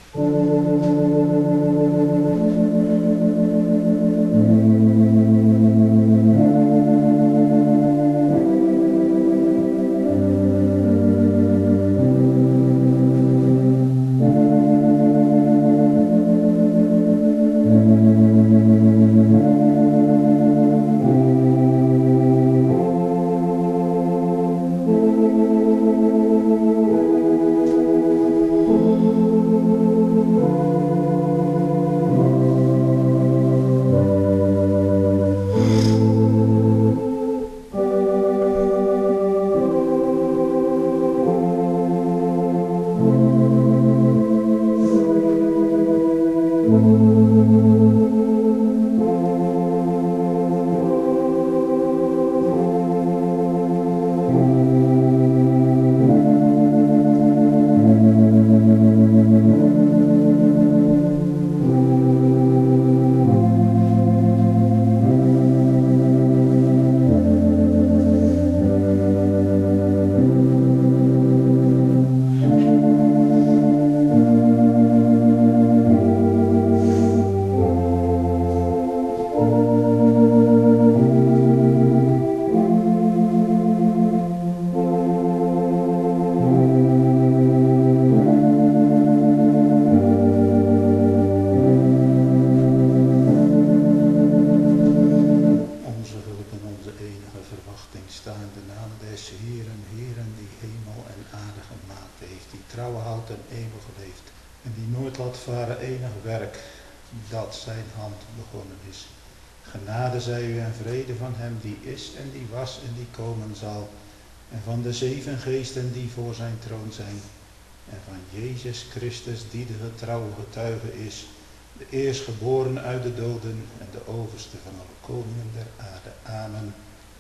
zijn hand begonnen is. Genade zij u en vrede van hem die is en die was en die komen zal, en van de 7 geesten die voor zijn troon zijn, en van Jezus Christus die de getrouwe getuige is, de eerstgeboren uit de doden en de overste van alle koningen der aarde. Amen.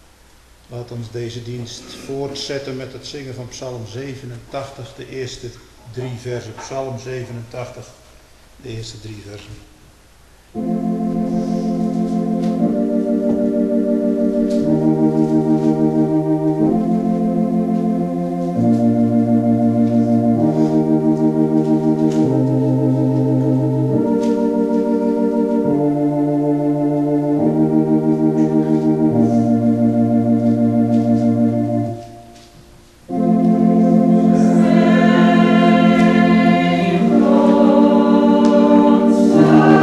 Laat ons deze dienst voortzetten met het zingen van Psalm 87, de eerste 3 versen. Psalm 87, de eerste 3 versen. Oh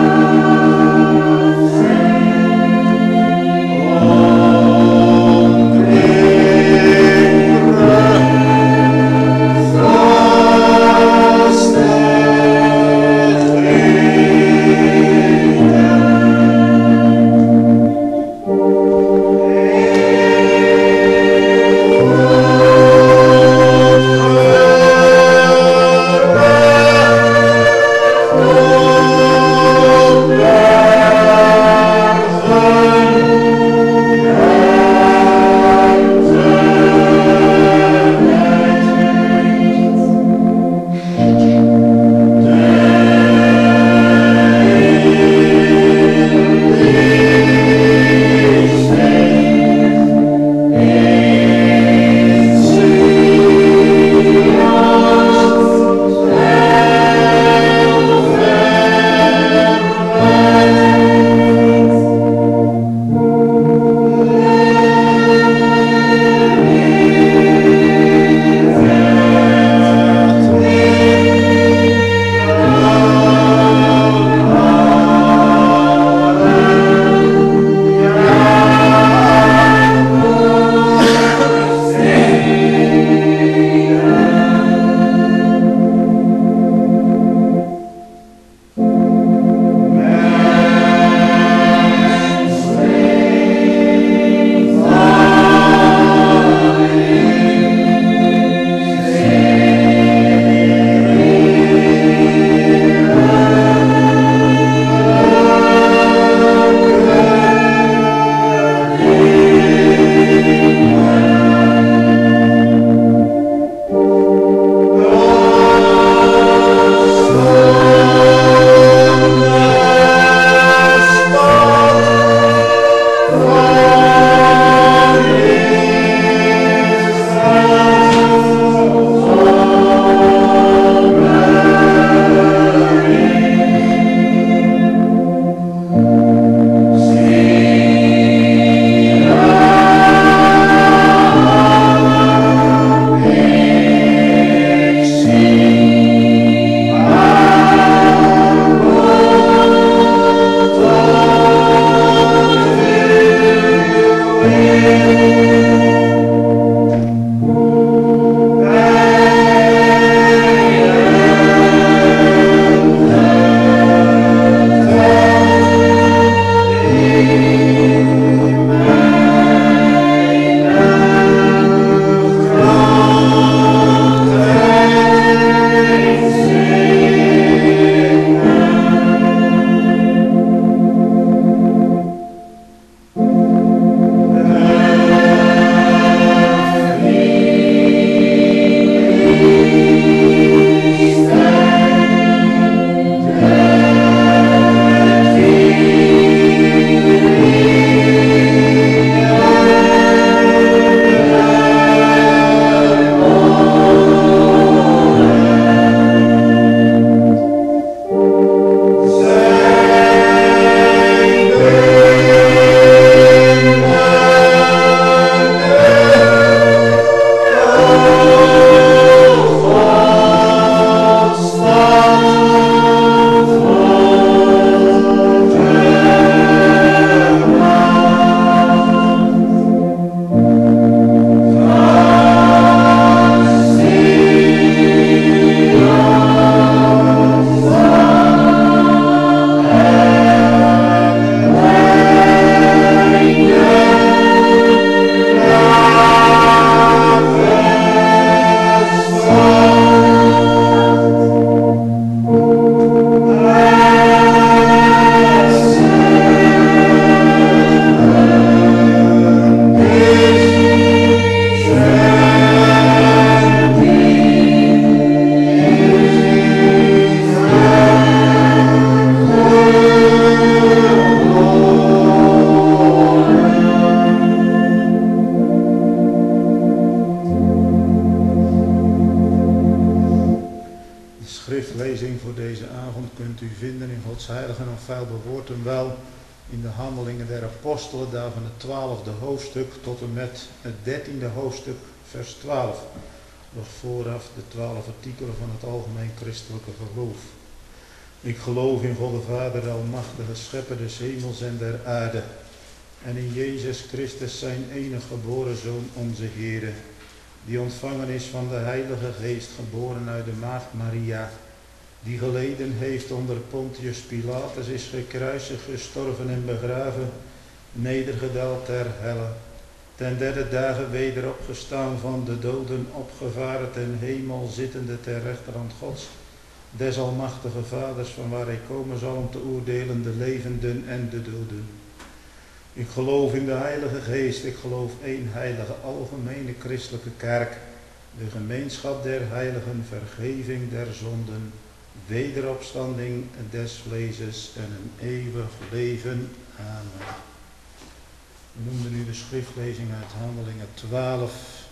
deze avond kunt u vinden in Gods heilige en onfeilbaar woord en wel in de Handelingen der Apostelen, daar van het 12e hoofdstuk tot en met het 13e hoofdstuk, vers 12. Nog vooraf de 12 artikelen van het algemeen christelijke geloof. Ik geloof in God de Vader, de almachtige schepper des hemels en der aarde. En in Jezus Christus zijn enige geboren Zoon, onze Heere, die ontvangen is van de Heilige Geest, geboren uit de maagd Maria, die geleden heeft onder Pontius Pilatus, is gekruisigd, gestorven en begraven, nedergedaald ter helle, ten derde dagen weder opgestaan van de doden, opgevaren ten hemel, zittende ter rechterhand Gods, des almachtige Vaders, van waar hij komen zal om te oordelen de levenden en de doden. Ik geloof in de Heilige Geest, ik geloof één heilige, algemene christelijke kerk, de gemeenschap der heiligen, vergeving der zonden, wederopstanding des vleeses en een eeuwig leven. Amen. We noemden nu de schriftlezing uit Handelingen 12.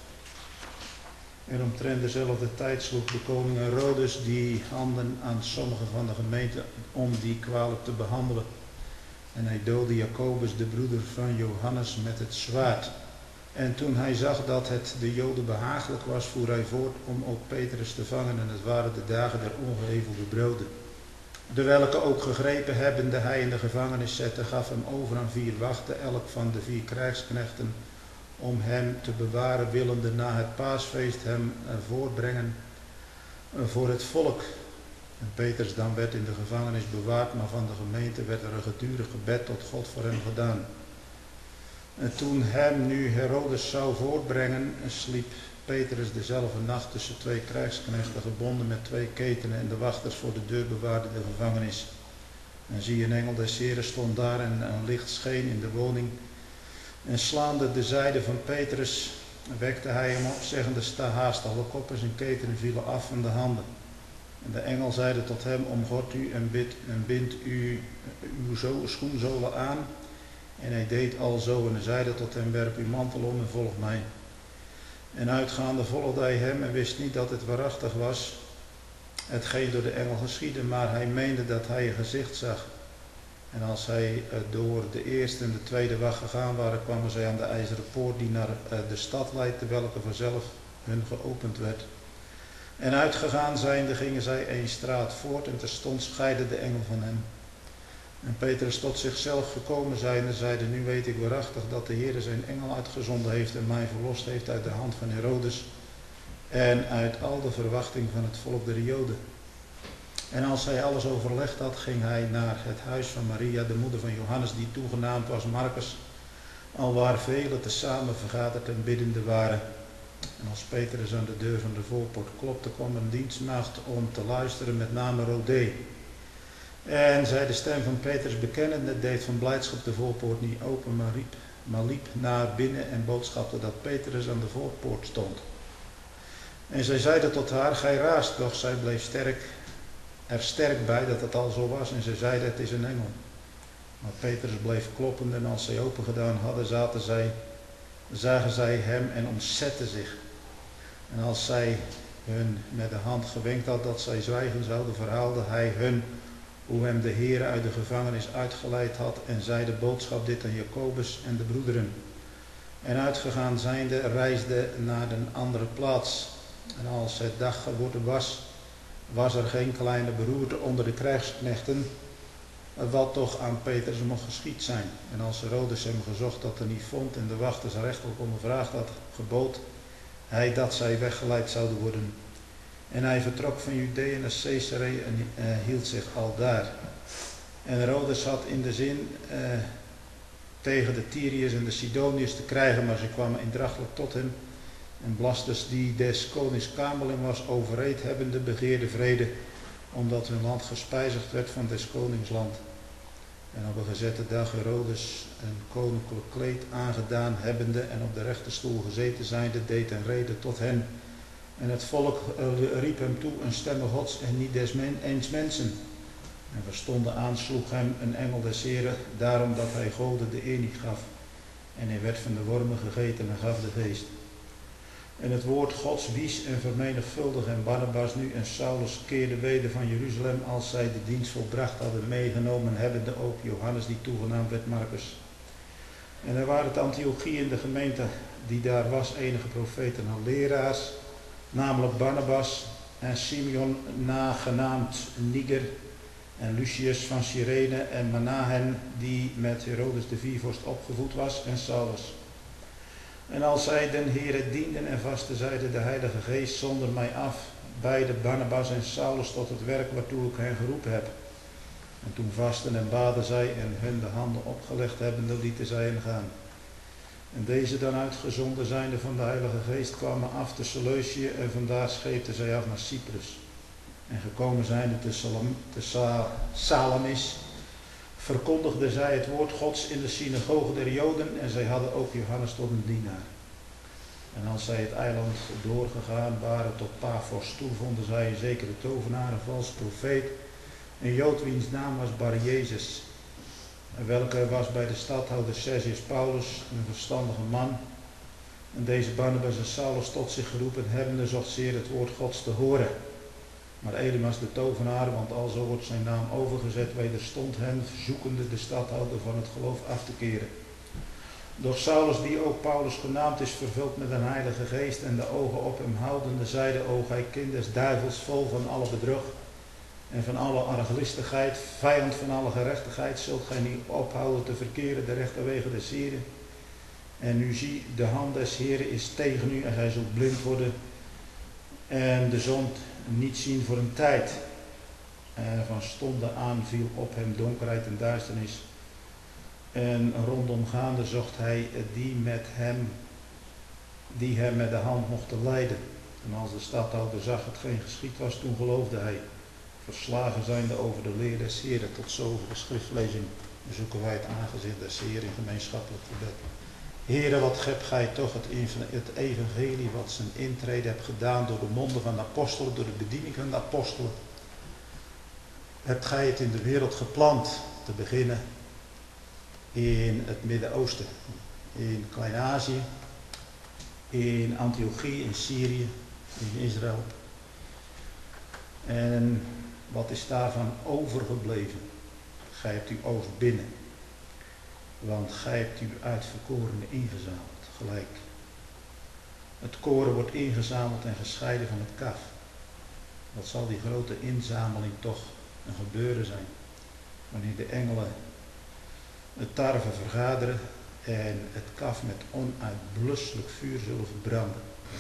En omtrent dezelfde tijd sloeg de koning Herodes die handen aan sommigen van de gemeente om die kwalijk te behandelen. En hij doodde Jacobus, de broeder van Johannes, met het zwaard. En toen hij zag dat het de Joden behagelijk was, voer hij voort om ook Petrus te vangen. En het waren de dagen der ongehevelde broden. De welke ook gegrepen hebbende hij in de gevangenis zette, gaf hem over aan 4 wachten, elk van de 4 krijgsknechten, om hem te bewaren, willende na het paasfeest hem voorbrengen voor het volk. En Petrus dan werd in de gevangenis bewaard, maar van de gemeente werd er een gedurig gebed tot God voor hem gedaan. En toen hem nu Herodes zou voortbrengen, sliep Petrus dezelfde nacht tussen 2 krijgsknechten, gebonden met 2 ketenen, en de wachters voor de deur bewaarden de gevangenis. En zie, een engel des Heren stond daar en een licht scheen in de woning. En slaande de zijde van Petrus wekte hij hem op, zeggende: sta haastig op, en zijn ketenen vielen af van de handen. En de engel zeide tot hem: omgord u en bind u uw schoenzolen aan. En hij deed alzo en hij zeide tot hem: werp uw mantel om en volg mij. En uitgaande volgde hij hem en wist niet dat het waarachtig was, hetgeen door de engel geschiedde, maar hij meende dat hij een gezicht zag. En als hij door de eerste en de tweede wacht gegaan waren, kwamen zij aan de ijzeren poort die naar de stad leidde, welke vanzelf hun geopend werd. En uitgegaan zijnde gingen zij 1 straat voort en terstond scheidde de engel van hen. En Petrus tot zichzelf gekomen zijnde, zeide: nu weet ik waarachtig dat de Heer zijn engel uitgezonden heeft en mij verlost heeft uit de hand van Herodes en uit al de verwachting van het volk der Joden. En als hij alles overlegd had, ging hij naar het huis van Maria, de moeder van Johannes, die toegenaamd was Marcus, alwaar velen tezamen vergaderd en biddende waren. En als Petrus aan de deur van de voorpoort klopte, kwam een dienstmaagd om te luisteren, met name Rodé. En zij de stem van Petrus bekennende, deed van blijdschap de voorpoort niet open, maar liep naar binnen en boodschapte dat Petrus aan de voorpoort stond. En zij zeide tot haar: gij raast, doch zij bleef er sterk bij dat het al zo was, en zij zeide: het is een engel. Maar Petrus bleef kloppen, en als zij open gedaan hadden, zagen zij hem en ontzetten zich. En als zij hun met de hand gewenkt had dat zij zwijgen zouden, verhaalde hij hun hoe hem de Heer uit de gevangenis uitgeleid had, en zei de boodschap dit aan Jacobus en de broederen. En uitgegaan zijnde reisde naar een andere plaats. En als het dag geworden was er geen kleine beroerte onder de krijgsknechten, wat toch aan Petrus mocht geschied zijn. En als Herodes hem gezocht dat er niet vond en de wachters rechtelijk ondervraagd had, gebood hij dat zij weggeleid zouden worden. En hij vertrok van Judea naar Caesarea en hield zich al daar. En Herodes had in de zin tegen de Tyriërs en de Sidoniërs te krijgen, maar ze kwamen indrachtelijk tot hem. En Blastus, die des konings kamerling was, overreed hebbende, begeerde vrede, omdat hun land gespijzigd werd van des konings land. En op een gezette dag Herodes een koninklijk kleed aangedaan hebbende en op de rechterstoel gezeten zijnde, deed een rede tot hen. En het volk riep hem toe een stemme Gods en niet eens mensen. En verstonden aan sloeg hem een engel des Heren, daarom dat hij Gode de eer niet gaf. En hij werd van de wormen gegeten en gaf de geest. En het woord Gods wies en vermenigvuldigde en Barnabas nu en Saulus keerden weder van Jeruzalem als zij de dienst volbracht hadden meegenomen, hebbende ook Johannes die toegenaamd werd Marcus. En er waren te Antiochie in de gemeente die daar was enige profeten en leraars, namelijk Barnabas en Simeon nagenaamd Niger en Lucius van Cyrene en Manahen die met Herodes de viervorst opgevoed was en Saulus. En als zij den Heere dienden en vasten, zeide de Heilige Geest, zonder mij af, beide Barnabas en Saulus tot het werk waartoe ik hen geroepen heb. En toen vasten en baden zij en hun de handen opgelegd hebbende, lieten zij hen gaan. En deze dan uitgezonden zijnde van de Heilige Geest kwamen af te Seleucië en vandaar scheepten zij af naar Cyprus. En gekomen zijnde te Salamis, verkondigden zij het woord Gods in de synagoge der Joden en zij hadden ook Johannes tot een dienaar. En als zij het eiland doorgegaan waren tot Paphos toe, vonden zij een zekere tovenaar, een valse profeet, een Jood wiens naam was Bar-Jezus, welke was bij de stadhouder Sergius Paulus, een verstandige man. En deze Barnabas en Saulus tot zich geroepen hebbende, zocht zeer het woord Gods te horen. Maar Elimas de tovenaar, want alzo wordt zijn naam overgezet, wederstond hen, zoekende de stadhouder van het geloof af te keren. Doch Saulus, die ook Paulus genaamd is, vervuld met een heilige geest en de ogen op hem houdende, zeide, o gij kind des duivels, vol van alle bedrog en van alle arglistigheid, vijand van alle gerechtigheid, zult gij niet ophouden te verkeren de rechte wegen des Heren. En nu zie, de hand des Heren is tegen u en gij zult blind worden en de zon niet zien voor een tijd. En van stonden aan viel op hem donkerheid en duisternis. En rondom gaande zocht hij die hem met de hand mochten leiden. En als de stadhouder zag hetgeen geschied was, toen geloofde hij. Verslagen zijnde over de leer des Heren. Tot zover de schriftlezing bezoeken wij het aangezicht des Heren in gemeenschappelijk gebed. Heere, wat hebt gij toch het evangelie wat zijn intrede hebt gedaan door de monden van de apostelen, door de bediening van de apostelen. Hebt gij het in de wereld geplant, te beginnen in het Midden-Oosten, in Klein-Azië, in Antiochie, in Syrië, in Israël. En wat is daarvan overgebleven? Gij hebt uw oogst binnen. Want gij hebt uw uitverkorenen ingezameld, gelijk. Het koren wordt ingezameld en gescheiden van het kaf. Wat zal die grote inzameling toch een gebeuren zijn? Wanneer de engelen het tarwe vergaderen en het kaf met onuitblusselijk vuur zullen verbranden.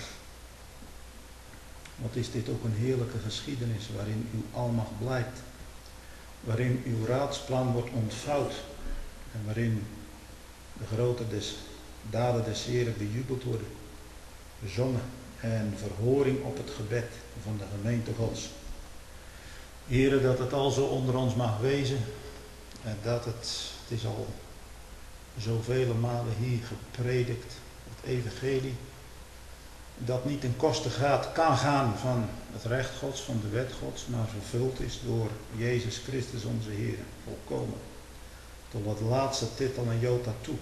Wat is dit ook een heerlijke geschiedenis waarin uw almacht blijkt. Waarin uw raadsplan wordt ontvouwd. En waarin de grote daden des Heren bejubeld worden, bezongen en verhoring op het gebed van de gemeente Gods. Heren, dat het al zo onder ons mag wezen en dat het is al zoveel malen hier gepredikt, het evangelie, dat niet ten koste kan gaan van het recht Gods, van de wet Gods, maar vervuld is door Jezus Christus onze Heer, volkomen. Tot het laatste titel en jota toe.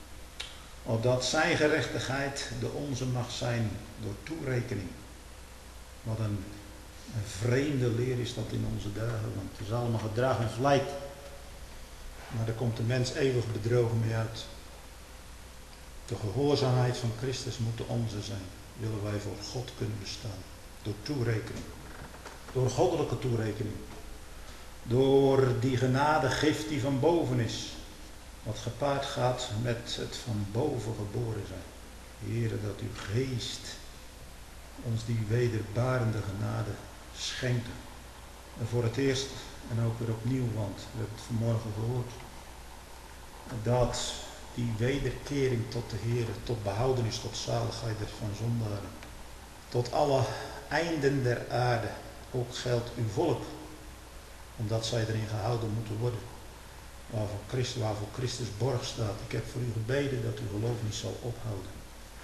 Opdat zijn gerechtigheid de onze mag zijn door toerekening. Wat een vreemde leer is dat in onze dagen, want het is allemaal gedrag en vlijt. Maar daar komt de mens eeuwig bedrogen mee uit. De gehoorzaamheid van Christus moet de onze zijn. Willen wij voor God kunnen bestaan. Door toerekening. Door goddelijke toerekening. Door die genadegift die van boven is. Wat gepaard gaat met het van boven geboren zijn. Heere, dat uw geest ons die wederbarende genade schenkt. En voor het eerst en ook weer opnieuw, want we hebben het vanmorgen gehoord. Dat die wederkering tot de Heere, tot behoudenis, tot zaligheid van zondaren. Tot alle einden der aarde ook geldt uw volk. Omdat zij erin gehouden moeten worden. Waarvoor Christus borg staat. Ik heb voor u gebeden dat uw geloof niet zal ophouden.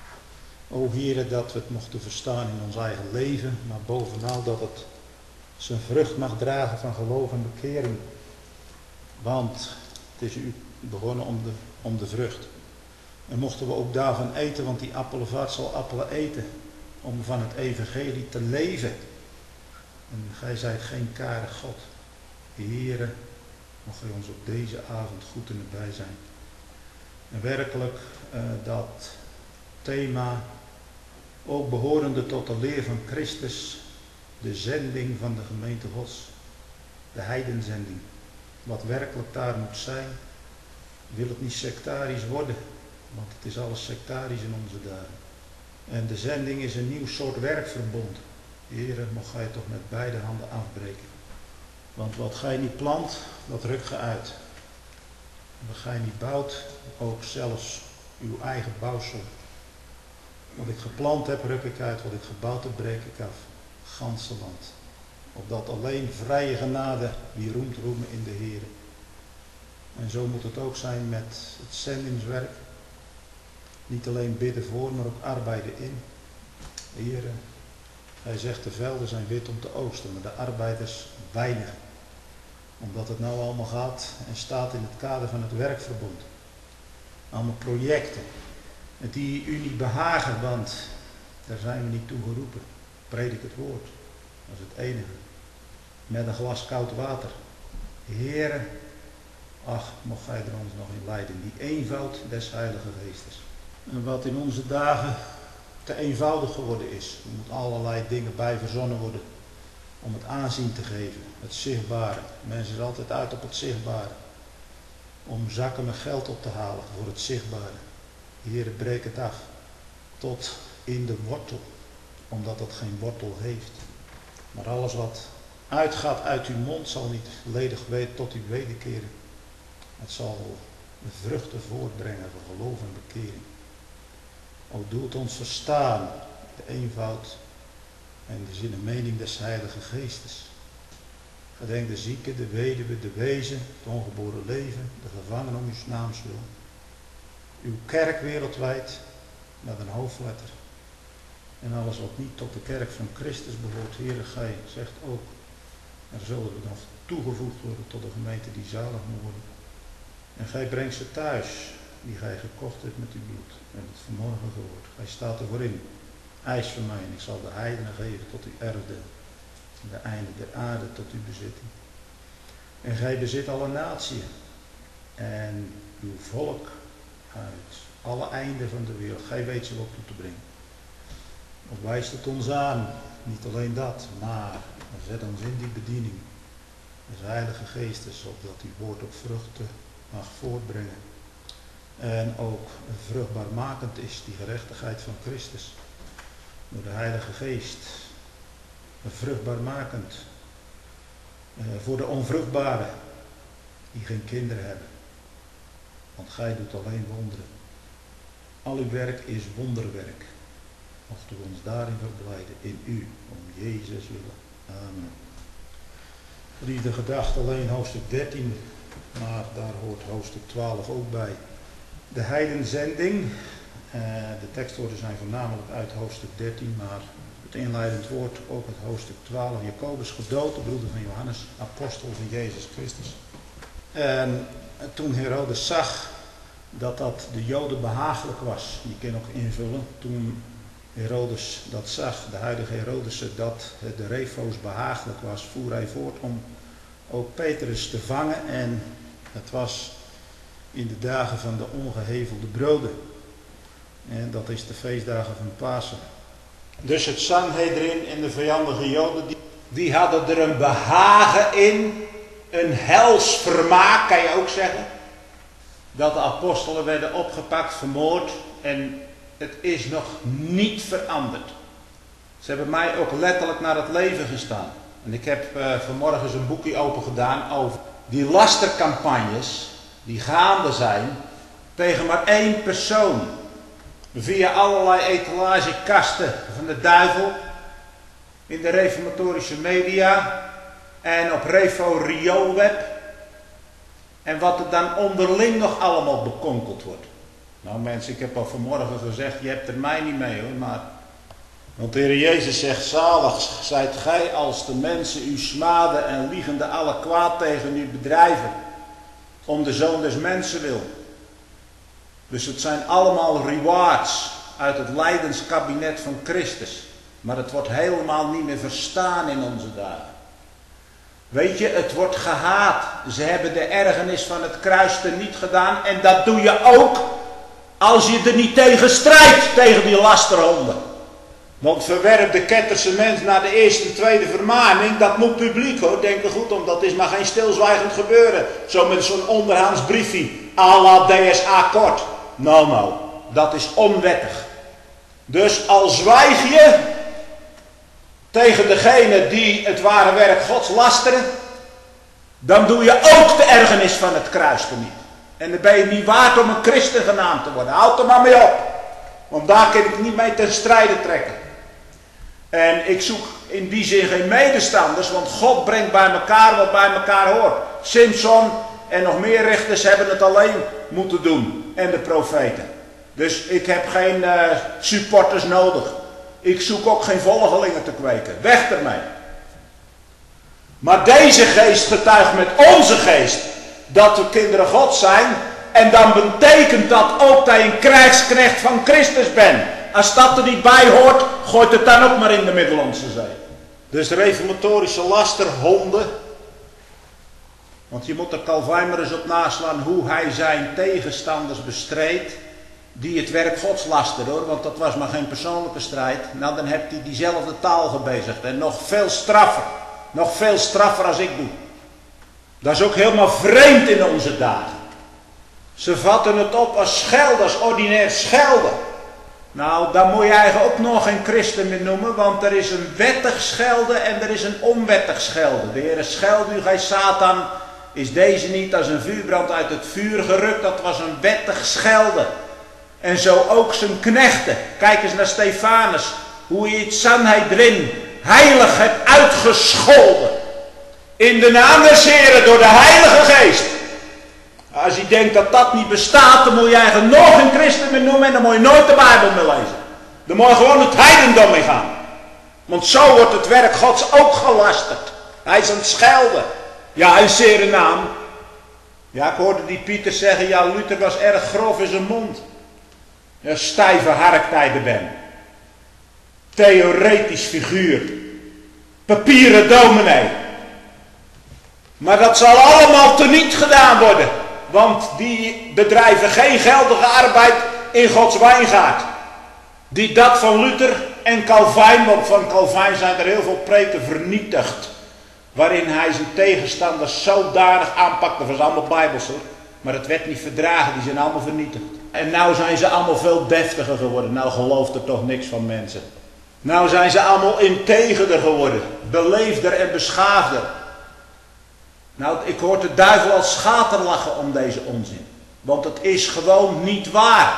O Heere, dat we het mochten verstaan in ons eigen leven. Maar bovenal dat het zijn vrucht mag dragen van geloof en bekering. Want het is u begonnen om de vrucht. En mochten we ook daarvan eten, want die appelevaart zal appelen eten. om van het evangelie te leven. En gij zijt geen kare God. Heere, mag gij ons op deze avond goed in het bij zijn. En werkelijk dat thema, ook behorende tot de leer van Christus, de zending van de gemeente Gods, de heidenzending. Wat werkelijk daar moet zijn, wil het niet sectarisch worden, want het is alles sectarisch in onze dagen. En de zending is een nieuw soort werkverbond. Heere, mag gij toch met beide handen afbreken. Want wat gij niet plant, dat rukt ge uit. Wat gij niet bouwt, ook zelfs uw eigen bouwsel. Wat ik geplant heb, ruk ik uit. Wat ik gebouwd heb, breek ik af. Ganse land. Opdat alleen vrije genade wie roemt roemen in de Heer. En zo moet het ook zijn met het zendingswerk. Niet alleen bidden voor, maar ook arbeiden in. Heer, hij zegt de velden zijn wit om te oogsten, maar de arbeiders weinig. Omdat het nou allemaal gaat en staat in het kader van het werkverbond. Allemaal projecten die u niet behagen, want daar zijn we niet toe geroepen. Predik het woord, dat is het enige. Met een glas koud water. Heere, ach, mocht gij er ons nog in leiden. Die eenvoud des Heilige Geestes. En wat in onze dagen te eenvoudig geworden is. Er moeten allerlei dingen bij verzonnen worden. Om het aanzien te geven. Het zichtbare. Mensen zijn altijd uit op het zichtbare. Om zakken met geld op te halen voor het zichtbare. Heere, breek het af. Tot in de wortel. Omdat het geen wortel heeft. Maar alles wat uitgaat uit uw mond zal niet ledig tot u wederkeren. Het zal vruchten voortbrengen voor geloof en bekering. O, doe het ons verstaan, de eenvoud en de zin en mening des Heilige Geestes. Gedenk de zieke, de weduwe, de wezen, het ongeboren leven, de gevangenen om uw naams wil. Uw kerk wereldwijd met een hoofdletter. En alles wat niet tot de kerk van Christus behoort, Heere, gij zegt ook, er zullen we nog toegevoegd worden tot de gemeente die zalig moet worden. En gij brengt ze thuis, die gij gekocht hebt met uw bloed. En het vanmorgen gehoord. Gij staat ervoor in. Eis van mij en ik zal de heidenen geven tot uw erfdeel. En de einde der aarde tot uw bezitting. En gij bezit alle naties. En uw volk uit alle einden van de wereld. Gij weet ze ook toe te brengen. Of wijst het ons aan. Niet alleen dat, maar zet ons in die bediening. Als Heilige Geestes, opdat uw woord ook vruchten mag voortbrengen. En ook vruchtbaarmakend is die gerechtigheid van Christus. Door de Heilige Geest. Vruchtbaarmakend. Voor de onvruchtbaren. Die geen kinderen hebben. Want gij doet alleen wonderen. Al uw werk is wonderwerk. Mocht u ons daarin verblijden. In u. Om Jezus willen. Amen. Geliefde gedachte alleen hoofdstuk 13. Maar daar hoort hoofdstuk 12 ook bij. De heidenzending. De tekstwoorden zijn voornamelijk uit hoofdstuk 13, maar het inleidend woord ook het hoofdstuk 12. Jacobus gedood, de broeder van Johannes, apostel van Jezus Christus. En toen Herodes zag dat dat de Joden behagelijk was, je kan ook invullen, toen Herodes dat zag, de huidige Herodes, dat het de Refo's behagelijk was, voer hij voort om ook Petrus te vangen. En het was in de dagen van de ongehevelde broden. En dat is de feestdagen van Pasen. Dus het Sanhedrin en de vijandige Joden, die hadden er een behagen in, een helsvermaak, kan je ook zeggen. Dat de apostelen werden opgepakt, vermoord en het is nog niet veranderd. Ze hebben mij ook letterlijk naar het leven gestaan. En ik heb vanmorgen eens een boekje open gedaan over die lastercampagnes die gaande zijn tegen maar één persoon. Via allerlei etalagekasten van de duivel in de reformatorische media en op Refo Rioolweb. En wat er dan onderling nog allemaal bekonkeld wordt. Nou mensen, ik heb al vanmorgen gezegd, je hebt er mij niet mee hoor, maar... Want de Heer Jezus zegt, zalig zijt gij als de mensen u smaden en liegende alle kwaad tegen u bedrijven. Om de Zoon des Mensen wil. Dus het zijn allemaal rewards uit het lijdenskabinet van Christus. Maar het wordt helemaal niet meer verstaan in onze dagen. Weet je, het wordt gehaat. Ze hebben de ergernis van het kruis teniet gedaan. En dat doe je ook als je er niet tegen strijdt, tegen die lasterhonden. Want verwerp de Ketterse mens na de eerste en tweede vermaning, dat moet publiek hoor, denk er goed om. Dat is maar geen stilzwijgend gebeuren. Zo met zo'n onderhands briefje, à la DSA kort. Nou, dat is onwettig. Dus al zwijg je tegen degene die het ware werk Gods lasteren, dan doe je ook de ergernis van het kruis teniet. En dan ben je niet waard om een christen genaamd te worden. Houd er maar mee op. Want daar kan ik niet mee ten strijde trekken. En ik zoek in die zin geen medestanders, want God brengt bij elkaar wat bij elkaar hoort. Simson en nog meer rechters hebben het alleen moeten doen. En de profeten. Dus ik heb geen supporters nodig. Ik zoek ook geen volgelingen te kweken. Weg ermee. Maar deze geest getuigt met onze geest dat we kinderen God zijn. En dan betekent dat ook dat je een krijgsknecht van Christus bent. Als dat er niet bij hoort, gooit het dan ook maar in de Middellandse Zee. Dus de reformatorische lasterhonden. Want je moet er Calvijn maar eens op naslaan hoe hij zijn tegenstanders bestreed. Die het werk Gods lasteren hoor, want dat was maar geen persoonlijke strijd. Nou dan hebt hij diezelfde taal gebezigd en nog veel straffer. Nog veel straffer als ik doe. Dat is ook helemaal vreemd in onze dagen. Ze vatten het op als schelden, als ordinair schelden. Nou, dan moet je eigenlijk ook nog geen christen meer noemen, want er is een wettig schelden en er is een onwettig schelden. De Heere scheld u, gij Satan, is deze niet als een vuurbrand uit het vuur gerukt. Dat was een wettig schelden. En zo ook zijn knechten. Kijk eens naar Stefanus, hoe hij het Sanhedrin heilig hebt uitgescholden. In de naam des Heren door de Heilige Geest. Als je denkt dat dat niet bestaat, dan moet je eigenlijk nog een christen meer noemen en dan moet je nooit de Bijbel meer lezen. Dan moet je gewoon het heidendom mee gaan. Want zo wordt het werk Gods ook gelasterd. Hij is aan het schelden. Ja, in zere naam. Ja, ik hoorde die Pieter zeggen, ja, Luther was erg grof in zijn mond. Een stijve harktijder ben. Theoretisch figuur. Papieren dominee. Maar dat zal allemaal teniet gedaan worden. Want die bedrijven geen geldige arbeid in Gods wijngaard. Die dat van Luther en Calvijn, want van Calvijn zijn er heel veel preken vernietigd. Waarin hij zijn tegenstanders zodanig aanpakte. Dat was allemaal bijbels hoor. Maar het werd niet verdragen, die zijn allemaal vernietigd. En nou zijn ze allemaal veel deftiger geworden. Nou gelooft er toch niks van mensen. Nou zijn ze allemaal integerder geworden. Beleefder en beschaafder. Nou, ik hoor de duivel als schaterlachen om deze onzin. Want het is gewoon niet waar.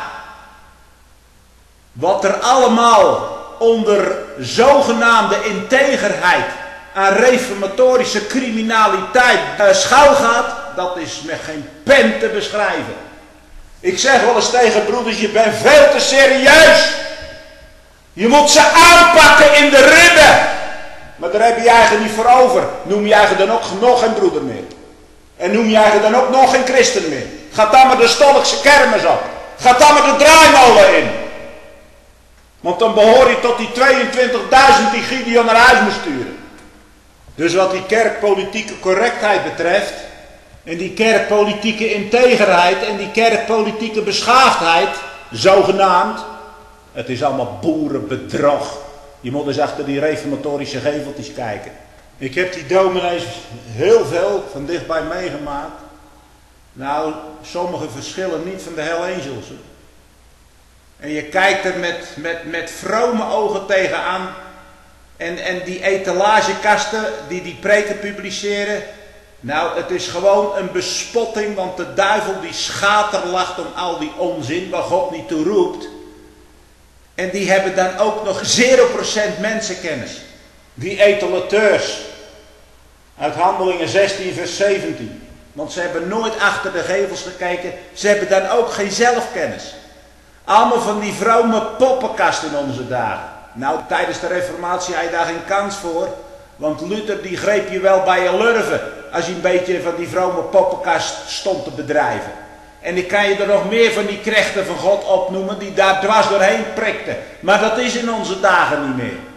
Wat er allemaal onder zogenaamde integerheid aan reformatorische criminaliteit schuil gaat, dat is met geen pen te beschrijven. Ik zeg wel eens tegen broeders, je bent veel te serieus. Je moet ze aanpakken in de ribben. Maar daar heb je eigenlijk niet voor over. Noem je eigenlijk dan ook nog geen broeder meer. En noem je eigenlijk dan ook nog geen christen meer. Ga dan maar de Stolkse kermis op. Ga dan maar de draaimolen in. Want dan behoor je tot die 22.000 die Gideon naar huis moest sturen. Dus wat die kerkpolitieke correctheid betreft. En die kerkpolitieke integerheid. En die kerkpolitieke beschaafdheid. Zogenaamd. Het is allemaal boerenbedrog. Je moet eens achter die reformatorische geveltjes kijken. Ik heb die dominees heel veel van dichtbij meegemaakt. Nou, sommige verschillen niet van de Hell Angels. En je kijkt er met vrome ogen tegenaan. En die etalagekasten die preken publiceren. Nou, het is gewoon een bespotting. Want de duivel die schaterlacht om al die onzin waar God niet toe roept. En die hebben dan ook nog 0% mensenkennis. Die etalateurs. Uit Handelingen 16 vers 17. Want ze hebben nooit achter de gevels gekeken. Ze hebben dan ook geen zelfkennis. Allemaal van die vrome poppenkast in onze dagen. Nou, tijdens de reformatie had je daar geen kans voor. Want Luther die greep je wel bij je lurven. Als je een beetje van die vrome poppenkast stond te bedrijven. En ik kan je er nog meer van die krechten van God opnoemen die daar dwars doorheen prikten. Maar dat is in onze dagen niet meer.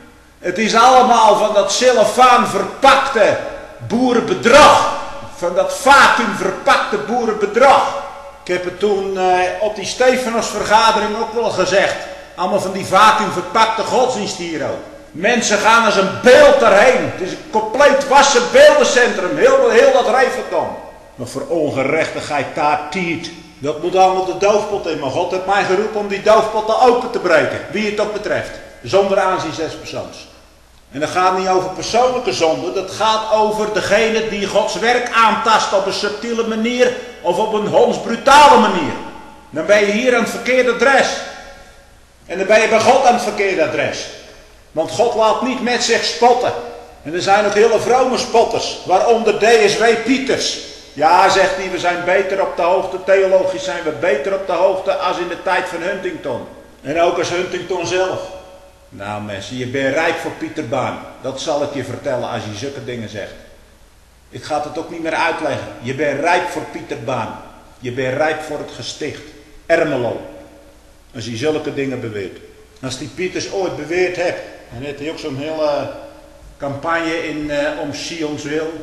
Het is allemaal van dat cellofaan verpakte boerenbedrag. Van dat vacuüm verpakte boerenbedrag. Ik heb het toen op die Stefanosvergadering ook wel gezegd. Allemaal van die vacuüm verpakte godsdienst hier ook. Mensen gaan als een beeld erheen. Het is een compleet wassen beeldencentrum. Heel dat Rijverdom. Maar voor ongerechtigheid daar tiert. Dat moet allemaal de doofpot in. Maar God heeft mij geroepen om die doofpot open te breken. Wie het ook betreft. Zonder aanzien des persoons. En dat gaat niet over persoonlijke zonde. Dat gaat over degene die Gods werk aantast op een subtiele manier. Of op een hondsbrutale manier. Dan ben je hier aan het verkeerde adres. En dan ben je bij God aan het verkeerde adres. Want God laat niet met zich spotten. En er zijn ook hele vrome spotters. Waaronder D.S.W. Pieters. Ja, zegt hij, we zijn beter op de hoogte. Theologisch zijn we beter op de hoogte als in de tijd van Huntington. En ook als Huntington zelf. Nou mensen, je bent rijp voor Pieter Baan. Dat zal ik je vertellen als je zulke dingen zegt. Ik ga het ook niet meer uitleggen. Je bent rijp voor Pieter Baan. Je bent rijp voor het gesticht. Ermelo. Als je zulke dingen beweert. Als die Pieters ooit beweerd heeft. En heeft hij ook zo'n hele campagne om Sionswil.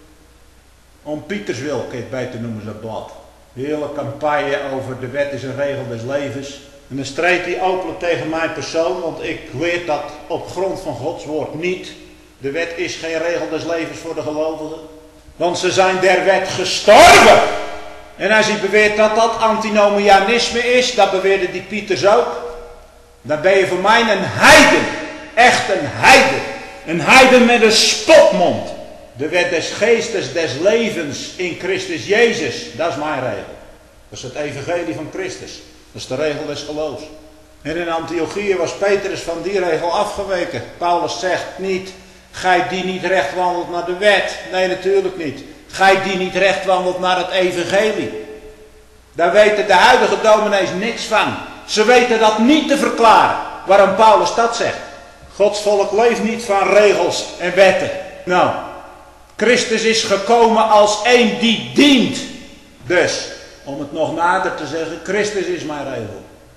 Om Pieterswil, kun je het beter noemen, zo'n blad. De hele campagne over de wet is een regel des levens. En dan strijdt hij openlijk tegen mijn persoon, want ik weet dat op grond van Gods woord niet. De wet is geen regel des levens voor de gelovigen. Want ze zijn der wet gestorven. En als hij beweert dat dat antinomianisme is, dat beweerde die Pieters ook. Dan ben je voor mij een heiden. Echt een heiden. Een heiden met een spotmond. De wet des geestes, des levens in Christus Jezus. Dat is mijn regel. Dat is het evangelie van Christus. Dat is de regel des geloofs. En in Antiochië was Petrus van die regel afgeweken. Paulus zegt niet, gij die niet recht wandelt naar de wet. Nee, natuurlijk niet. Gij die niet recht wandelt naar het evangelie. Daar weten de huidige dominees niks van. Ze weten dat niet te verklaren. Waarom Paulus dat zegt. Gods volk leeft niet van regels en wetten. Nou, Christus is gekomen als één die dient. Dus, om het nog nader te zeggen, Christus is mijn regel.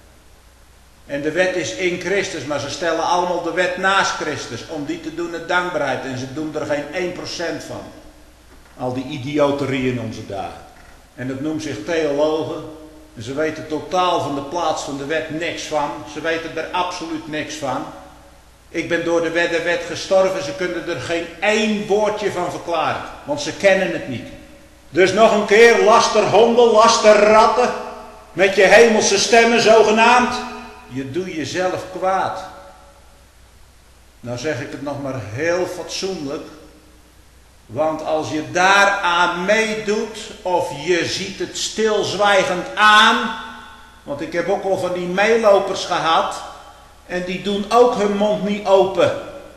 En de wet is in Christus, maar ze stellen allemaal de wet naast Christus. Om die te doen het dankbaarheid. En ze doen er geen 1% van. Al die idioterie in onze dagen. En dat noemt zich theologen. En ze weten totaal van de plaats van de wet niks van. Ze weten er absoluut niks van. Ik ben door de wet gestorven. Ze kunnen er geen 1 woordje van verklaren. Want ze kennen het niet. Dus nog een keer, lasterhonden, lasterratten. Met je hemelse stemmen zogenaamd. Je doet jezelf kwaad. Nou zeg ik het nog maar heel fatsoenlijk. Want als je daaraan meedoet, of je ziet het stilzwijgend aan. Want ik heb ook al van die meelopers gehad. En die doen ook hun mond niet open.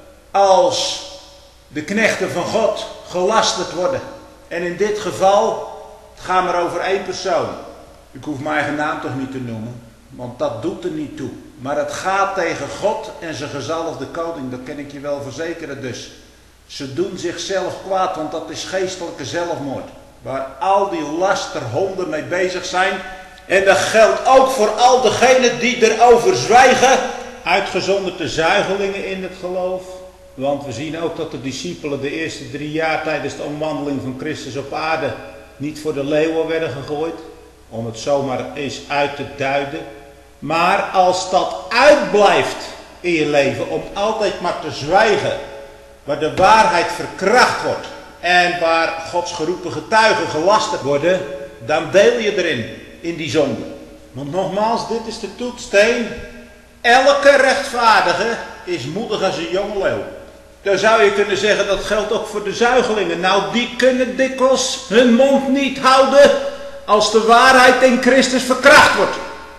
Als de knechten van God gelasterd worden. En in dit geval, het gaat maar over 1 persoon. Ik hoef mijn eigen naam toch niet te noemen. Want dat doet er niet toe. Maar het gaat tegen God en zijn gezalfde koning. Dat kan ik je wel verzekeren dus. Ze doen zichzelf kwaad, want dat is geestelijke zelfmoord. Waar al die lasterhonden mee bezig zijn. En dat geldt ook voor al degenen die erover zwijgen. Uitgezonderd de zuigelingen in het geloof. Want we zien ook dat de discipelen de eerste 3 jaar tijdens de omwandeling van Christus op aarde niet voor de leeuwen werden gegooid. Om het zomaar eens uit te duiden. Maar als dat uitblijft in je leven om altijd maar te zwijgen. Waar de waarheid verkracht wordt. En waar Gods geroepen getuigen gelasterd worden. Dan deel je erin. In die zonde. Want nogmaals, dit is de toetssteen. Elke rechtvaardige is moedig als een jonge leeuw. Dan zou je kunnen zeggen dat geldt ook voor de zuigelingen. Nou, die kunnen dikwijls hun mond niet houden. Als de waarheid in Christus verkracht wordt.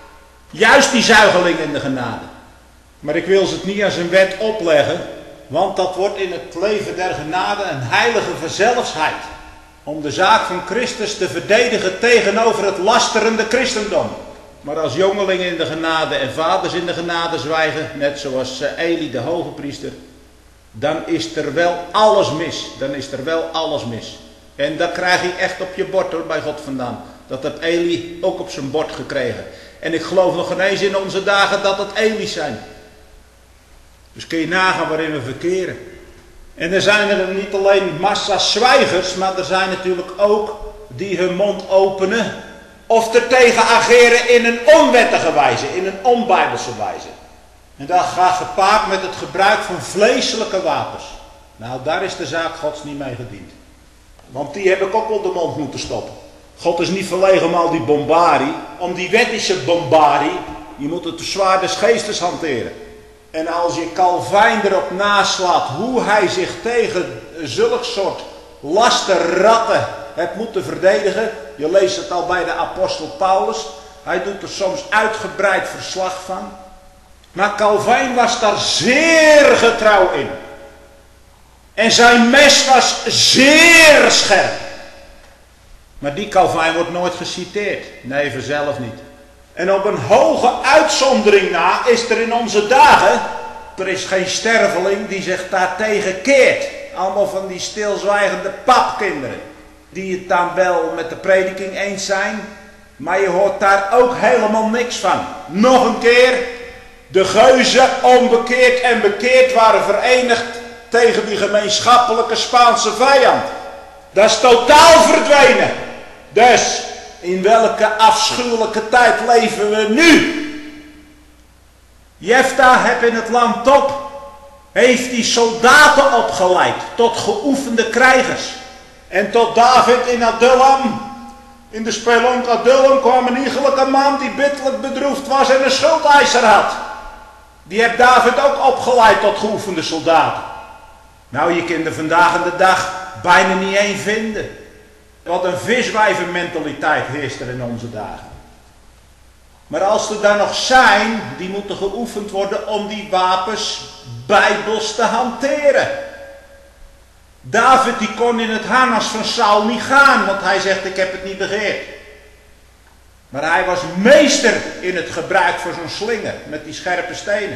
Juist die zuigelingen in de genade. Maar ik wil ze het niet als een wet opleggen. Want dat wordt in het leven der genade een heilige verzelfsheid. Om de zaak van Christus te verdedigen tegenover het lasterende christendom. Maar als jongelingen in de genade en vaders in de genade zwijgen. Net zoals Eli de hoge priester. Dan is er wel alles mis. Dan is er wel alles mis. En dat krijg je echt op je bord hoor, bij God vandaan. Dat heeft Eli ook op zijn bord gekregen. En ik geloof nog ineens in onze dagen dat het Eli's zijn. Dus kun je nagaan waarin we verkeren. En er zijn er niet alleen massa's zwijgers, maar er zijn natuurlijk ook die hun mond openen of er tegen ageren in een onwettige wijze, in een onbijbelse wijze. En dat gaat gepaard met het gebruik van vleeselijke wapens. Nou, daar is de zaak Gods niet mee gediend. Want die heb ik ook op de mond moeten stoppen. God is niet verlegen om al die bombarie, om die wettische bombarie. Je moet het zwaard des geestes hanteren. En als je Calvijn erop naslaat hoe hij zich tegen zulk soort lasterratten hebt moeten verdedigen. Je leest het al bij de apostel Paulus. Hij doet er soms uitgebreid verslag van. Maar Calvijn was daar zeer getrouw in. En zijn mes was zeer scherp. Maar die Calvijn wordt nooit geciteerd. Nee, vanzelf niet. En op een hoge uitzondering na is er in onze dagen, er is geen sterveling die zich daartegen keert. Allemaal van die stilzwijgende papkinderen. Die het dan wel met de prediking eens zijn. Maar je hoort daar ook helemaal niks van. Nog een keer. De geuzen, onbekeerd en bekeerd, waren verenigd tegen die gemeenschappelijke Spaanse vijand. Dat is totaal verdwenen. Dus in welke afschuwelijke tijd leven we nu? Jefta heb in het land Top, heeft die soldaten opgeleid tot geoefende krijgers. En tot David in Adullam, in de spelonk Adullam, kwam een iegelijke man die bitterlijk bedroefd was en een schuldeiser had. Die heeft David ook opgeleid tot geoefende soldaten. Nou, je kunt er vandaag de dag bijna niet één vinden. Wat een viswijvenmentaliteit heerst er in onze dagen. Maar als er dan nog zijn, die moeten geoefend worden om die wapens bijbels te hanteren. David die kon in het harnas van Saul niet gaan, want hij zegt ik heb het niet begeerd. Maar hij was meester in het gebruik van zo'n slinger met die scherpe stenen.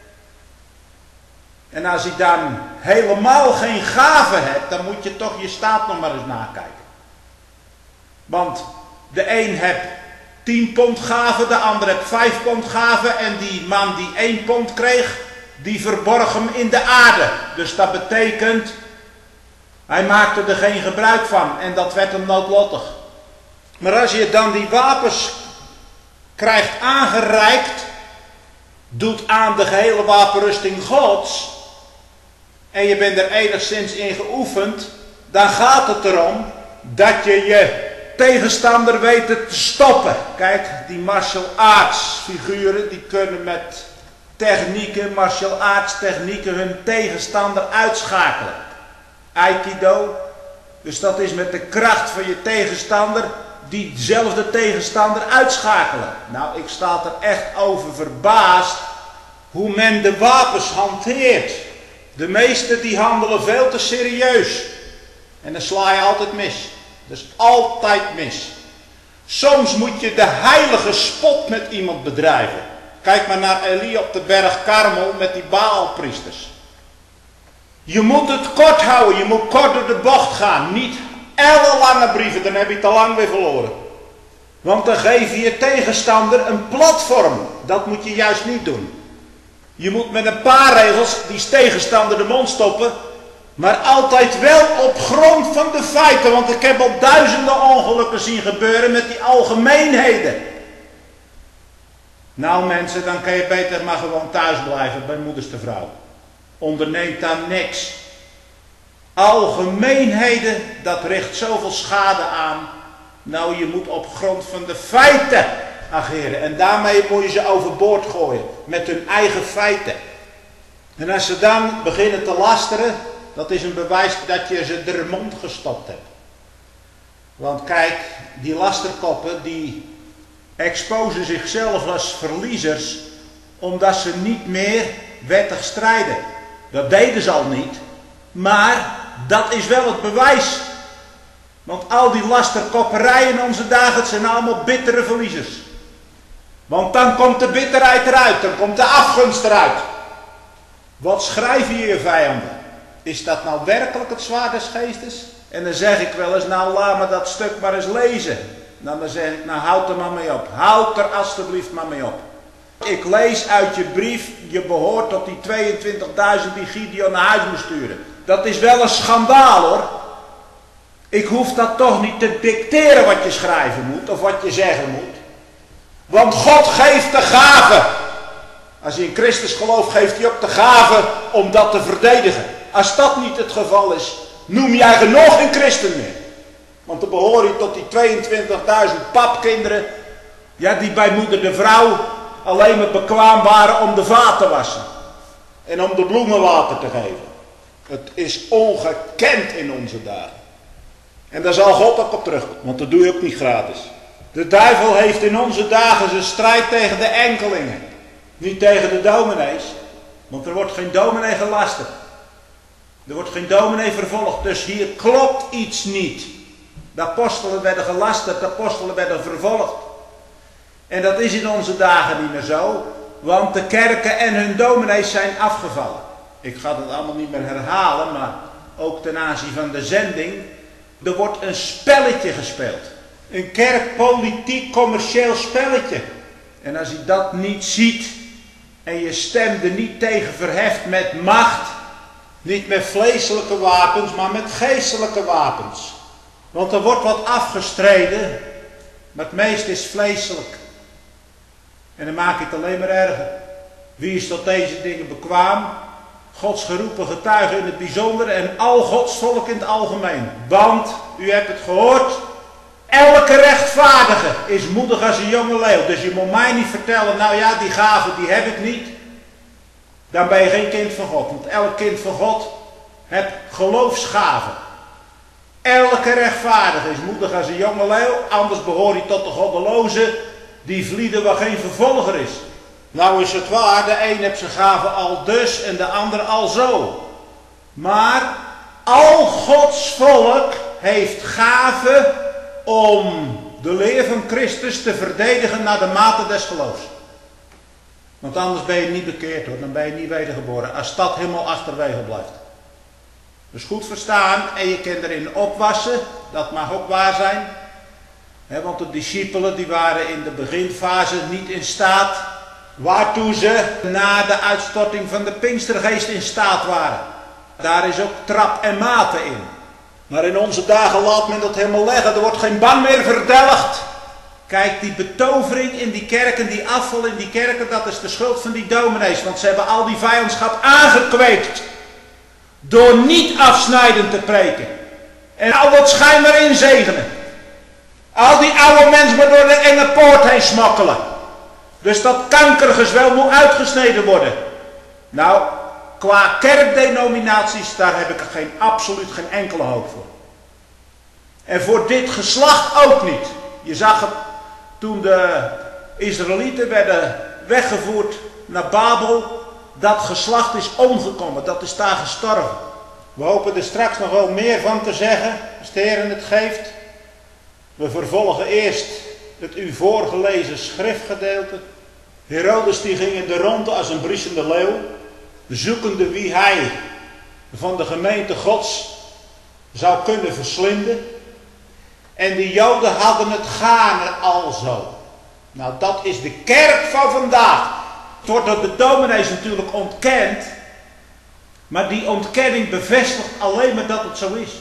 En als hij dan helemaal geen gave hebt, dan moet je toch je staat nog maar eens nakijken. Want de een heeft 10 pond gave, de ander heeft 5 pond gave. En die man die 1 pond kreeg, die verborg hem in de aarde. Dus dat betekent, hij maakte er geen gebruik van. En dat werd hem noodlottig. Maar als je dan die wapens krijgt aangereikt, doet aan de gehele wapenrusting Gods, en je bent er enigszins in geoefend, dan gaat het erom dat je tegenstander weet te stoppen. Kijk, die martial arts figuren, die kunnen met technieken, martial arts technieken, hun tegenstander uitschakelen. Aikido, dus dat is met de kracht van je tegenstander, diezelfde tegenstander uitschakelen. Nou, ik sta er echt over verbaasd hoe men de wapens hanteert. De meesten die handelen veel te serieus. En dan sla je altijd mis. Dus altijd mis. Soms moet je de heilige spot met iemand bedrijven. Kijk maar naar Elia op de berg Karmel met die Baalpriesters. Je moet het kort houden. Je moet kort door de bocht gaan. Niet ellenlange brieven, dan heb je het al lang weer verloren. Want dan geef je je tegenstander een platform. Dat moet je juist niet doen. Je moet met een paar regels die tegenstander de mond stoppen. Maar altijd wel op grond van de feiten. Want ik heb al duizenden ongelukken zien gebeuren met die algemeenheden. Nou mensen, dan kan je beter maar gewoon thuis blijven bij moeders de vrouw. Onderneemt dan niks. Algemeenheden, dat richt zoveel schade aan. Nou, je moet op grond van de feiten ageren. En daarmee moet je ze overboord gooien. Met hun eigen feiten. En als ze dan beginnen te lasteren, dat is een bewijs dat je ze de mond gestopt hebt. Want kijk, die lasterkoppen die exposen zichzelf als verliezers, omdat ze niet meer wettig strijden. Dat deden ze al niet, maar dat is wel het bewijs. Want al die lasterkopperijen in onze dagen, het zijn allemaal bittere verliezers. Want dan komt de bitterheid eruit, dan komt de afgunst eruit. Wat schrijven je vijanden? Is dat nou werkelijk het zwaard des geestes? En dan zeg ik wel eens, nou laat me dat stuk maar eens lezen. Dan zeg ik, nou houd er maar mee op. Houd er alstublieft maar mee op. Ik lees uit je brief, je behoort tot die 22.000 die Gideon naar huis moest sturen. Dat is wel een schandaal hoor. Ik hoef dat toch niet te dicteren wat je schrijven moet of wat je zeggen moet. Want God geeft de gave. Als je in Christus gelooft, geeft hij ook de gave om dat te verdedigen. Als dat niet het geval is, noem jij genoeg geen christen meer. Want dan behoor je tot die 22.000 papkinderen, ja, die bij moeder de vrouw alleen maar bekwaam waren om de vaat te wassen. En om de bloemen water te geven. Het is ongekend in onze dagen. En daar zal God ook op terugkomen, want dat doe je ook niet gratis. De duivel heeft in onze dagen zijn strijd tegen de enkelingen. Niet tegen de dominees, want er wordt geen dominee gelasterd. Er wordt geen dominee vervolgd, dus hier klopt iets niet. De apostelen werden gelasterd, de apostelen werden vervolgd. En dat is in onze dagen niet meer zo, want de kerken en hun dominees zijn afgevallen. Ik ga dat allemaal niet meer herhalen, maar ook ten aanzien van de zending. Er wordt een spelletje gespeeld. Een kerkpolitiek commercieel spelletje. En als je dat niet ziet en je stem er niet tegen verheft met macht, niet met vleeselijke wapens, maar met geestelijke wapens. Want er wordt wat afgestreden, maar het meeste is vleeselijk. En dan maak je het alleen maar erger. Wie is tot deze dingen bekwaam? Gods geroepen getuigen in het bijzonder en al Gods volk in het algemeen. Want, u hebt het gehoord, elke rechtvaardige is moedig als een jonge leeuw. Dus je moet mij niet vertellen, nou ja, die gave die heb ik niet. Dan ben je geen kind van God. Want elk kind van God heeft geloofsgaven. Elke rechtvaardige is moedig als een jonge leeuw. Anders behoort hij tot de goddeloze die vlieden waar geen vervolger is. Nou is het waar, de een heeft zijn gave al dus en de ander al zo. Maar al Gods volk heeft gave om de leer van Christus te verdedigen naar de mate des geloofs. Want anders ben je niet bekeerd hoor, dan ben je niet wedergeboren. Als dat helemaal achterwege blijft. Dus goed verstaan en je kunt erin opwassen, dat mag ook waar zijn. Want de discipelen die waren in de beginfase niet in staat waartoe ze na de uitstorting van de Pinkstergeest in staat waren. Daar is ook trap en mate in. Maar in onze dagen laat men dat helemaal leggen. Er wordt geen ban meer verdelgd. Kijk, die betovering in die kerken, die afval in die kerken, dat is de schuld van die dominees. Want ze hebben al die vijandschap aangekweekt. Door niet afsnijdend te preken. En al dat schijnbaar inzegenen. Al die oude mensen maar door de enge poort heen smokkelen. Dus dat kankergezwel moet uitgesneden worden. Nou, qua kerkdenominaties, daar heb ik er absoluut geen enkele hoop voor. En voor dit geslacht ook niet. Je zag het toen de Israëlieten werden weggevoerd naar Babel. Dat geslacht is omgekomen, dat is daar gestorven. We hopen er straks nog wel meer van te zeggen, als de Heer het geeft. We vervolgen eerst het u voorgelezen schriftgedeelte. Herodes die ging in de ronde als een briesende leeuw, zoekende wie hij van de gemeente Gods zou kunnen verslinden. En de Joden hadden het gaande alzo. Nou, dat is de kerk van vandaag. Het wordt door de dominees natuurlijk ontkend, maar die ontkenning bevestigt alleen maar dat het zo is.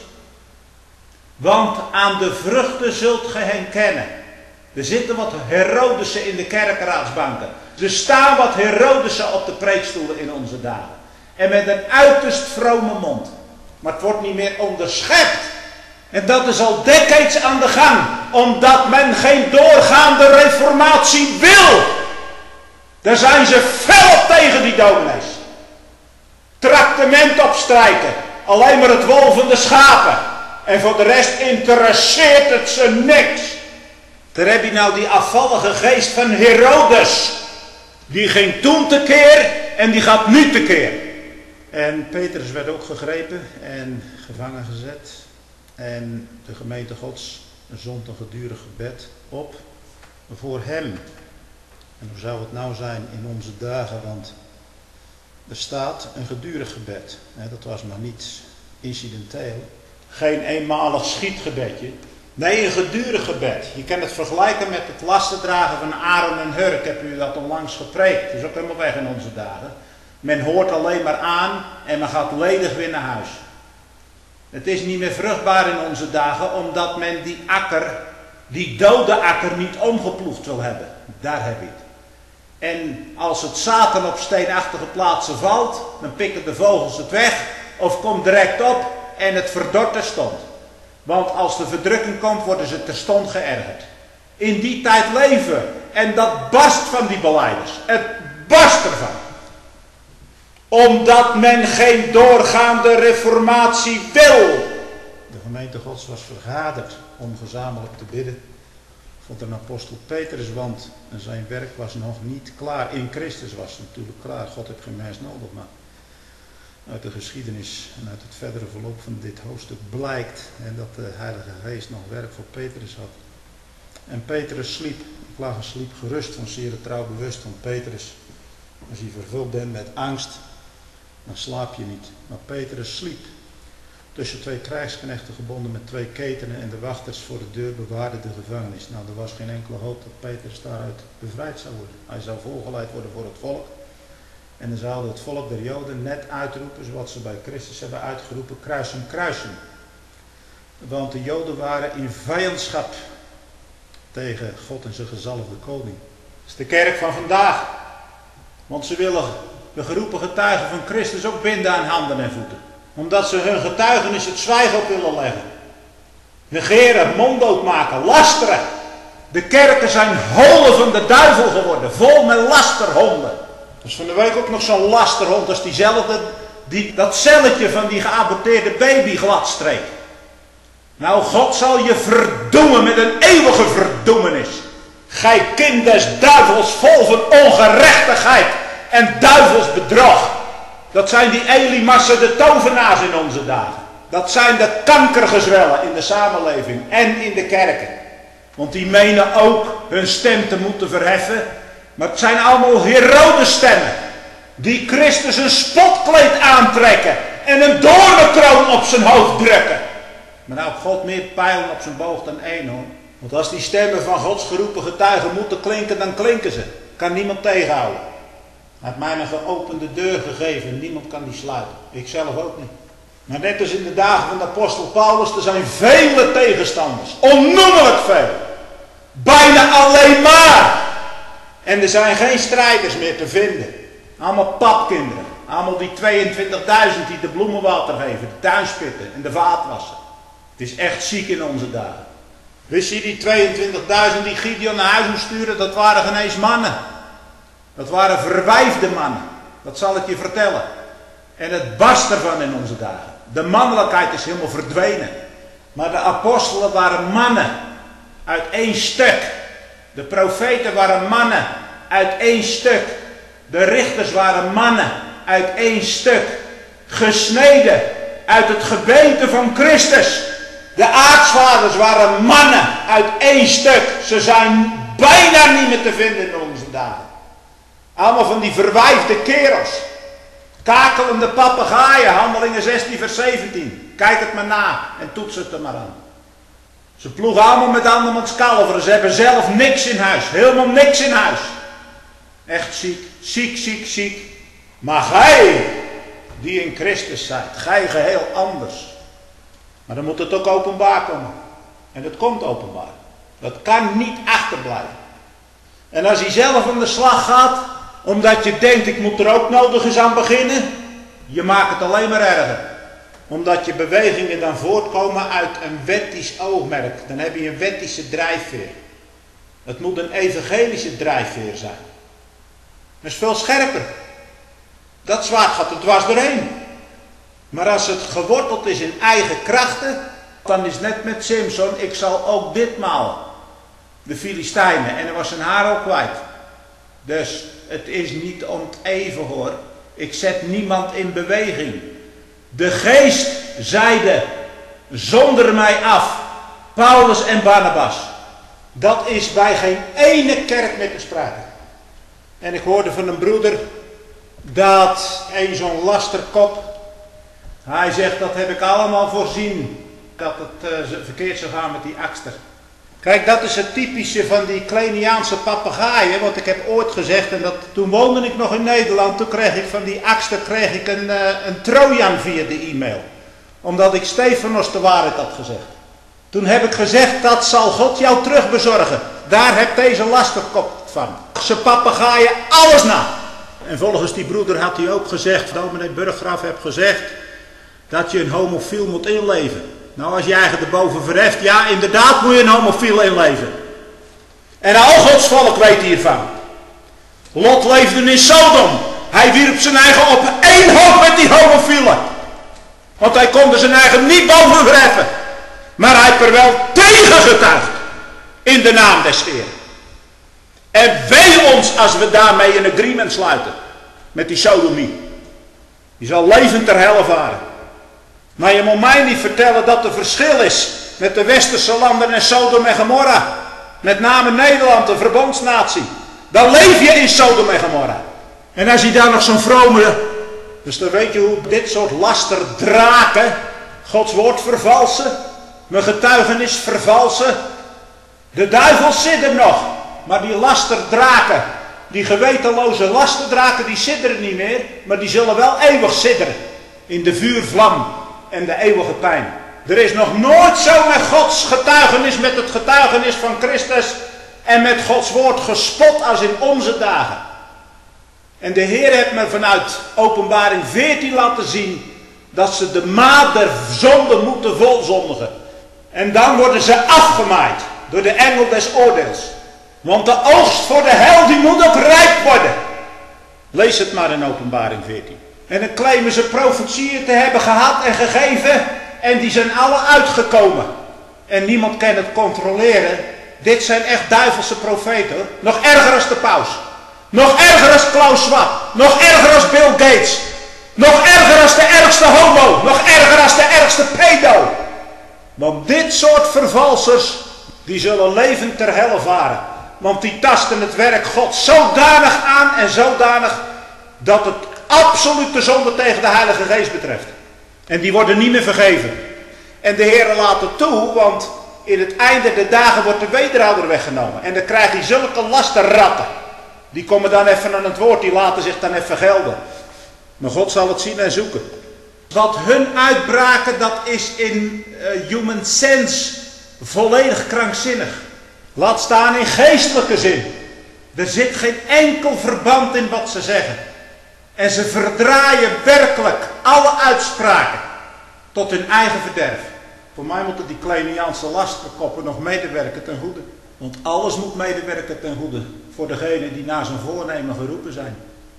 Want aan de vruchten zult ge hen kennen. Er zitten wat Herodesen in de kerkraadsbanken. Er staan wat Herodesen op de preekstoelen in onze dagen. En met een uiterst vrome mond. Maar het wordt niet meer onderschept. En dat is al decades aan de gang. Omdat men geen doorgaande reformatie wil. Daar zijn ze fel op tegen die dominees. Traktement opstrijken. Alleen maar het wol van de schapen. En voor de rest interesseert het ze niks. Daar heb je nou die afvallige geest van Herodes. Die ging toen tekeer en die gaat nu tekeer. En Petrus werd ook gegrepen en gevangen gezet. En de gemeente Gods zond een gedurig gebed op voor hem. En hoe zou het nou zijn in onze dagen, want er staat een gedurig gebed. Dat was maar niet incidenteel. Geen eenmalig schietgebedje. Nee, een gedurig gebed. Je kan het vergelijken met het lastendragen van Aaron en Hur. Ik heb u dat onlangs gepreekt. Dat is ook helemaal weg in onze dagen. Men hoort alleen maar aan en men gaat ledig weer naar huis. Het is niet meer vruchtbaar in onze dagen, omdat men die akker, die dode akker, niet omgeploegd wil hebben. Daar heb je het. En als het zaad op steenachtige plaatsen valt, dan pikken de vogels het weg of komt direct op en het verdort terstond. Want als de verdrukking komt, worden ze terstond geërgerd. In die tijd leven. En dat barst van die belijders. Het barst ervan. Omdat men geen doorgaande reformatie wil. De gemeente Gods was vergaderd om gezamenlijk te bidden voor de apostel Petrus, want zijn werk was nog niet klaar. In Christus was het natuurlijk klaar. God heeft geen mens nodig, maar uit de geschiedenis en uit het verdere verloop van dit hoofdstuk blijkt dat de Heilige Geest nog werk voor Petrus had. En Petrus sliep. Ik lag en sliep gerust, van zeer trouw bewust van Petrus. Als je vervuld bent met angst, dan slaap je niet. Maar Petrus sliep. Tussen twee krijgsknechten gebonden met twee ketenen en de wachters voor de deur bewaarden de gevangenis. Nou, er was geen enkele hoop dat Petrus daaruit bevrijd zou worden. Hij zou voorgeleid worden voor het volk. En dan zouden het volk der Joden net uitroepen, zoals ze bij Christus hebben uitgeroepen, kruisen, kruisen. Want de Joden waren in vijandschap tegen God en zijn gezalfde koning. Dat is de kerk van vandaag. Want ze willen de geroepen getuigen van Christus ook binden aan handen en voeten. Omdat ze hun getuigenis het zwijgen op willen leggen. Negeren, monddood maken, lasteren. De kerken zijn holen van de duivel geworden, vol met lasterhonden. Dus van de week ook nog zo'n lasterhond als diezelfde, die dat celletje van die geaborteerde baby gladstreek. Nou, God zal je verdoemen met een eeuwige verdoemenis. Gij kind des duivels, vol van ongerechtigheid en duivelsbedrog. Dat zijn die Elimassen, de tovenaars in onze dagen. Dat zijn de kankergezwellen in de samenleving en in de kerken. Want die menen ook hun stem te moeten verheffen. Maar het zijn allemaal Herodesstemmen. Die Christus een spotkleed aantrekken. En een doornenkroon op zijn hoofd drukken. Maar nou, God meer pijlen op zijn boog dan één, hoor. Want als die stemmen van Gods geroepen getuigen moeten klinken, dan klinken ze. Kan niemand tegenhouden. Hij heeft mij een geopende deur gegeven. Niemand kan die sluiten. Ik zelf ook niet. Maar net als in de dagen van de apostel Paulus, er zijn vele tegenstanders. Onnoemelijk veel. Bijna alleen maar. En er zijn geen strijders meer te vinden. Allemaal papkinderen. Allemaal die 22.000 die de bloemenwater geven, de tuinspitten en de vaatwassen. Het is echt ziek in onze dagen. Wist je, die 22.000 die Gideon naar huis moest sturen, dat waren geen eens mannen. Dat waren verwijfde mannen. Dat zal ik je vertellen. En het barst ervan in onze dagen. De mannelijkheid is helemaal verdwenen. Maar de apostelen waren mannen uit één stuk. De profeten waren mannen uit één stuk. De richters waren mannen uit één stuk. Gesneden uit het gebeente van Christus. De aartsvaders waren mannen uit één stuk. Ze zijn bijna niet meer te vinden in onze dagen. Allemaal van die verwijfde kerels. Kakelende papegaaien, Handelingen 16 vers 17. Kijk het maar na en toets het er maar aan. Ze ploegen allemaal met andermans kalveren. Ze hebben zelf niks in huis. Helemaal niks in huis. Echt ziek. Ziek, ziek, ziek. Maar gij, die in Christus zijt. Gij geheel anders. Maar dan moet het ook openbaar komen. En het komt openbaar. Dat kan niet achterblijven. En als hij zelf aan de slag gaat, omdat je denkt ik moet er ook nodig eens aan beginnen. Je maakt het alleen maar erger. Omdat je bewegingen dan voortkomen uit een wettisch oogmerk. Dan heb je een wettische drijfveer. Het moet een evangelische drijfveer zijn. Dat is veel scherper. Dat zwaard gaat er dwars doorheen. Maar als het geworteld is in eigen krachten, dan is het net met Simson, ik zal ook ditmaal de Filistijnen. En er was zijn haar ook kwijt. Dus het is niet om het even, hoor. Ik zet niemand in beweging. De geest zeide, zonder mij af, Paulus en Barnabas. Dat is bij geen ene kerk meer te sprake. En ik hoorde van een broeder dat een zo'n lasterkop, hij zegt dat heb ik allemaal voorzien dat het verkeerd zou gaan met die akster. Kijk, dat is het typische van die Kleiniaanse papegaaien. Want ik heb ooit gezegd, en toen woonde ik nog in Nederland. Toen kreeg ik van die akster een Trojan via de e-mail. Omdat ik Stefanos de waarheid had gezegd. Toen heb ik gezegd, dat zal God jou terugbezorgen. Daar hebt deze lasterkop van. Ze papegaaien alles na. En volgens die broeder had hij ook gezegd, dominee Burggraaf heeft gezegd, dat je een homofiel moet inleven. Nou, als je eigen erboven verheft, ja, inderdaad moet je een homofiel inleven. En al Gods volk weet hiervan. Lot leefde in Sodom. Hij wierp zijn eigen op één hoop met die homofielen. Want hij kon er zijn eigen niet boven verheffen. Maar hij heeft er wel tegen getuigd. In de naam des Heeren. En wee ons als we daarmee een agreement sluiten. Met die sodomie. Die zal levend ter helle varen. Maar je moet mij niet vertellen dat er verschil is met de westerse landen en Sodom en Gomorra. Met name Nederland, de verbondsnatie. Dan leef je in Sodom en Gomorra. En als je daar nog zo'n vrome... Dus dan weet je hoe dit soort lasterdraken Gods woord vervalsen. Mijn getuigenis vervalsen. De duivel zit er nog. Maar die lasterdraken, die gewetenloze lasterdraken, die sidderen niet meer. Maar die zullen wel eeuwig sidderen. In de vuurvlam en de eeuwige pijn. Er is nog nooit zo met Gods getuigenis, met het getuigenis van Christus en met Gods woord gespot als in onze dagen. En de Heer heeft me vanuit Openbaring 14 laten zien dat ze de maat der zonde moeten volzondigen. En dan worden ze afgemaaid door de engel des oordeels. Want de oogst voor de hel die moet ook rijp worden. Lees het maar in Openbaring 14. En dan claimen ze profetieën te hebben gehad en gegeven. En die zijn alle uitgekomen. En niemand kan het controleren. Dit zijn echt duivelse profeten hoor. Nog erger als de paus. Nog erger als Klaus Schwab. Nog erger als Bill Gates. Nog erger als de ergste homo. Nog erger als de ergste pedo. Want dit soort vervalsers, die zullen levend ter helle varen. Want die tasten het werk Gods zodanig aan en zodanig dat het absoluut de zonde tegen de Heilige Geest betreft. En die worden niet meer vergeven. En de Heer laat het toe, want in het einde der dagen wordt de wederhouder weggenomen. En dan krijg je zulke lasterratten. Die komen dan even aan het woord, die laten zich dan even gelden. Maar God zal het zien en zoeken. Wat hun uitbraken, dat is in human sense volledig krankzinnig. Laat staan in geestelijke zin. Er zit geen enkel verband in wat ze zeggen. En ze verdraaien werkelijk alle uitspraken tot hun eigen verderf. Voor mij moeten die Kleiniaanse lasterkoppen nog medewerken ten goede. Want alles moet medewerken ten goede voor degenen die naar zijn voornemen geroepen zijn.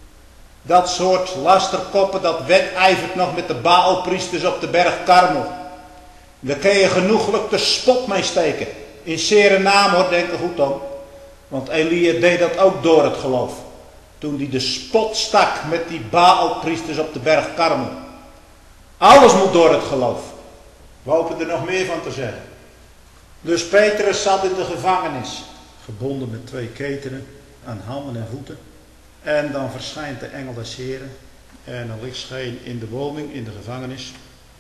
Dat soort lasterkoppen, dat wedijvert nog met de Baalpriesters op de berg Karmel. Daar kun je genoeglijk de spot mee steken. In Suriname hoor, denk er goed om. Want Elia deed dat ook door het geloof. Toen hij de spot stak met die Baalpriesters op de berg Karmel. Alles moet door het geloof. We hopen er nog meer van te zeggen. Dus Petrus zat in de gevangenis. Gebonden met 2 ketenen aan handen en voeten. En dan verschijnt de engel des Heren. En dan ligt scheen in de woning, in de gevangenis.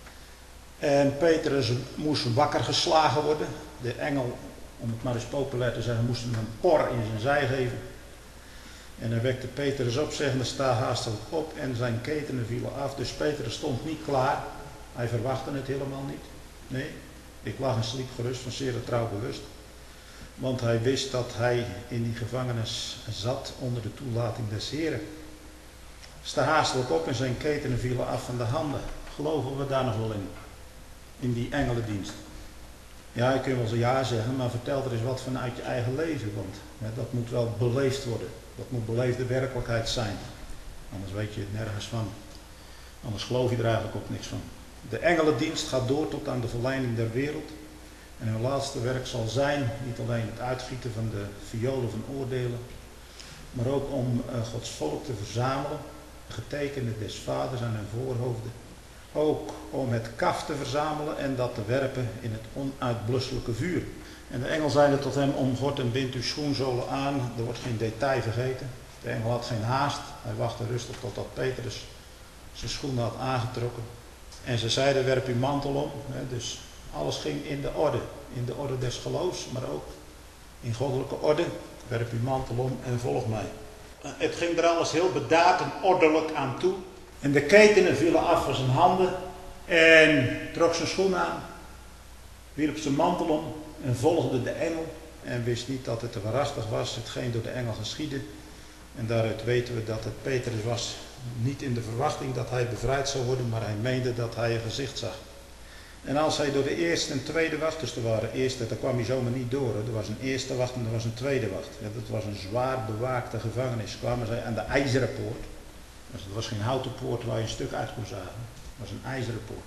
En Petrus moest wakker geslagen worden. De engel, om het maar eens populair te zeggen, moest hem een por in zijn zij geven. En dan wekte Petrus op, zeggende, sta haastelijk op. En zijn ketenen vielen af. Dus Petrus stond niet klaar. Hij verwachtte het helemaal niet. Nee, ik lag en sliep gerust, van zeer trouw bewust. Want hij wist dat hij in die gevangenis zat onder de toelating des Heren. Sta haastelijk op en zijn ketenen vielen af van de handen. Geloven we daar nog wel in? In die engelendienst. Ja, je kunt wel zo ja zeggen, maar vertel er eens wat vanuit je eigen leven. Want dat moet wel beleefd worden. Dat moet beleefde werkelijkheid zijn. Anders weet je er nergens van. Anders geloof je er eigenlijk ook niks van. De engelendienst gaat door tot aan de verleiding der wereld. En hun laatste werk zal zijn, niet alleen het uitgieten van de violen van oordelen, maar ook om Gods volk te verzamelen, getekende des vaders aan hun voorhoofden. Ook om het kaf te verzamelen en dat te werpen in het onuitblusselijke vuur. En de engel zeide tot hem, omgord en bind uw schoenzolen aan, er wordt geen detail vergeten. De engel had geen haast, hij wachtte rustig totdat Petrus zijn schoenen had aangetrokken. En ze zeiden, werp uw mantel om, dus Alles ging in de orde des geloofs, maar ook in goddelijke orde. Werp uw mantel om en volg mij. Het ging er alles heel bedaard en ordelijk aan toe. En de ketenen vielen af van zijn handen en trok zijn schoen aan, wierp zijn mantel om en volgde de engel. En wist niet dat het te waarachtig was, hetgeen door de engel geschiedde. En daaruit weten we dat het Petrus was, niet in de verwachting dat hij bevrijd zou worden, maar hij meende dat hij een gezicht zag. En als hij door de eerste en tweede wacht, dus er waren eerste, daar kwam hij zomaar niet door. Er was een eerste wacht en er was een tweede wacht. Ja, dat was een zwaar bewaakte gevangenis. Kwamen zij aan de ijzeren poort. Dus het was geen houten poort waar je een stuk uit kon zagen. Het was een ijzeren poort.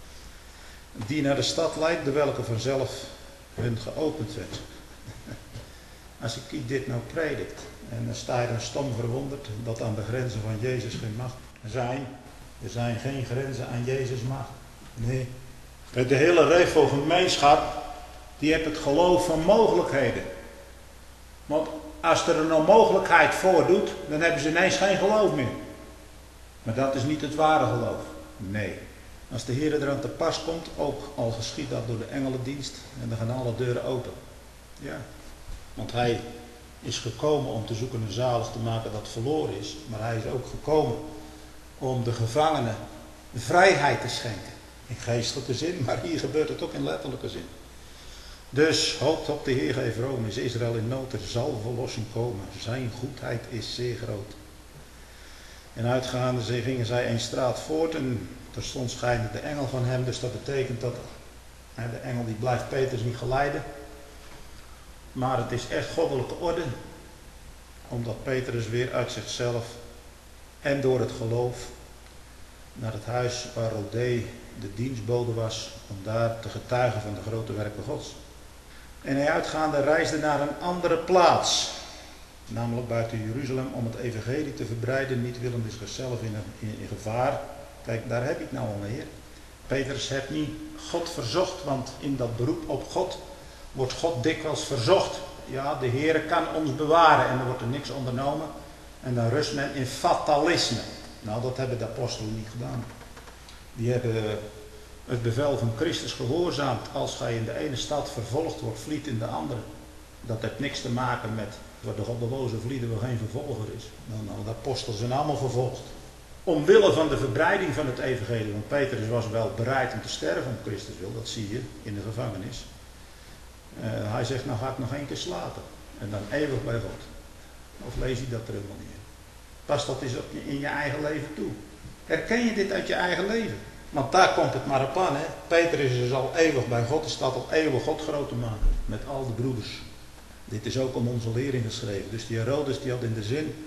Die naar de stad leidt, de welke vanzelf hun geopend werd. Als ik dit nou predikt en dan sta je dan stom verwonderd dat aan de grenzen van Jezus geen macht zijn. Er zijn geen grenzen aan Jezus macht. Nee. De hele regelgemeenschap die heeft het geloof van mogelijkheden. Want als er een onmogelijkheid voordoet, dan hebben ze ineens geen geloof meer. Maar dat is niet het ware geloof. Nee. Als de Heer er aan te pas komt, ook al geschiet dat door de engelendienst, en dan gaan alle deuren open. Ja. Want hij is gekomen om te zoeken en zalig te maken dat verloren is. Maar hij is ook gekomen om de gevangenen vrijheid te schenken. In geestelijke zin, maar hier gebeurt het ook in letterlijke zin. Dus hoopt op de Heer, gij vroom, is Israël in nood, er zal verlossing komen. Zijn goedheid is zeer groot. En uitgaande gingen zij een straat voort en terstond schijnde de engel van hem. Dus dat betekent dat de engel die blijft Petrus niet geleiden. Maar het is echt goddelijke orde. Omdat Petrus weer uit zichzelf en door het geloof naar het huis waar Rodé de dienstbode was, om daar te getuigen van de grote werken Gods. En hij uitgaande reisde naar een andere plaats, namelijk buiten Jeruzalem, om het evangelie te verbreiden, niet willende zichzelf in gevaar. Kijk, daar heb ik het nou al meer. Petrus heeft niet God verzocht, want in dat beroep op God wordt God dikwijls verzocht. Ja, de Heere kan ons bewaren en er wordt er niks ondernomen. En dan rust men in fatalisme. Nou, dat hebben de apostelen niet gedaan. Die hebben het bevel van Christus gehoorzaamd. Als gij in de ene stad vervolgd wordt, vliet in de andere. Dat heeft niks te maken met waar de goddeloze vlieden waar geen vervolger is. Nou, de apostelen zijn allemaal vervolgd. Omwille van de verbreiding van het evangelie. Want Petrus was wel bereid om te sterven om Christus wil. Dat zie je in de gevangenis. Hij zegt, nou ga ik nog één keer slapen. En dan eeuwig bij God. Of lees je dat er helemaal niet in? Pas dat eens in je eigen leven toe. Herken je dit uit je eigen leven? Want daar komt het maar op aan. Hè? Petrus is al eeuwig bij God. Is staat al eeuwig God groot te maken. Met al de broeders. Dit is ook om onze lering geschreven. Dus die Herodes die had in de zin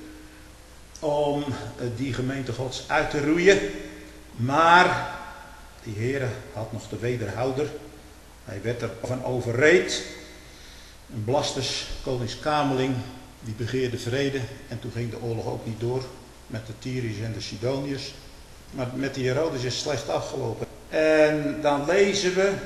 om die gemeente Gods uit te roeien. Maar die Heere had nog de wederhouder. Hij werd er van overreed. En Blastus, konings Kameling, die begeerde vrede. En toen ging de oorlog ook niet door met de Tyriërs en de Sidoniërs. Maar met die Herodes is het slecht afgelopen. En dan lezen we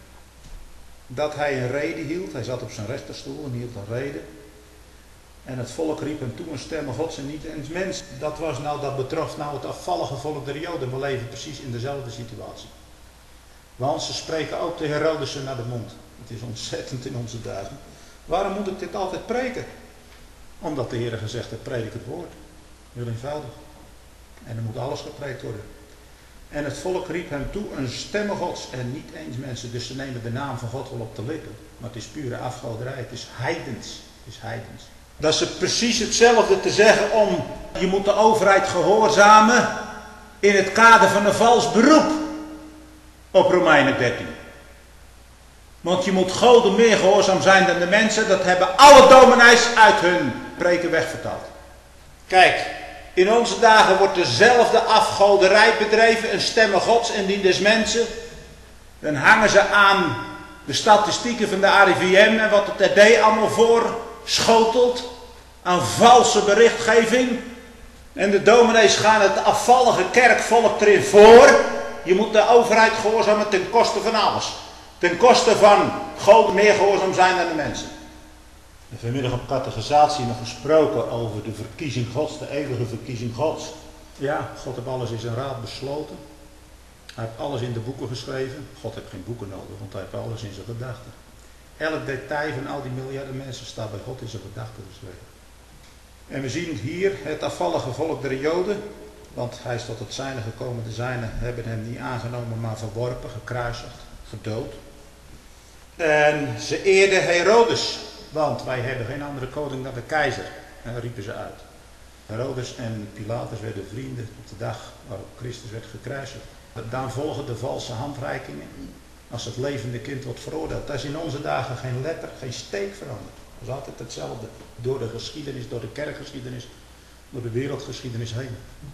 dat hij een rede hield. Hij zat op zijn rechterstoel en hield een rede. En het volk riep hem toe een stem Gods en niet eens mens. Dat betrof nou het afvallige volk der Joden. We leven precies in dezelfde situatie. Want ze spreken ook de Herodesen naar de mond. Het is ontzettend in onze dagen. Waarom moet ik dit altijd preken? Omdat de Heer gezegd heeft, predik het woord. Heel eenvoudig. En er moet alles gepreekt worden. En het volk riep hem toe een stem Gods en niet eens mensen. Dus ze nemen de naam van God wel op de lippen. Maar het is pure afgoderij. Het is heidens. Het is heidens. Dat is precies hetzelfde te zeggen om je moet de overheid gehoorzamen in het kader van een vals beroep op Romeinen 13. Want je moet Goden meer gehoorzaam zijn dan de mensen. Dat hebben alle dominees uit hun preken wegvertaald. Kijk, in onze dagen wordt dezelfde afgoderij bedreven, een stem Gods en die des mensen. Dan hangen ze aan de statistieken van de RIVM en wat het RD allemaal voor schotelt aan valse berichtgeving. En de dominees gaan het afvallige kerkvolk erin voor. Je moet de overheid gehoorzamen ten koste van alles. Ten koste van God meer gehoorzaam zijn dan de mensen. We hebben vanmiddag op catechisatie nog gesproken over de verkiezing Gods, de eeuwige verkiezing Gods. Ja, God heeft alles in zijn raad besloten. Hij heeft alles in de boeken geschreven. God heeft geen boeken nodig, want hij heeft alles in zijn gedachten. Elk detail van al die miljarden mensen staat bij God in zijn gedachten geschreven. En we zien hier het afvallige volk der Joden, want hij is tot het zijne gekomen, de zijnen hebben hem niet aangenomen, maar verworpen, gekruisigd, gedood. En ze eerden Herodes, want wij hebben geen andere koning dan de keizer. En dan riepen ze uit. Herodes en Pilatus werden vrienden op de dag waarop Christus werd gekruisigd. Dan volgen de valse handreikingen. Als het levende kind wordt veroordeeld. Dat is in onze dagen geen letter, geen steek veranderd. Dat is altijd hetzelfde. Door de geschiedenis, door de kerkgeschiedenis, door de wereldgeschiedenis heen.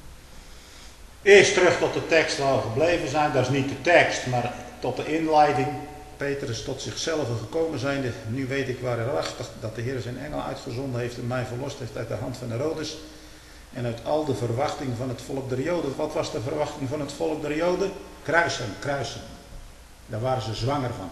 Eerst terug tot de tekst waar we gebleven zijn. Dat is niet de tekst, maar tot de inleiding. Petrus tot zichzelf gekomen zijnde. Nu weet ik waarachtig dat de Heer zijn engel uitgezonden heeft en mij verlost heeft uit de hand van Herodes. En uit al de verwachting van het volk der Joden. Wat was de verwachting van het volk der Joden? Kruisen, kruisen. Daar waren ze zwanger van.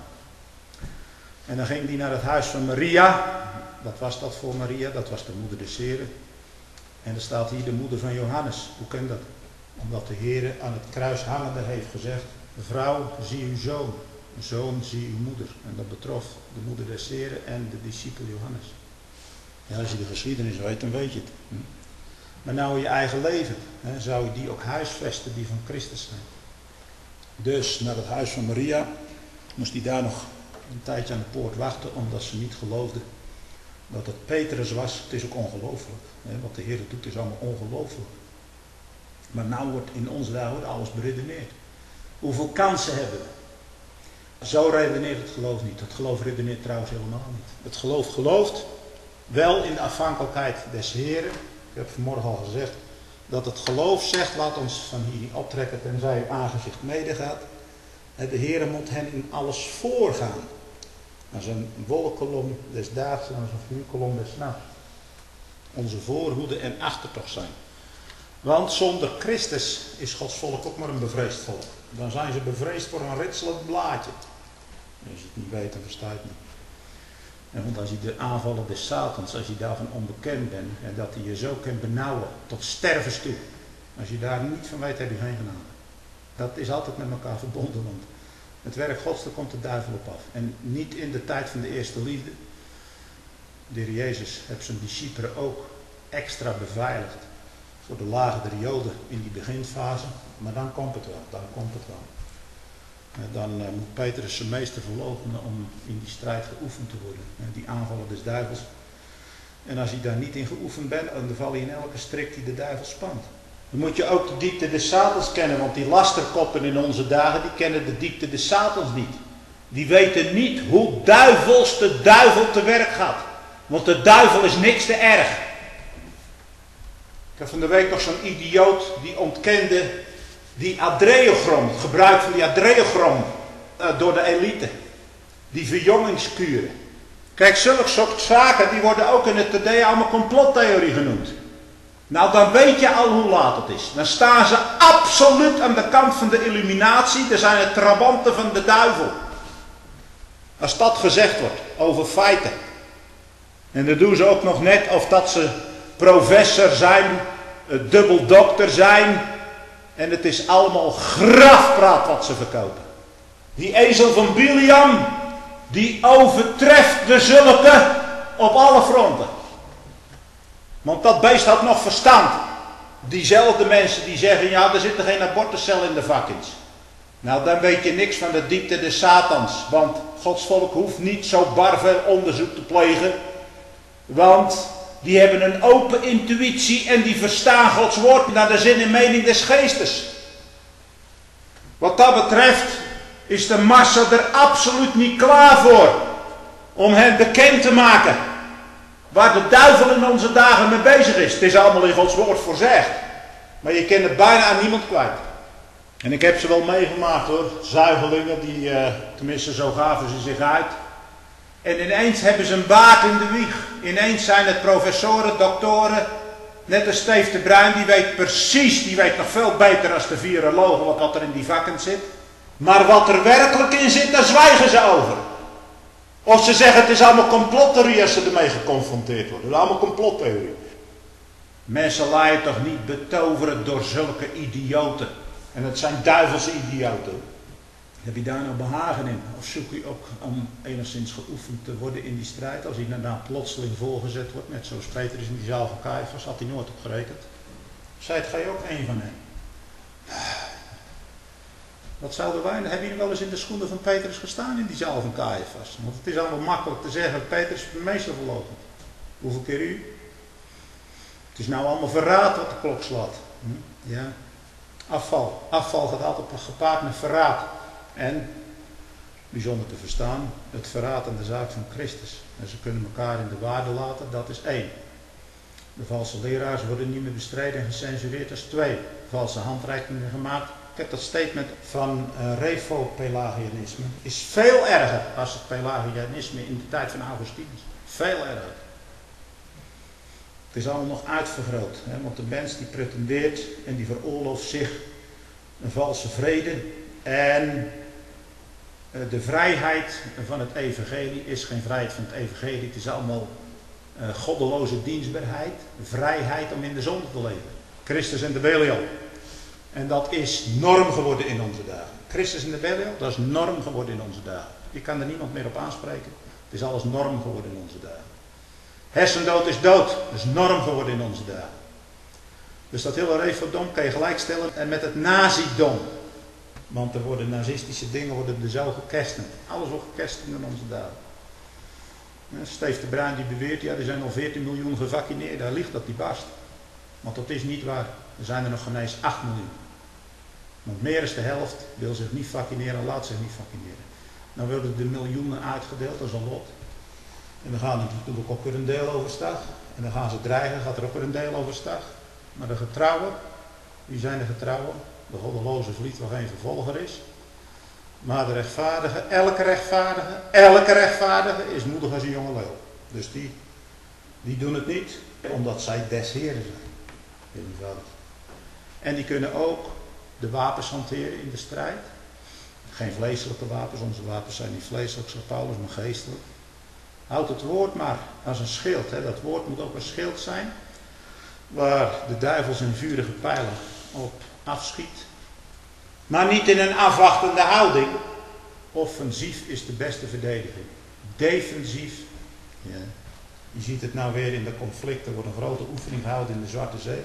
En dan ging die naar het huis van Maria. Wat was dat voor Maria? Dat was de moeder des Heren. En er staat hier de moeder van Johannes. Hoe kan dat? Omdat de Heer aan het kruis hangende heeft gezegd: vrouw, zie uw zoon. Zoon, zie uw moeder. En dat betrof de moeder des Heren en de discipel Johannes. Ja, als je de geschiedenis weet, dan weet je het. Maar nou in je eigen leven, zou je die ook huisvesten die van Christus zijn. Dus naar het huis van Maria moest hij daar nog een tijdje aan de poort wachten, omdat ze niet geloofde dat het Petrus was. Het is ook ongelooflijk. Wat de Heer doet is allemaal ongelooflijk. Maar nou wordt in onze dagen alles beredeneerd. Hoeveel kansen hebben we? Zo redeneert het geloof niet. Het geloof redeneert trouwens helemaal niet. Het geloof gelooft wel in de afhankelijkheid des Heren. Ik heb vanmorgen al gezegd dat het geloof zegt: laat ons van hier niet optrekken tenzij uw aangezicht medegaat. De Heer moet hen in alles voorgaan. Als een wolkkolom des daags en als een vuurkolom des nachts. Onze voorhoede en achtertocht zijn. Want zonder Christus is Gods volk ook maar een bevreesd volk. Dan zijn ze bevreesd voor een ritselend blaadje. Als je het niet weet, dan versta je het niet. En want als je de aanvallen des Satans, als je daarvan onbekend bent, en dat hij je zo kan benauwen, tot stervens toe. Als je daar niet van weet, heb je geen genade. Dat is altijd met elkaar verbonden, want het werk Gods, daar komt de duivel op af. En niet in de tijd van de eerste liefde. De Heer Jezus heeft zijn discipelen ook extra beveiligd voor de lagen der Joden in die beginfase. Maar dan komt het wel, dan komt het wel. Dan moet Petrus zijn meester verloochenen om in die strijd geoefend te worden. Die aanvallen des duivels. En als je daar niet in geoefend bent, dan val je in elke strik die de duivel spant. Dan moet je ook de diepte des Satans kennen, want die lasterkoppen in onze dagen, die kennen de diepte des Satans niet. Die weten niet hoe duivels de duivel te werk gaat. Want de duivel is niks te erg. Ik heb van de week nog zo'n idioot die ontkende die adreochrom, het gebruik van die adreochrom door de elite. Die verjongingskuren. Kijk, zulke soort zaken die worden ook in het TD allemaal complottheorie genoemd. Nou, dan weet je al hoe laat het is. Dan staan ze absoluut aan de kant van de illuminatie. Dan zijn het trabanten van de duivel. Als dat gezegd wordt over feiten. En dan doen ze ook nog net of dat ze professor zijn, dubbeldokter zijn. En het is allemaal grafpraat wat ze verkopen. Die ezel van Biliam, die overtreft de zulke op alle fronten. Want dat beest had nog verstand. Diezelfde mensen die zeggen, ja, er zit er geen abortuscel in de vakjes. Nou, dan weet je niks van de diepte des Satans. Want Gods volk hoeft niet zo bar veel onderzoek te plegen. Want die hebben een open intuïtie en die verstaan Gods woord naar de zin en mening des geestes. Wat dat betreft is de massa er absoluut niet klaar voor om hen bekend te maken waar de duivel in onze dagen mee bezig is. Het is allemaal in Gods woord voorzegd. Maar je kent het bijna aan niemand kwijt. En ik heb ze wel meegemaakt hoor. Zuigelingen die, tenminste zo gaven ze zich uit. En ineens hebben ze een baard in de wieg. Ineens zijn het professoren, doktoren. Net als Steve de Bruin, die weet precies, die weet nog veel beter dan de virologen wat er in die vakken zit. Maar wat er werkelijk in zit, daar zwijgen ze over. Of ze zeggen het is allemaal complottheorie als ze ermee geconfronteerd worden. Het is allemaal complottheorie. Mensen laten toch niet betoveren door zulke idioten. En het zijn duivelse idioten. Heb je daar nou behagen in? Of zoek je ook om enigszins geoefend te worden in die strijd? Als hij daarna plotseling voorgezet wordt, net zoals Petrus in die zaal van Caiaphas, had hij nooit op gerekend. Zijt gij ook een van hen? Wat zouden wij, hebben jullie wel eens in de schoenen van Petrus gestaan in die zaal van Caiaphas? Want het is allemaal makkelijk te zeggen dat Petrus de meester verloochent. Hoeveel keer u? Het is nou allemaal verraad wat de klok slaat. Ja. Afval. Afval gaat altijd gepaard met verraad. En, bijzonder te verstaan, het verraad aan de zaak van Christus. En ze kunnen elkaar in de waarde laten, dat is 1. De valse leraars worden niet meer bestreden en gecensureerd, dat is 2. Valse handreikingen gemaakt. Ik heb dat statement van Revo-Pelagianisme. Is veel erger als het Pelagianisme in de tijd van Augustinus. Veel erger. Het is allemaal nog uitvergroot. Hè? Want de mens die pretendeert en die veroorlooft zich een valse vrede. En de vrijheid van het evangelie is geen vrijheid van het evangelie. Het is allemaal goddeloze dienstbaarheid. Vrijheid om in de zonde te leven. Christus en de Belial. En dat is norm geworden in onze dagen. Christus en de Belial, dat is norm geworden in onze dagen. Je kan er niemand meer op aanspreken. Het is alles norm geworden in onze dagen. Hersendood is dood. Dat is norm geworden in onze dagen. Dus dat hele referendum kan je gelijkstellen met het nazidom. Want er worden nazistische dingen worden er zo gekerstend. Alles wordt gekerstend in onze dagen. Steve de Bruin die beweert, ja er zijn al 14 miljoen gevaccineerd. Daar ligt dat die barst. Want dat is niet waar. Er zijn er nog geen eens 8 miljoen. Want meer dan de helft wil zich niet vaccineren en laat zich niet vaccineren. Dan worden er miljoenen uitgedeeld als een lot. En dan gaan er natuurlijk ook weer een deel overstag. En dan gaan ze dreigen, gaat er ook weer een deel overstag. Maar de getrouwen, wie zijn de getrouwen? De goddeloze vliet waar geen vervolger is. Maar de rechtvaardige, elke rechtvaardige is moedig als een jonge leeuw. Dus die doen het niet, omdat zij des Heren zijn. En die kunnen ook de wapens hanteren in de strijd. Geen vleeselijke wapens, onze wapens zijn niet vleeselijk, zegt Paulus, maar geestelijk. Houd het woord maar als een schild. Hè. Dat woord moet ook een schild zijn. Waar de duivel zijn vurige pijlen op afschiet. Maar niet in een afwachtende houding. Offensief is de beste verdediging. Defensief. Ja. Je ziet het nou weer in de conflicten. Er wordt een grote oefening gehouden in de Zwarte Zee.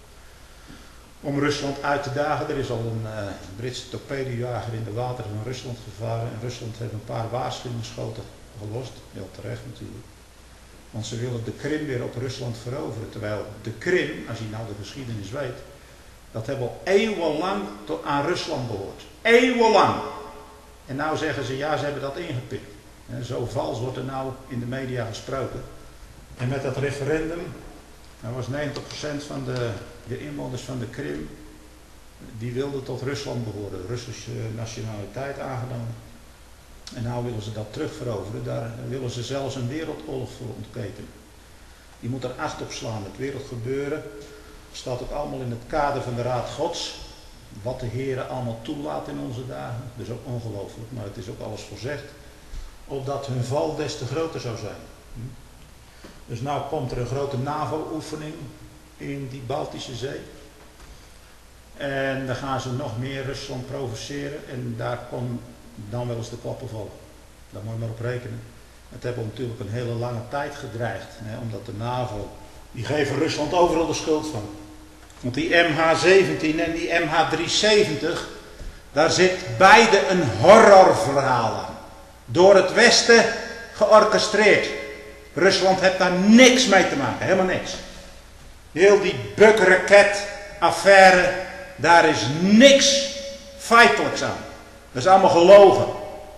Om Rusland uit te dagen. Er is al een Britse torpedojager in de wateren van Rusland gevaren. En Rusland heeft een paar waarschuwingsschoten gelost. Heel terecht natuurlijk. Want ze willen de Krim weer op Rusland veroveren. Terwijl de Krim, als je nou de geschiedenis weet, dat hebben al eeuwenlang aan Rusland behoord. Eeuwenlang. En nou zeggen ze, ja, ze hebben dat ingepikt. En zo vals wordt er nou in de media gesproken. En met dat referendum, dan was 90% van de inwoners van de Krim, die wilden tot Rusland behoren. Russische nationaliteit aangenomen. En nou willen ze dat terugveroveren. Daar willen ze zelfs een wereldoorlog voor ontketenen. Je moet er acht op slaan. Het wereldgebeuren staat ook allemaal in het kader van de Raad Gods. Wat de Heer allemaal toelaat in onze dagen. Dat is ook ongelooflijk, maar het is ook alles voorzegd. Opdat hun val des te groter zou zijn. Dus nou komt er een grote NAVO-oefening in die Baltische Zee. En dan gaan ze nog meer Rusland provoceren. En daar komt dan wel eens de klappen vallen. Daar moet je maar op rekenen. Het hebben natuurlijk een hele lange tijd gedreigd. Hè, omdat de NAVO, die geven Rusland overal de schuld van. Want die MH17 en die MH370, daar zit beide een horrorverhaal aan. Door het Westen georchestreerd. Rusland heeft daar niks mee te maken, helemaal niks. Heel die Buk-raket-affaire, daar is niks feitelijks aan. Dat is allemaal gelogen.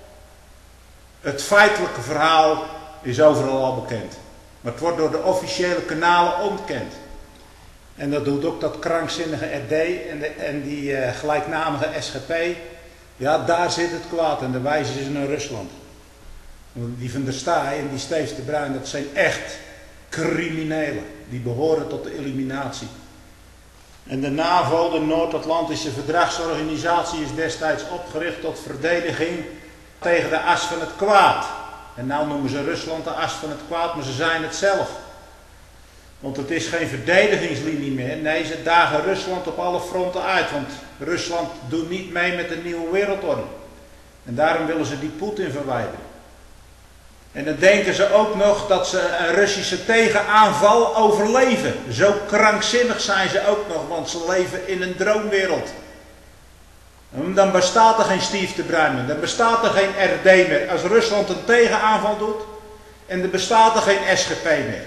Het feitelijke verhaal is overal al bekend. Maar het wordt door de officiële kanalen ontkend. En dat doet ook dat krankzinnige RD en die gelijknamige SGP. Ja, daar zit het kwaad en daar wijzen ze naar Rusland. Die Van der Staaij en die Steve de Bruin, dat zijn echt criminelen. Die behoren tot de eliminatie. En de NAVO, de Noord-Atlantische Verdragsorganisatie, is destijds opgericht tot verdediging tegen de as van het kwaad. En nou noemen ze Rusland de as van het kwaad, maar ze zijn het zelf. Want het is geen verdedigingslinie meer. Nee, ze dagen Rusland op alle fronten uit. Want Rusland doet niet mee met de nieuwe wereldorde. En daarom willen ze die Poetin verwijderen. En dan denken ze ook nog dat ze een Russische tegenaanval overleven. Zo krankzinnig zijn ze ook nog, want ze leven in een droomwereld. En dan bestaat er geen Steve de Bruin meer, dan bestaat er geen RD meer. Als Rusland een tegenaanval doet, en er bestaat er geen SGP meer.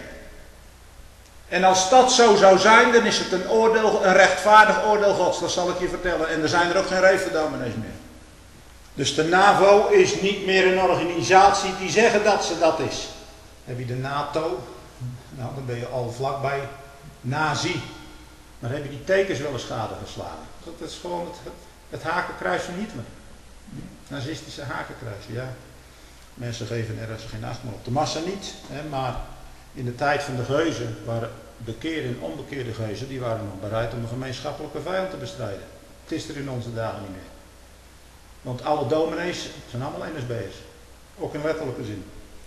En als dat zo zou zijn, dan is het een rechtvaardig oordeel Gods, dat zal ik je vertellen. En er zijn er ook geen referendominees meer. Dus de NAVO is niet meer een organisatie die zeggen dat ze dat is. Heb je de NATO? Nou, dan ben je al vlakbij nazi. Maar heb je die tekens wel eens schade geslagen? Dat is gewoon het hakenkruis van Hitler. Nazistische hakenkruis, ja. Mensen geven er geen acht meer op. De massa niet, hè, maar in de tijd van de geuzen waren bekeerde en onbekeerde geuzen, die waren nog bereid om een gemeenschappelijke vijand te bestrijden. Het is er in onze dagen niet meer. Want alle dominees zijn allemaal NSB'ers. Ook in letterlijke zin.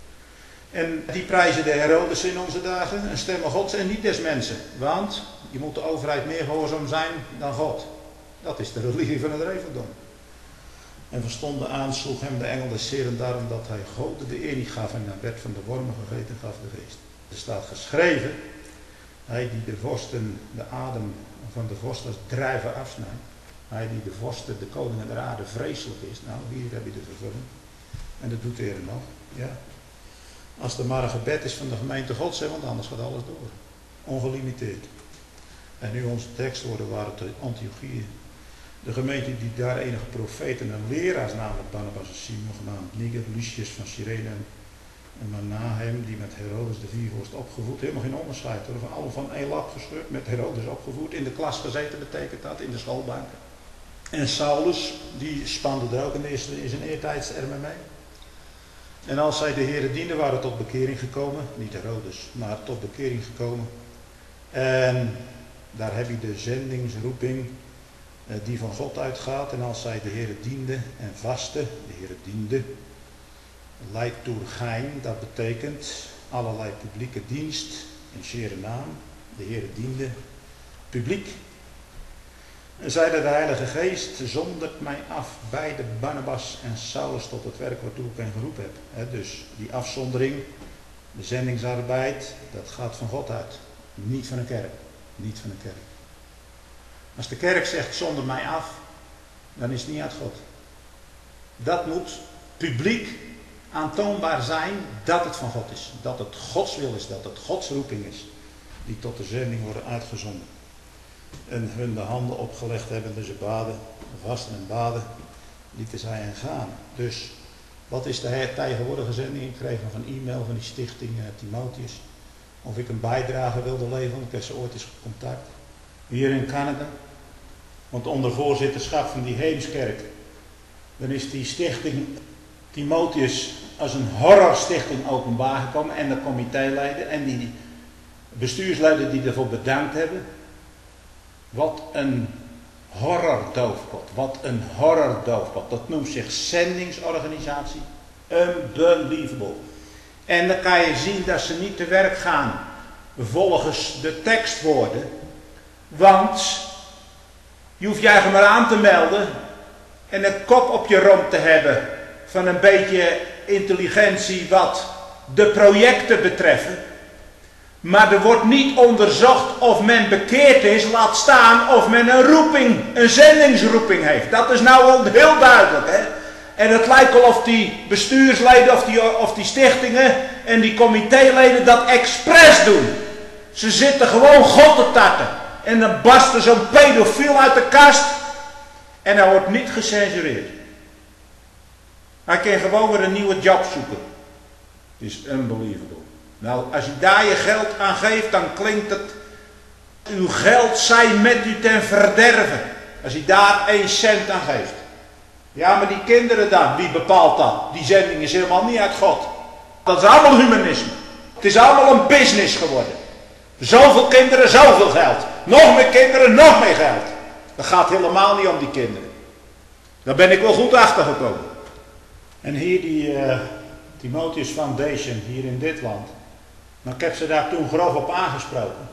En die prijzen de Herodes in onze dagen, een stemmen Gods en niet des mensen. Want je moet de overheid meer gehoorzaam zijn dan God. Dat is de religie van het revendom. En verstonden aan, sloeg hem de engel des Heeren daarom dat hij God de eer niet gaf en werd van de wormen gegeten gaf de geest. Er staat geschreven, hij die de vorsten de adem van de vorst als druiven afsnijdt. Hij die de vorsten, de koningen der aarde vreselijk is. Nou, hier heb je de vervulling. En dat doet de Heer nog. Ja. Als er maar een gebed is van de gemeente Gods, want anders gaat alles door. Ongelimiteerd. En nu onze tekstwoorden waren te Antiochië. De gemeente die daar enige profeten en leraars, namelijk Barnabas en Simon, genaamd Niger, Lucius van Cyrene en Manahem, die met Herodes de viervorst opgevoed, helemaal geen onderscheid hoor, van allemaal van één lap gescheurd, met Herodes opgevoed, in de klas gezeten betekent dat, in de schoolbanken. En Saulus, die spande er ook in zijn eertijdsermen mee. En als zij de Heere dienden, waren tot bekering gekomen, niet Herodes, maar tot bekering gekomen. En daar heb je de zendingsroeping die van God uitgaat. En als zij de Heere dienden en vasten, de Heere diende, leiturgein, dat betekent allerlei publieke dienst in zere naam. De Heere diende, publiek. En zeide de Heilige Geest, zondert mij af bij de Barnabas en Saulus tot het werk waartoe ik hen geroepen heb. Dus die afzondering, de zendingsarbeid, dat gaat van God uit. Niet van een kerk. Niet van een kerk. Als de kerk zegt, zonder mij af, dan is het niet uit God. Dat moet publiek aantoonbaar zijn dat het van God is. Dat het Gods wil is, dat het Gods roeping is. Die tot de zending worden uitgezonden. En hun de handen opgelegd hebben, dus ze baden, vasten en baden, lieten zij hen gaan. Dus, wat is de tegenwoordige zending? Ik kreeg nog een e-mail van die stichting Timotheus. Of ik een bijdrage wilde leveren, ik heb ze ooit eens contact. Hier in Canada. Want onder voorzitterschap van die Heemskerk, dan is die stichting Timotheus als een horrorstichting openbaar gekomen. En de comitéleden en die bestuursleden die ervoor bedankt hebben. Wat een horrordoofpot. Wat een horrordoofpot. Dat noemt zich zendingsorganisatie. Unbelievable. En dan kan je zien dat ze niet te werk gaan volgens de tekstwoorden. Want je hoeft je eigen maar aan te melden en een kop op je romp te hebben van een beetje intelligentie wat de projecten betreffen. Maar er wordt niet onderzocht of men bekeerd is, laat staan of men een roeping, een zendingsroeping heeft. Dat is nou wel heel duidelijk. Hè? En het lijkt wel of die bestuursleden of die stichtingen en die comitéleden dat expres doen. Ze zitten gewoon God te tarten. En dan barst er zo'n pedofiel uit de kast en hij wordt niet gecensureerd. Hij kan gewoon weer een nieuwe job zoeken. Het is unbelievable. Nou, als je daar je geld aan geeft, dan klinkt het, uw geld zij met u ten verderven. Als je daar 1 cent aan geeft. Ja, maar die kinderen dan, wie bepaalt dat? Die zending is helemaal niet uit God. Dat is allemaal humanisme. Het is allemaal een business geworden. Zoveel kinderen, zoveel geld. Nog meer kinderen, nog meer geld. Dat gaat helemaal niet om die kinderen. Daar ben ik wel goed achter gekomen. En hier die Timotheus Foundation, hier in dit land. Maar ik heb ze daar toen grof op aangesproken.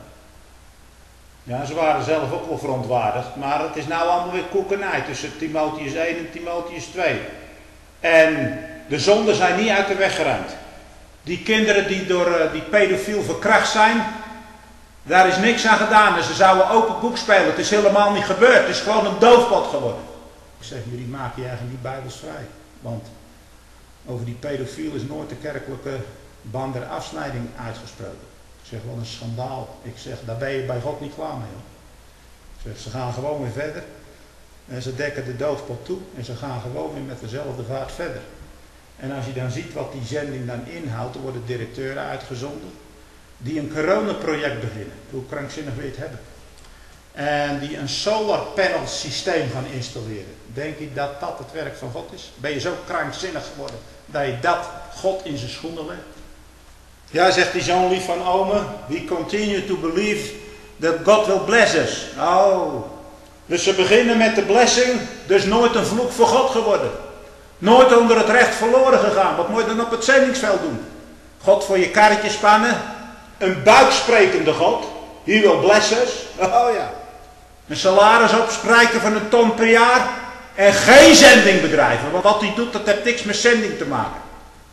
Ja, ze waren zelf ook wel verontwaardigd, maar het is nou allemaal weer koekenij tussen Timotheus 1 en Timotheus 2. En de zonden zijn niet uit de weg geruimd. Die kinderen die door die pedofiel verkracht zijn, daar is niks aan gedaan. En ze zouden open boek spelen. Het is helemaal niet gebeurd. Het is gewoon een doofpot geworden. Ik zeg, jullie maken je eigenlijk niet bijbelsvrij. Want over die pedofiel is nooit de kerkelijke ban der afsnijding uitgesproken. Ik zeg, wat een schandaal. Ik zeg, daar ben je bij God niet klaar mee. Hoor. Ik zeg, ze gaan gewoon weer verder. En ze dekken de doofpot toe. En ze gaan gewoon weer met dezelfde vaart verder. En als je dan ziet wat die zending dan inhoudt, er worden directeuren uitgezonden. Die een coronaproject beginnen. Hoe krankzinnig wil je het hebben? En die een solar panel systeem gaan installeren. Denk je dat dat het werk van God is? Ben je zo krankzinnig geworden dat je dat God in zijn schoenen legt? Ja, zegt die zoon lief van ome. We continue to believe that God will bless us. Oh. Dus ze beginnen met de blessing. Dus nooit een vloek voor God geworden. Nooit onder het recht verloren gegaan. Wat moet je dan op het zendingsveld doen? God voor je karretje spannen. Een buiksprekende God. He will bless us. Oh ja. Een salaris opsprijken van 1 ton per jaar. En geen zendingbedrijven. Want wat hij doet, dat heeft niks met zending te maken.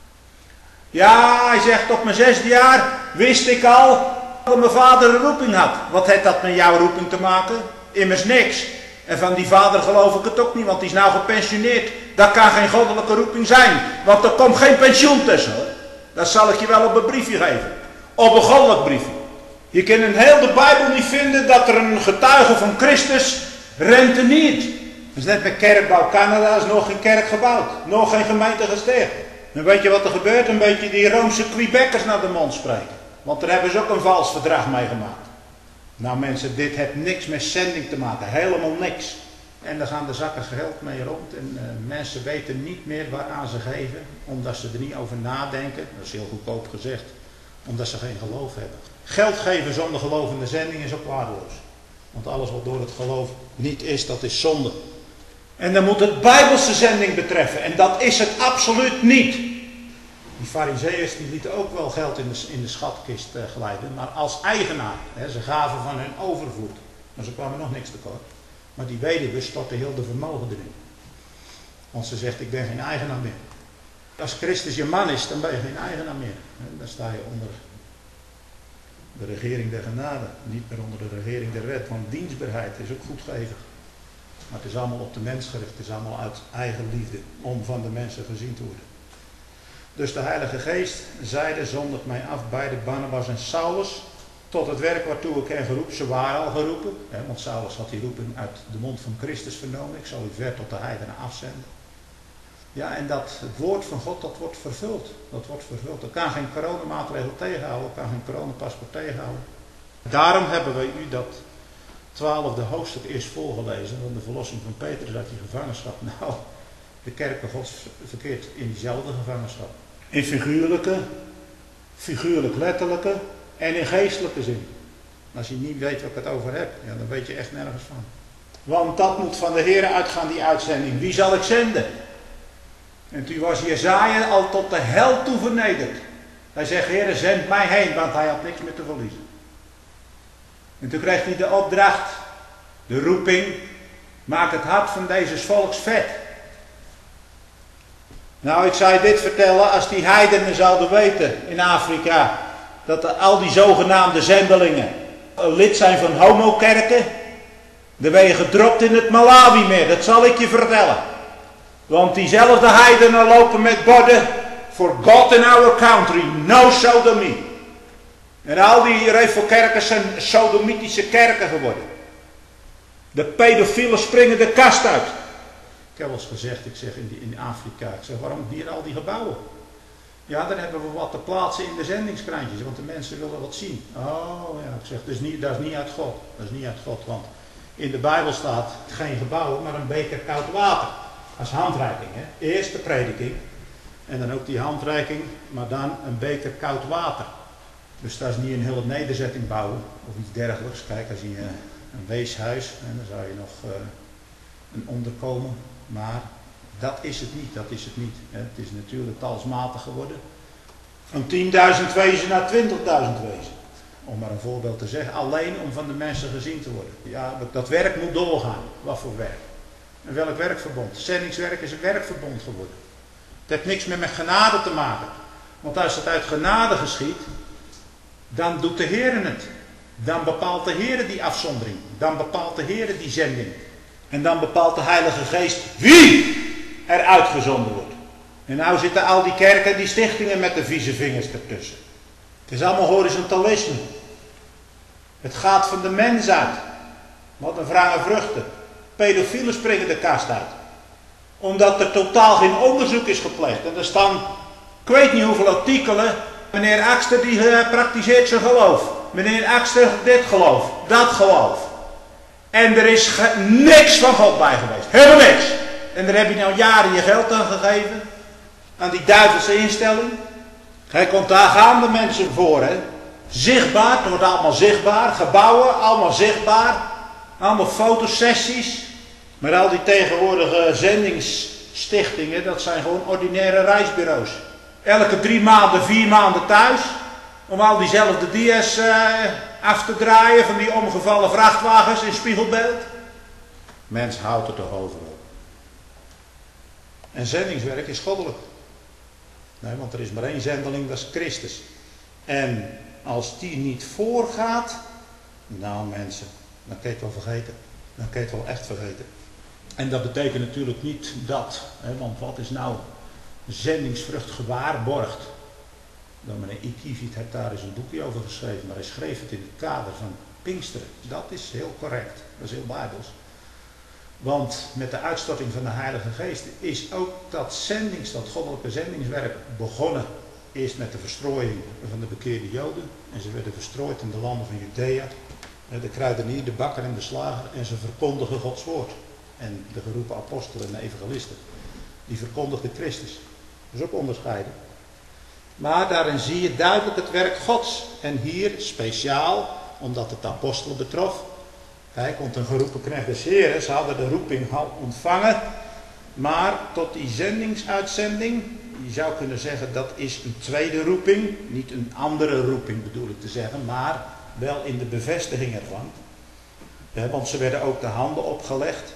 Ja, hij zegt op mijn 6e jaar wist ik al dat mijn vader een roeping had. Wat heeft dat met jouw roeping te maken? Immers niks. En van die vader geloof ik het ook niet, want die is nou gepensioneerd. Dat kan geen goddelijke roeping zijn. Want er komt geen pensioen tussen. Hoor. Dat zal ik je wel op een briefje geven. Op een goddelijk briefje. Je kunt in heel de Bijbel niet vinden dat er een getuige van Christus renteniert. Dat is net met kerkbouw Canada, is nog geen kerk gebouwd. Nog geen gemeente gesticht. En weet je wat er gebeurt? Een beetje die Roomse Quebecers naar de mond spreken. Want daar hebben ze ook een vals verdrag mee gemaakt. Nou mensen, dit heeft niks met zending te maken. Helemaal niks. En dan gaan de zakken geld mee rond. En mensen weten niet meer waaraan ze geven. Omdat ze er niet over nadenken. Dat is heel goedkoop gezegd. Omdat ze geen geloof hebben. Geld geven zonder geloof in de zending is ook waardeloos. Want alles wat door het geloof niet is, dat is zonde. En dan moet het Bijbelse zending betreffen. En dat is het absoluut niet. Die farizeeërs die lieten ook wel geld in de schatkist glijden. Maar als eigenaar. Hè, ze gaven van hun overvloed. Maar ze kwamen nog niks tekort. Maar die weduwe stortte heel de vermogen erin. Want ze zegt, ik ben geen eigenaar meer. Als Christus je man is, dan ben je geen eigenaar meer. Dan sta je onder de regering der genade. Niet meer onder de regering der wet. Want dienstbaarheid is ook goed gehevig. Maar het is allemaal op de mens gericht. Het is allemaal uit eigen liefde. Om van de mensen gezien te worden. Dus de Heilige Geest zeide, zondert mij af bij de Barnabas en Saulus. Tot het werk waartoe ik hen geroepen. Ze waren al geroepen. Hè, want Saulus had die roeping uit de mond van Christus vernomen. Ik zal u ver tot de heidenen afzenden. Ja, en dat het woord van God, dat wordt vervuld. Dat wordt vervuld. Er kan geen coronamaatregel tegenhouden. Er kan geen coronapaspoort tegenhouden. Daarom hebben wij u dat 12e hoofdstuk eerst voorgelezen. Van de verlossing van Petrus uit die gevangenschap. Nou, de kerk van God verkeert in diezelfde gevangenschap. In figuurlijk letterlijke en in geestelijke zin. Als je niet weet waar ik het over heb, ja, dan weet je echt nergens van. Want dat moet van de Heer uitgaan, die uitzending. Wie zal ik zenden? En toen was Jesaja al tot de hel toe vernederd. Hij zegt, Heer, zend mij heen, want hij had niks meer te verliezen. En toen kreeg hij de opdracht, de roeping, maak het hart van deze volks vet. Nou, ik zou je dit vertellen, als die heidenen zouden weten in Afrika, dat al die zogenaamde zendelingen lid zijn van homokerken, dan ben je gedropt in het Malawi meer, dat zal ik je vertellen. Want diezelfde heidenen lopen met borden, for God in our country, no sodomie. En al die revelkerken zijn sodomitische kerken geworden. De pedofielen springen de kast uit. Ik heb wel eens gezegd, ik zeg in Afrika, ik zeg, waarom hier al die gebouwen? Ja, dan hebben we wat te plaatsen in de zendingskrantjes, want de mensen willen wat zien. Oh ja, ik zeg, dat is niet uit God. Dat is niet uit God, want in de Bijbel staat geen gebouwen, maar een beker koud water. Als handreiking, hè. Eerst de prediking, en dan ook die handreiking, maar dan een beker koud water. Dus dat is niet een hele nederzetting bouwen, of iets dergelijks. Kijk, als je een weeshuis, en dan zou je nog een onderkomen. Maar dat is het niet, dat is het niet. Het is natuurlijk talsmatig geworden. Van 10.000 wezen naar 20.000 wezen. Om maar een voorbeeld te zeggen. Alleen om van de mensen gezien te worden. Ja, dat werk moet doorgaan. Wat voor werk? En welk werkverbond? Zendingswerk is een werkverbond geworden. Het heeft niks meer met genade te maken. Want als het uit genade geschiet, dan doet de Heer het. Dan bepaalt de Heer die afzondering. Dan bepaalt de Heer die zending. En dan bepaalt de Heilige Geest wie er uitgezonden wordt. En nou zitten al die kerken, die stichtingen met de vieze vingers ertussen. Het is allemaal horizontalisme. Het gaat van de mens uit. Wat een wrange vruchten. Pedofielen springen de kast uit. Omdat er totaal geen onderzoek is gepleegd. En er staan, ik weet niet hoeveel artikelen. Meneer Axter die praktiseert zijn geloof. Meneer Axter dit geloof, dat geloof. En er is niks van God bij geweest. Helemaal niks. En daar heb je nou jaren je geld aan gegeven. Aan die duivelse instelling. Hij komt daar gaande mensen voor. Hè? Zichtbaar, het wordt allemaal zichtbaar. Gebouwen, allemaal zichtbaar. Allemaal fotosessies. Maar al die tegenwoordige zendingsstichtingen, dat zijn gewoon ordinaire reisbureaus. Elke 3 maanden, 4 maanden thuis. Om al diezelfde dia's af te draaien van die omgevallen vrachtwagens in spiegelbeeld. Mens houdt het toch overal. En zendingswerk is goddelijk. Nee, want er is maar één zendeling, dat is Christus. En als die niet voorgaat, nou mensen, dan kun je het wel vergeten. Dan kun je het wel echt vergeten. En dat betekent natuurlijk niet dat, hè, want wat is nou zendingsvrucht gewaarborgd? Meneer Ikiviet heeft daar eens een boekje over geschreven, maar hij schreef het in het kader van Pinksteren. Dat is heel correct, dat is heel bijbels. Want met de uitstorting van de Heilige Geest is ook dat goddelijke zendingswerk begonnen. Eerst met de verstrooiing van de bekeerde Joden. En ze werden verstrooid in de landen van Judea. De kruidenier, de bakker en de slager. En ze verkondigen Gods woord. En de geroepen apostelen en de evangelisten. Die verkondigden Christus. Dat is ook onderscheiden. Maar daarin zie je duidelijk het werk Gods. En hier speciaal, omdat het de apostelen betrof. Hij komt een geroepen knecht des Heren. Ze hadden de roeping al ontvangen. Maar tot die zendingsuitzending, je zou kunnen zeggen dat is een tweede roeping. Niet een andere roeping bedoel ik te zeggen, maar wel in de bevestiging ervan. Want ze werden ook de handen opgelegd.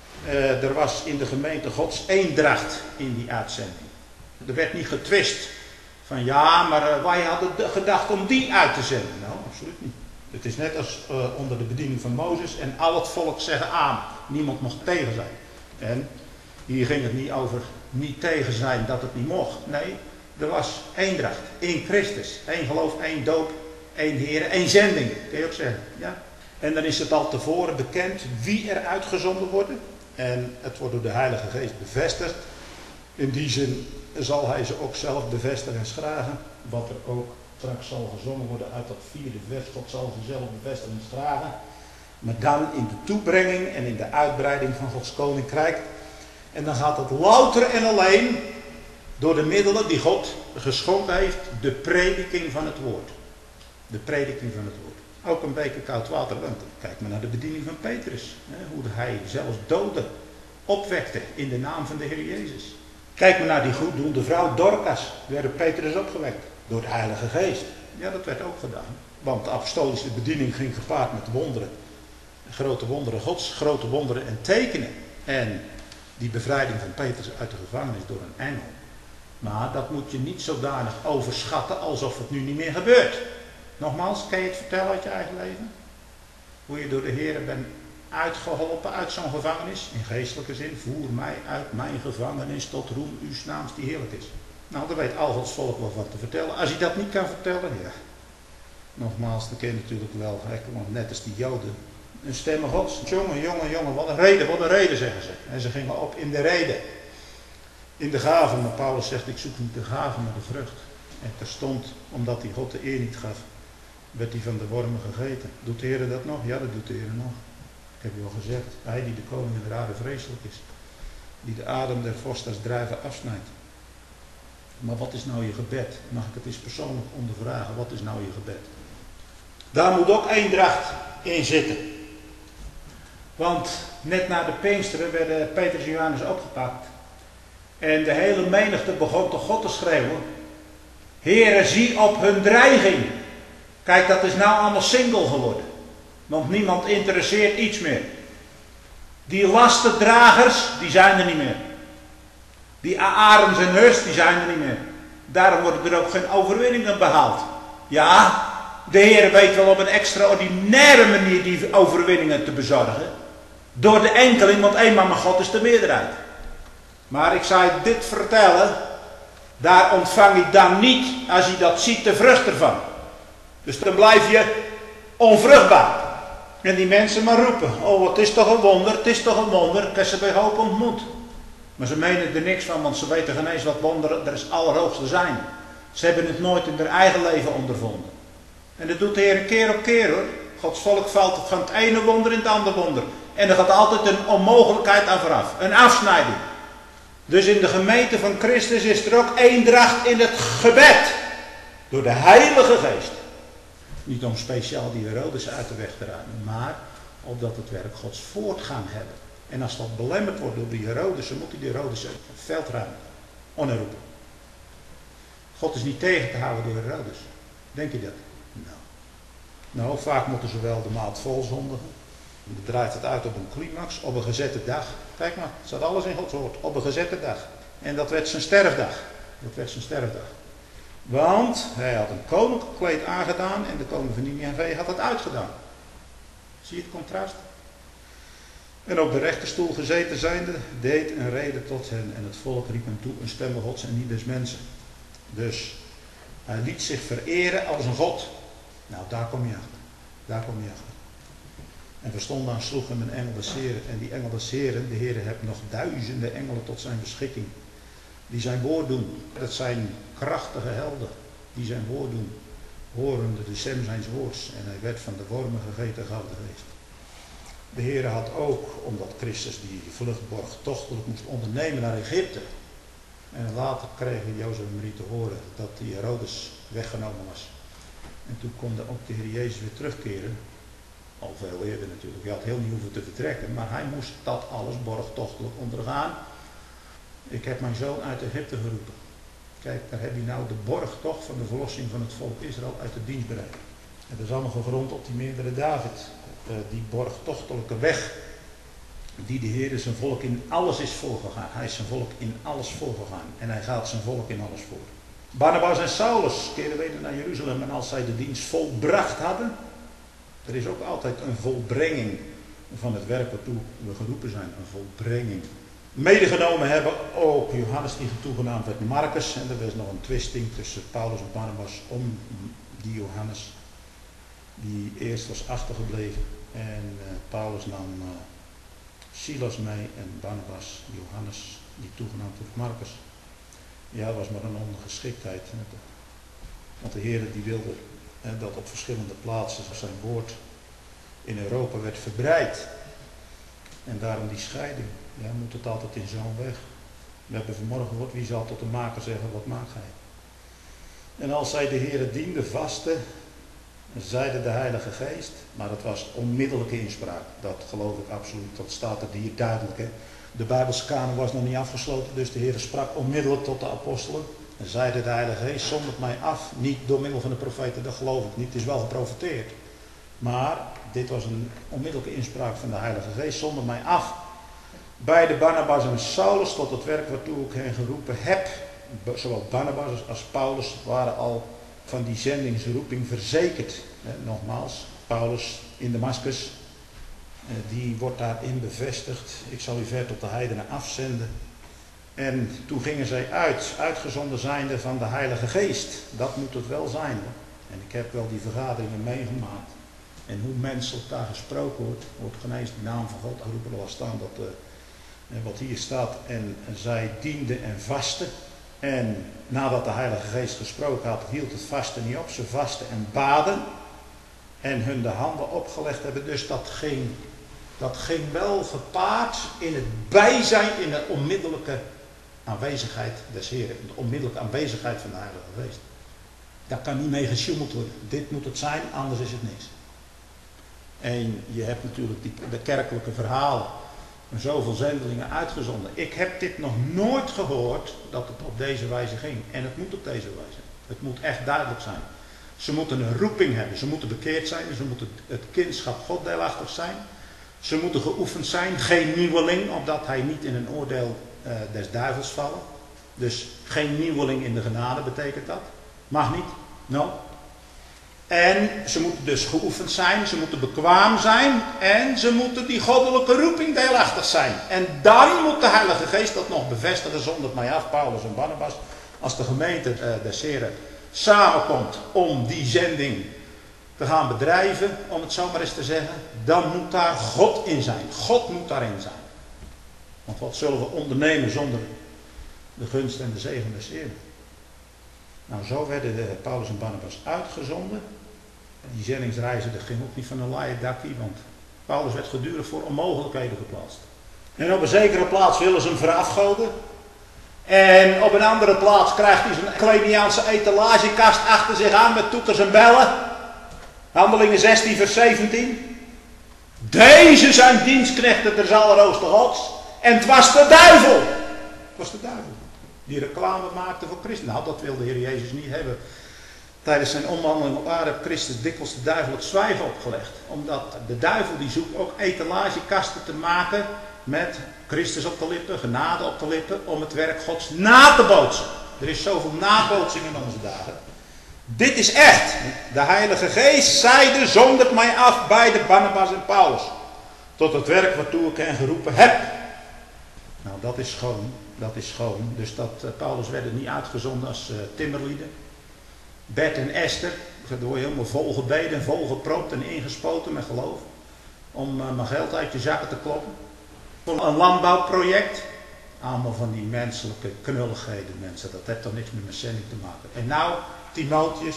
Er was in de gemeente Gods eendracht in die uitzending. Er werd niet getwist van ja, maar wij hadden gedacht om die uit te zenden. Nou, absoluut niet. Het is net als onder de bediening van Mozes en al het volk zeggen aan. Niemand mocht tegen zijn. En hier ging het niet over niet tegen zijn dat het niet mocht. Nee, er was eendracht in Christus. Eén geloof, één doop, één Heer, één zending. Kun je ook zeggen. Ja? En dan is het al tevoren bekend wie er uitgezonden worden. En het wordt door de Heilige Geest bevestigd. In die zin zal hij ze ook zelf bevestigen en schragen. Wat er ook straks zal gezongen worden uit dat 4e vers. God zal zichzelf bevestigen en schragen. Maar dan in de toebrenging en in de uitbreiding van Gods koninkrijk. En dan gaat het louter en alleen door de middelen die God geschonken heeft. De prediking van het woord. De prediking van het woord. Ook een beker koud water. Want kijk maar naar de bediening van Petrus. Hoe hij zelfs doden opwekte in de naam van de Heer Jezus. Kijk maar naar die goeddoende vrouw Dorcas. Werd Petrus opgewekt. Door de Heilige Geest. Ja, dat werd ook gedaan. Want de apostolische bediening ging gepaard met wonderen. Grote wonderen Gods. Grote wonderen en tekenen. En die bevrijding van Petrus uit de gevangenis door een engel. Maar dat moet je niet zodanig overschatten alsof het nu niet meer gebeurt. Nogmaals, kan je het vertellen uit je eigen leven? Hoe je door de Heer bent uitgeholpen uit zo'n gevangenis. In geestelijke zin, voer mij uit mijn gevangenis tot roem uws naams die heerlijk is. Nou, daar weet al Gods volk wel van te vertellen. Als hij dat niet kan vertellen, ja. Nogmaals, dan kun je natuurlijk wel, net als die Joden, een stem Gods. Jongen, wat een reden, zeggen ze. En ze gingen op in de reden. In de gaven, maar Paulus zegt, ik zoek niet de gaven, maar de vrucht. En terstond, omdat hij God de eer niet gaf, werd hij van de wormen gegeten. Doet de Heer dat nog? Ja, dat doet de Heer nog. Ik heb je al gezegd, hij die de koning der aarde vreselijk is. Die de adem der vorsters drijven afsnijdt. Maar wat is nou je gebed? Mag ik het eens persoonlijk ondervragen? Wat is nou je gebed? Daar moet ook eendracht in zitten. Want net na de Pinksteren werden Petrus en Johannes opgepakt. En de hele menigte begon tot God te schreeuwen. Heere, zie op hun dreiging. Kijk, dat is nou allemaal single geworden. Want niemand interesseert iets meer. Die lastendragers, die zijn er niet meer. Die Arends en Hus, die zijn er niet meer. Daarom worden er ook geen overwinningen behaald. Ja, de Heer weet wel op een extraordinaire manier die overwinningen te bezorgen. Door de enkeling, want eenmaal maar God is de meerderheid. Maar ik zou je dit vertellen, daar ontvang ik dan niet, als je dat ziet, de vrucht ervan. Dus dan blijf je onvruchtbaar. En die mensen maar roepen, oh het is toch een wonder, het is toch een wonder. Ik heb ze bij hoop ontmoet. Maar ze menen er niks van, want ze weten geen eens wat wonderen er is allerhoogste zijn. Ze hebben het nooit in hun eigen leven ondervonden. En dat doet de Heer keer op keer hoor. Gods volk valt van het ene wonder in het andere wonder. En er gaat altijd een onmogelijkheid aan vooraf. Een afsnijding. Dus in de gemeente van Christus is er ook eendracht in het gebed. Door de Heilige Geest. Niet om speciaal die Herodes uit de weg te ruimen. Maar opdat het werk Gods voortgang hebben. En als dat belemmerd wordt door die Herodes, dan moet die Herodes het veld ruimen. Onherroepen. God is niet tegen te houden door Herodes. Denk je dat? Nou, vaak moeten ze wel de maat vol zondigen. En dan draait het uit op een climax, op een gezette dag. Kijk maar, het staat alles in Gods woord. Op een gezette dag. En dat werd zijn sterfdag. Want hij had een koninklijk kleed aangedaan en de koning van Nineve had het uitgedaan. Zie je het contrast? En op de rechterstoel gezeten zijnde deed een rede tot hen en het volk riep hem toe, een stemme Gods en niet des mensen. Dus hij liet zich vereren als een God. Nou, daar kom je achter. En we stonden aan sloeg hem een engel des Heren. En die engel des Heren, de Heer heeft nog duizenden engelen tot zijn beschikking. Die zijn woord doen. Dat zijn krachtige helden. Die zijn woord doen. Horende de stem zijns woords. En hij werd van de wormen gegeten gouden geest. De Heer had ook, omdat Christus die vluchtborg tochtelijk moest ondernemen naar Egypte. En later kregen Jozef en Marie te horen dat die Herodes weggenomen was. En toen kon ook de Heer Jezus weer terugkeren. Al veel eerder natuurlijk. Hij had heel niet hoeven te vertrekken. Maar hij moest dat alles borgtochtelijk ondergaan. Ik heb mijn zoon uit Egypte geroepen. Kijk, daar heb je nou de borgtocht van de verlossing van het volk Israël uit de dienst bereikt. En dat is allemaal gegrond op die meerdere David. Die borgtochtelijke weg. Die de Heer zijn volk in alles is voorgegaan. Hij is zijn volk in alles voorgegaan. En hij gaat zijn volk in alles voor. Barnabas en Saulus keerden weder naar Jeruzalem. En als zij de dienst volbracht hadden. Er is ook altijd een volbrenging van het werk waartoe we geroepen zijn. Een volbrenging. Medegenomen hebben ook Johannes die toegenaamd werd Marcus. En er was nog een twisting tussen Paulus en Barnabas om die Johannes. Die eerst was achtergebleven. En Paulus nam Silas mee en Barnabas, Johannes, die toegenaamd werd Marcus. Ja, dat was maar een ondergeschiktheid. Want de Heer die wilde dat op verschillende plaatsen zijn woord in Europa werd verbreid. En daarom die scheiding. Ja, moet het altijd in zo'n weg. We hebben vanmorgen gehoord, wie zal tot de maker zeggen, wat maakt hij? En als zij de Heer dienden, vasten, zeide de Heilige Geest, maar dat was onmiddellijke inspraak. Dat geloof ik absoluut, dat staat er hier duidelijk. Hè? De Bijbelse kanon was nog niet afgesloten, dus de Heer sprak onmiddellijk tot de apostelen. En zeide de Heilige Geest, zondert mij af, niet door middel van de profeten, dat geloof ik niet, het is wel geprofeteerd. Maar dit was een onmiddellijke inspraak van de Heilige Geest, zondert mij af. Bij de Barnabas en Saulus tot het werk waartoe ik hen geroepen heb. Zowel Barnabas als Paulus waren al van die zendingsroeping verzekerd. Nogmaals, Paulus in Damascus, die wordt daarin bevestigd. Ik zal u ver tot de heidenen afzenden. En toen gingen zij uitgezonden zijnde van de Heilige Geest. Dat moet het wel zijn. Hoor. En ik heb wel die vergaderingen meegemaakt. En hoe menselijk daar gesproken wordt geen eens de naam van God geroepen. Laat staan dat wat hier staat. En zij dienden en vasten. En nadat de Heilige Geest gesproken had, hield het vasten niet op. Ze vasten en baden. En hun de handen opgelegd hebben. Dus dat ging wel gepaard in het bijzijn, in de onmiddellijke aanwezigheid des Heren. De onmiddellijke aanwezigheid van de Heilige Geest. Daar kan niet mee gesjoemeld worden. Dit moet het zijn, anders is het niks. En je hebt natuurlijk de kerkelijke verhalen. Zoveel zendelingen uitgezonden. Ik heb dit nog nooit gehoord dat het op deze wijze ging. En het moet op deze wijze. Het moet echt duidelijk zijn. Ze moeten een roeping hebben. Ze moeten bekeerd zijn. Ze moeten het kindschap God deelachtig zijn. Ze moeten geoefend zijn. Geen nieuweling, opdat hij niet in een oordeel des duivels vallen. Dus geen nieuweling in de genade betekent dat. Mag niet. No. En ze moeten dus geoefend zijn. Ze moeten bekwaam zijn. En ze moeten die goddelijke roeping deelachtig zijn. En dan moet de Heilige Geest dat nog bevestigen. Zondert mij af, Paulus en Barnabas. Als de gemeente des Heren samenkomt om die zending te gaan bedrijven, om het zo maar eens te zeggen, dan moet daar God in zijn. God moet daarin zijn. Want wat zullen we ondernemen zonder de gunst en de zegen des Heren? Nou, zo werden Paulus en Barnabas uitgezonden. Die zendingsreizen, dat ging ook niet van een laaie dakkie, want Paulus werd gedurig voor onmogelijkheden geplaatst. En op een zekere plaats willen ze hem verafgoden. En op een andere plaats krijgt hij zijn Kleniaanse etalagekast achter zich aan met toeters en bellen. Handelingen 16 vers 17. Deze zijn dienstknechten des Allerhoogste Gods. En het was de duivel. Het was de duivel. Die reclame maakte voor Christus. Nou, dat wilde de Heer Jezus niet hebben. Tijdens zijn omwandeling op aarde heeft Christus dikwijls de duivel het zwijgen opgelegd. Omdat de duivel die zoekt ook etalagekasten te maken met Christus op de lippen, genade op de lippen, om het werk Gods na te bootsen. Er is zoveel nabootsing in onze dagen. Dit is echt. De Heilige Geest zeide, zondert mij af bij de Barnabas en Paulus. Tot het werk waartoe ik hen geroepen heb. Nou, dat is schoon. Dat is schoon. Dus dat Paulus werd er niet uitgezonden als timmerlieden. Bert en Esther, daar word je helemaal vol gebeden en vol gepropt en ingespoten met geloof. Om mijn geld uit je zakken te kloppen. Voor een landbouwproject. Allemaal van die menselijke knulligheden, mensen. Dat heeft toch niks met mijn zending te maken. En nou, Timotheus,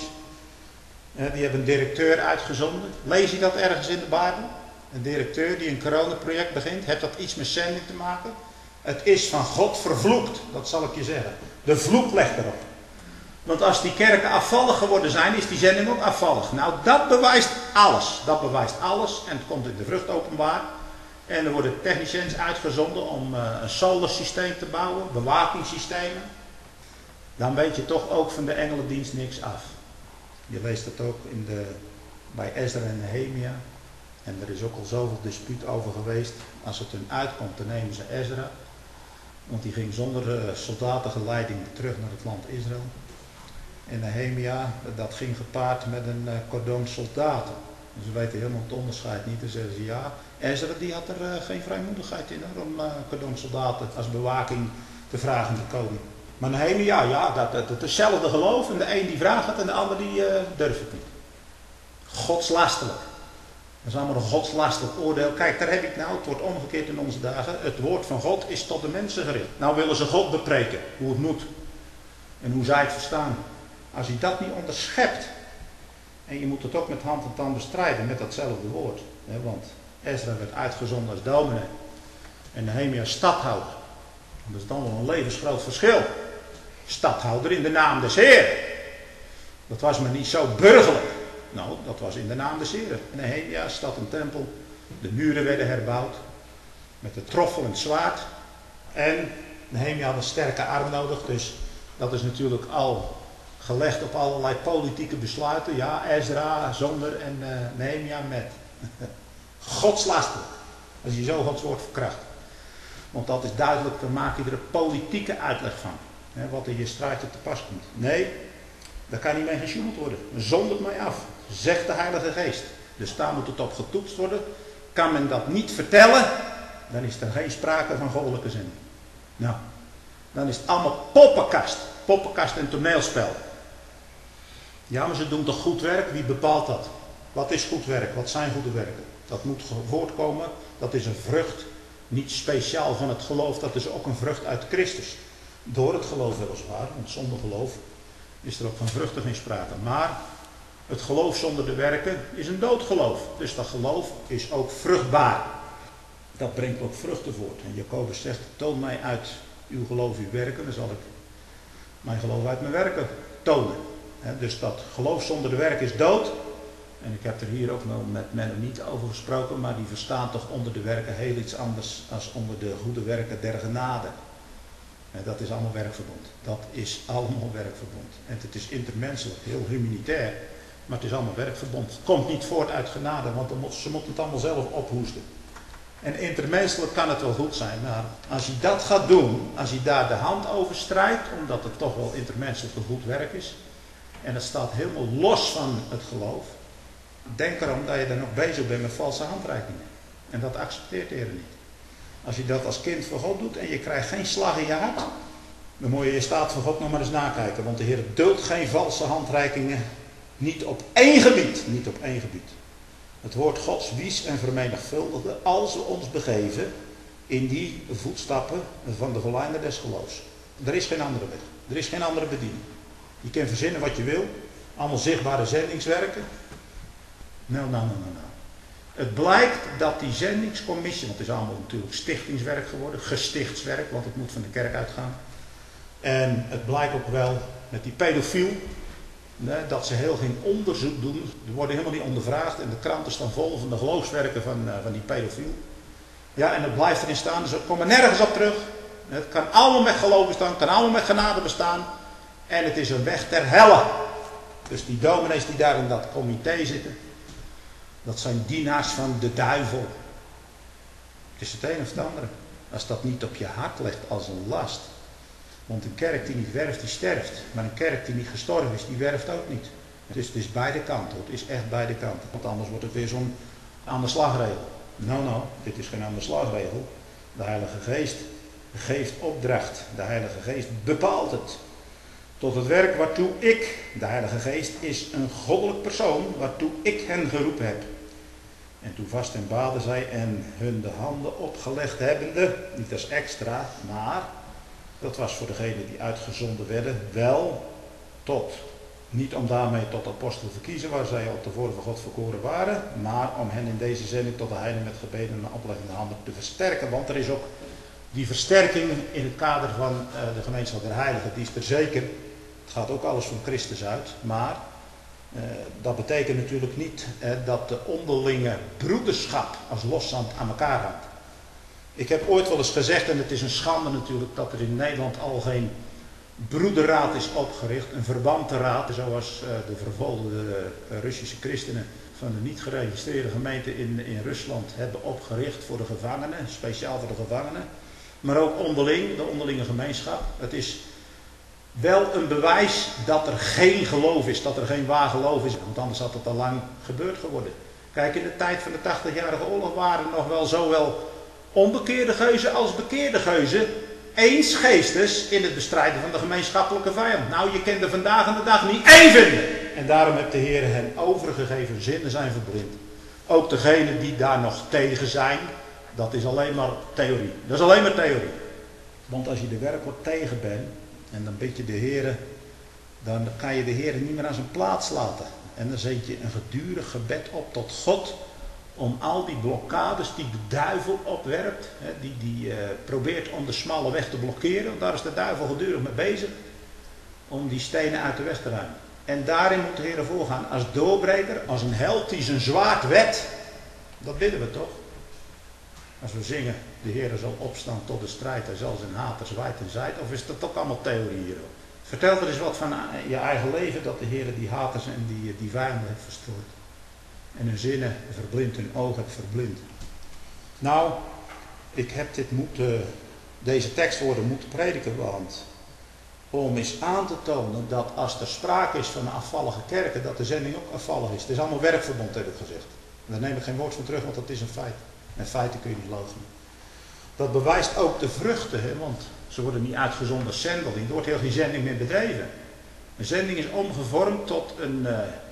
die hebben een directeur uitgezonden. Lees je dat ergens in de Bijbel? Een directeur die een coronaproject begint, heeft dat iets met zending te maken? Het is van God vervloekt, dat zal ik je zeggen. De vloek legt erop. Want als die kerken afvallig geworden zijn, is die zending ook afvallig. Nou, dat bewijst alles. Dat bewijst alles. En het komt in de vrucht openbaar. En er worden techniciëns uitgezonden om een solarsysteem te bouwen, bewakingssystemen. Dan weet je toch ook van de engelendienst niks af. Je leest dat ook bij Ezra en Nehemia. En er is ook al zoveel dispuut over geweest. Als het hun uitkomt, dan nemen ze Ezra. Want die ging zonder soldatengeleiding terug naar het land Israël. En Nehemia, dat ging gepaard met een cordon soldaten. Dus ze weten helemaal het onderscheid niet. Dan zeggen ze ja, Ezra die had er geen vrijmoedigheid in om cordon soldaten als bewaking te vragen te komen. Maar Nehemia, ja, dat is hetzelfde geloof. En de een die vraagt het en de ander die durft het niet. Godslastelijk. Dat is allemaal een godslastelijk oordeel. Kijk, daar heb ik nou, het wordt omgekeerd in onze dagen. Het woord van God is tot de mensen gericht. Nou willen ze God bepreken, hoe het moet. En hoe zij het verstaan. Als je dat niet onderschept. En je moet het ook met hand en tand bestrijden met datzelfde woord. Want Ezra werd uitgezonden als dominee. En Nehemia stadhouder. Dat is dan wel een levensgroot verschil. Stadhouder in de naam des Heer. Dat was maar niet zo burgerlijk. Nou, dat was in de naam des Heeren. Nehemia, stad en tempel. De muren werden herbouwd. Met de troffel en het zwaard. En Nehemia had een sterke arm nodig. Dus dat is natuurlijk al gelegd op allerlei politieke besluiten. Ja, Ezra zonder en Nehemia met. Godslastelijk. Als je zo Gods woord verkracht. Want dat is duidelijk, dan maak je er een politieke uitleg van. Wat in je strijd te pas komt. Nee, daar kan niet mee gesjoemeld worden. Zondert mij af. Zegt de Heilige Geest. Dus daar moet het op getoetst worden. Kan men dat niet vertellen, dan is er geen sprake van goddelijke zin. Nou, dan is het allemaal poppenkast. Poppenkast en toneelspel. Ja, maar ze doen toch goed werk? Wie bepaalt dat? Wat is goed werk? Wat zijn goede werken? Dat moet voortkomen. Dat is een vrucht. Niet speciaal van het geloof. Dat is ook een vrucht uit Christus. Door het geloof weliswaar. Want zonder geloof is er ook van vruchten geen sprake. Maar het geloof zonder de werken is een doodgeloof. Dus dat geloof is ook vruchtbaar. Dat brengt ook vruchten voort. En Jacobus zegt, toon mij uit uw geloof uw werken. Dan zal ik mijn geloof uit mijn werken tonen. Dus dat geloof zonder de werken is dood. En ik heb er hier ook wel met men niet over gesproken. Maar die verstaan toch onder de werken heel iets anders dan onder de goede werken der genade. En dat is allemaal werkverbond. Dat is allemaal werkverbond. En het is intermenselijk, heel humanitair, maar het is allemaal werkverbond. Het komt niet voort uit genade, want ze moeten het allemaal zelf ophoesten. En intermenselijk kan het wel goed zijn, maar als je dat gaat doen, als je daar de hand over strijdt, omdat het toch wel intermenselijk een goed werk is, en het staat helemaal los van het geloof, denk erom dat je dan nog bezig bent met valse handreikingen. En dat accepteert de Heer niet. Als je dat als kind voor God doet en je krijgt geen slag in je hart, dan moet je je staat van God nog maar eens nakijken. Want de Heer duldt geen valse handreikingen, niet op één gebied. Niet op één gebied. Het woord Gods wies en vermenigvuldigde als we ons begeven in die voetstappen van de geleider des geloofs. Er is geen andere weg. Er is geen andere bediening. Je kunt verzinnen wat je wil. Allemaal zichtbare zendingswerken. Nou. Het blijkt dat die zendingscommissie, want het is allemaal natuurlijk stichtingswerk geworden, gestichtswerk, want het moet van de kerk uitgaan. En het blijkt ook wel met die pedofiel, dat ze heel geen onderzoek doen. Die worden helemaal niet ondervraagd en de kranten staan vol van de geloofswerken van die pedofiel. Ja, en het blijft erin staan, dus we komen nergens op terug. Het kan allemaal met geloof bestaan, het kan allemaal met genade bestaan. En het is een weg ter helle. Dus die dominees die daar in dat comité zitten, dat zijn dienaars van de duivel. Het is het een of het andere. Als dat niet op je hart legt als een last. Want een kerk die niet werft, die sterft. Maar een kerk die niet gestorven is, die werft ook niet. Dus het is beide kanten. Het is echt beide kanten. Want anders wordt het weer zo'n aan de slagregel. Nou, dit is geen aan de slagregel. De Heilige Geest geeft opdracht. De Heilige Geest bepaalt het. Tot het werk waartoe ik, de Heilige Geest, is een goddelijk persoon waartoe ik hen geroepen heb. En toen vast en baden zij en hun de handen opgelegd hebbende, niet als extra, maar dat was voor degenen die uitgezonden werden, wel tot, niet om daarmee tot apostelen te verkiezen, waar zij al tevoren van God verkoren waren, maar om hen in deze zending tot de heiden met gebeden en opleggende handen te versterken. Want er is ook die versterking in het kader van de gemeenschap der heiligen, die is er zeker. Het gaat ook alles van Christus uit, maar dat betekent natuurlijk niet dat de onderlinge broederschap als loszand aan elkaar hangt. Ik heb ooit wel eens gezegd, en het is een schande natuurlijk, dat er in Nederland al geen broederraad is opgericht, een verbandtenraad, zoals de vervolgde Russische christenen van de niet geregistreerde gemeente in Rusland hebben opgericht voor de gevangenen, speciaal voor de gevangenen, maar ook onderling, de onderlinge gemeenschap. Het is wel een bewijs dat er geen geloof is, dat er geen waar geloof is, want anders had het al lang gebeurd geworden. Kijk, in de tijd van de 80-jarige oorlog waren nog wel zowel onbekeerde geuzen als bekeerde geuzen eensgeestes in het bestrijden van de gemeenschappelijke vijand. Nou, je kent er vandaag aan de dag niet één vinden. En daarom heeft de Heer hen overgegeven, zinnen zijn verblind. Ook degenen die daar nog tegen zijn, dat is alleen maar theorie. Dat is alleen maar theorie. Want als je er werkelijk tegen bent, en dan bid je de Heer, dan kan je de Heer niet meer aan zijn plaats laten. En dan zet je een gedurig gebed op tot God, om al die blokkades die de duivel opwerpt, die probeert om de smalle weg te blokkeren, want daar is de duivel gedurig mee bezig, om die stenen uit de weg te ruimen. En daarin moet de Heer voorgaan als doorbreker, als een held die zijn zwaard wet. Dat bidden we toch? Als we zingen, de Heer zal opstaan tot de strijd, hij zal zijn haters wijd en zijd, of is dat ook allemaal theorie hier? Vertel er eens wat van je eigen leven, dat de Heer die haters en die vijanden heeft verstrooid. En hun zinnen verblind, hun ogen heeft verblind. Nou, ik heb deze tekstwoorden moeten prediken, want om eens aan te tonen dat als er sprake is van een afvallige kerken, dat de zending ook afvallig is. Het is allemaal werkverbond, heb ik gezegd. Daar neem ik geen woord van terug, want dat is een feit. En feiten kun je niet loochenen. Dat bewijst ook de vruchten, hè, want ze worden niet uitgezonden als zendeling. Er wordt heel geen zending meer bedreven. Een zending is omgevormd tot een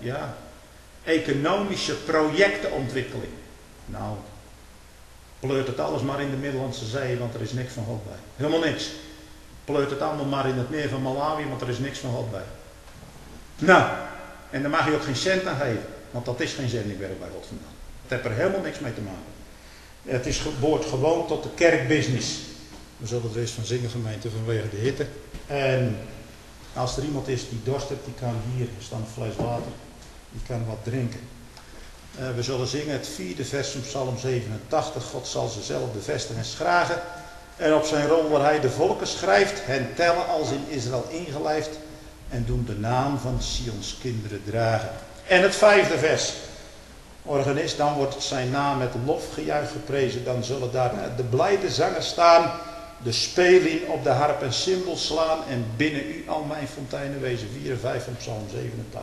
economische projectenontwikkeling. Nou, pleurt het alles maar in de Middellandse Zee, want er is niks van God bij. Helemaal niks. Pleurt het allemaal maar in het meer van Malawi, want er is niks van God bij. Nou, en daar mag je ook geen cent aan geven, want dat is geen zendingwerk bij God vandaan. Het heeft er helemaal niks mee te maken. Het behoort gewoon tot de kerkbusiness. We zullen er eens van zingen, gemeente, vanwege de hitte. En als er iemand is die dorst heeft, die kan hier, er staat een fles water, die kan wat drinken. We zullen zingen het 4e vers van Psalm 87. God zal ze zelf bevestigen en schragen. En op zijn rol waar hij de volken schrijft, hen tellen als in Israël ingelijfd en doen de naam van Sions kinderen dragen. En het 5e vers. Organist, dan wordt zijn naam met lofgejuich geprezen. Dan zullen daar de blijde zangers staan, de spelien op de harp en cymbal slaan en binnen u al mijn fonteinen wezen. 4 en 5 van Psalm 87.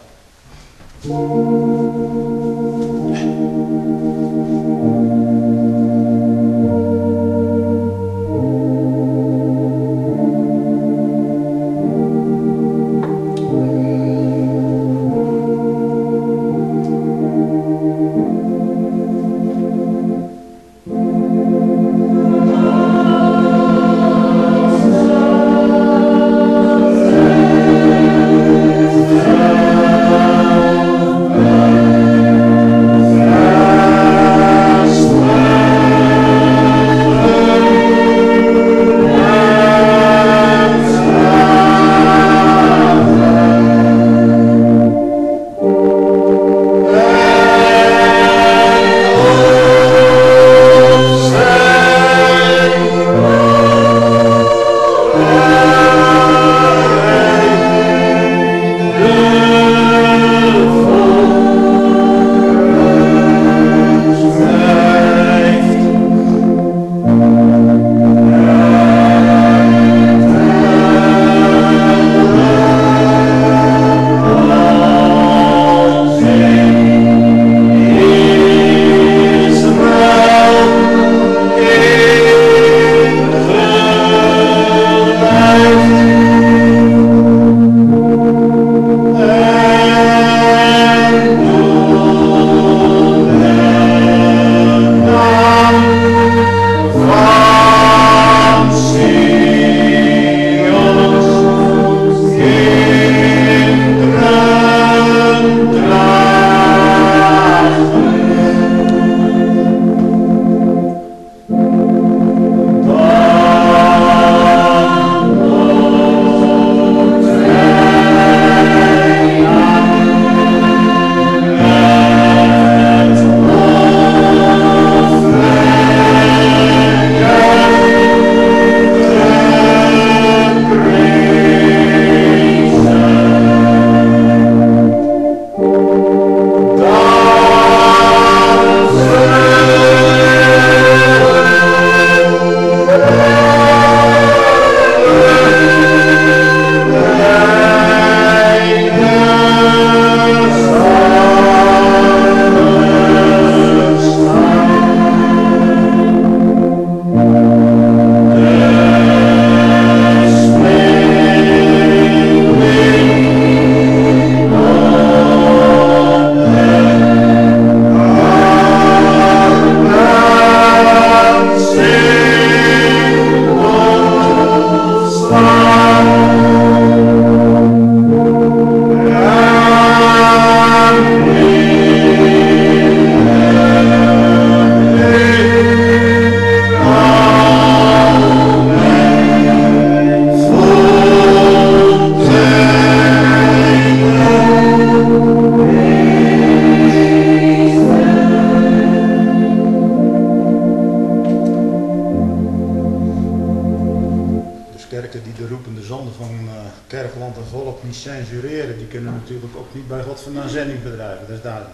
Kerkland en volk niet censureren. Die kunnen natuurlijk ook niet bij God vandaan zending bedrijven, dat is duidelijk.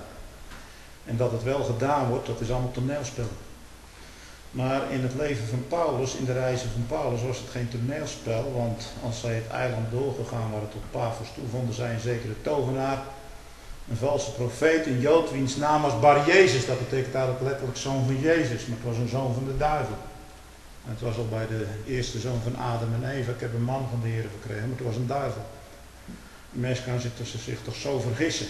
En dat het wel gedaan wordt, dat is allemaal toneelspel. Maar in het leven van Paulus, in de reizen van Paulus, was het geen toneelspel. Want als zij het eiland doorgegaan waren tot Paphos toe, vonden zij een zekere tovenaar, een valse profeet, een Jood, wiens naam was Bar Jezus. Dat betekent eigenlijk letterlijk zoon van Jezus, maar het was een zoon van de duivel. En het was al bij de eerste zoon van Adam en Eva. Ik heb een man van de Heer verkregen, maar het was een duivel. De mens kan zich toch zo vergissen.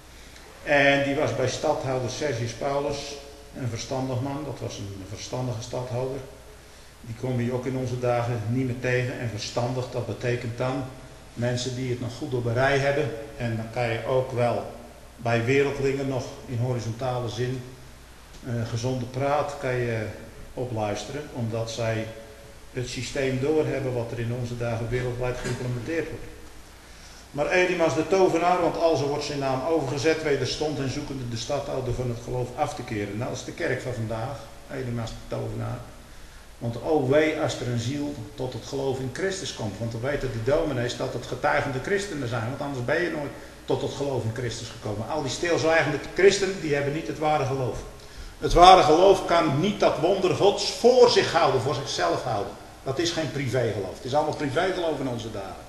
En die was bij stadhouder Sergius Paulus, een verstandig man. Dat was een verstandige stadhouder. Die kom je ook in onze dagen niet meer tegen. En verstandig, dat betekent dan mensen die het nog goed op een rij hebben. En dan kan je ook wel bij wereldlingen nog in horizontale zin gezonde praat kan je opluisteren, omdat zij het systeem doorhebben wat er in onze dagen wereldwijd geïmplementeerd wordt. Maar Elimas de tovenaar, want alzo wordt zijn naam overgezet, wederstond en zoekende de stadhouder van het geloof af te keren. Nou, dat is de kerk van vandaag, Elimas de tovenaar. Want oh wee als er een ziel tot het geloof in Christus komt. Want dan weten die dominees dat het getuigende christenen zijn. Want anders ben je nooit tot het geloof in Christus gekomen. Al die stilzwijgende christenen, die hebben niet het ware geloof. Het ware geloof kan niet dat wonder Gods voor zich houden, voor zichzelf houden. Dat is geen privégeloof. Het is allemaal privégeloof in onze dagen.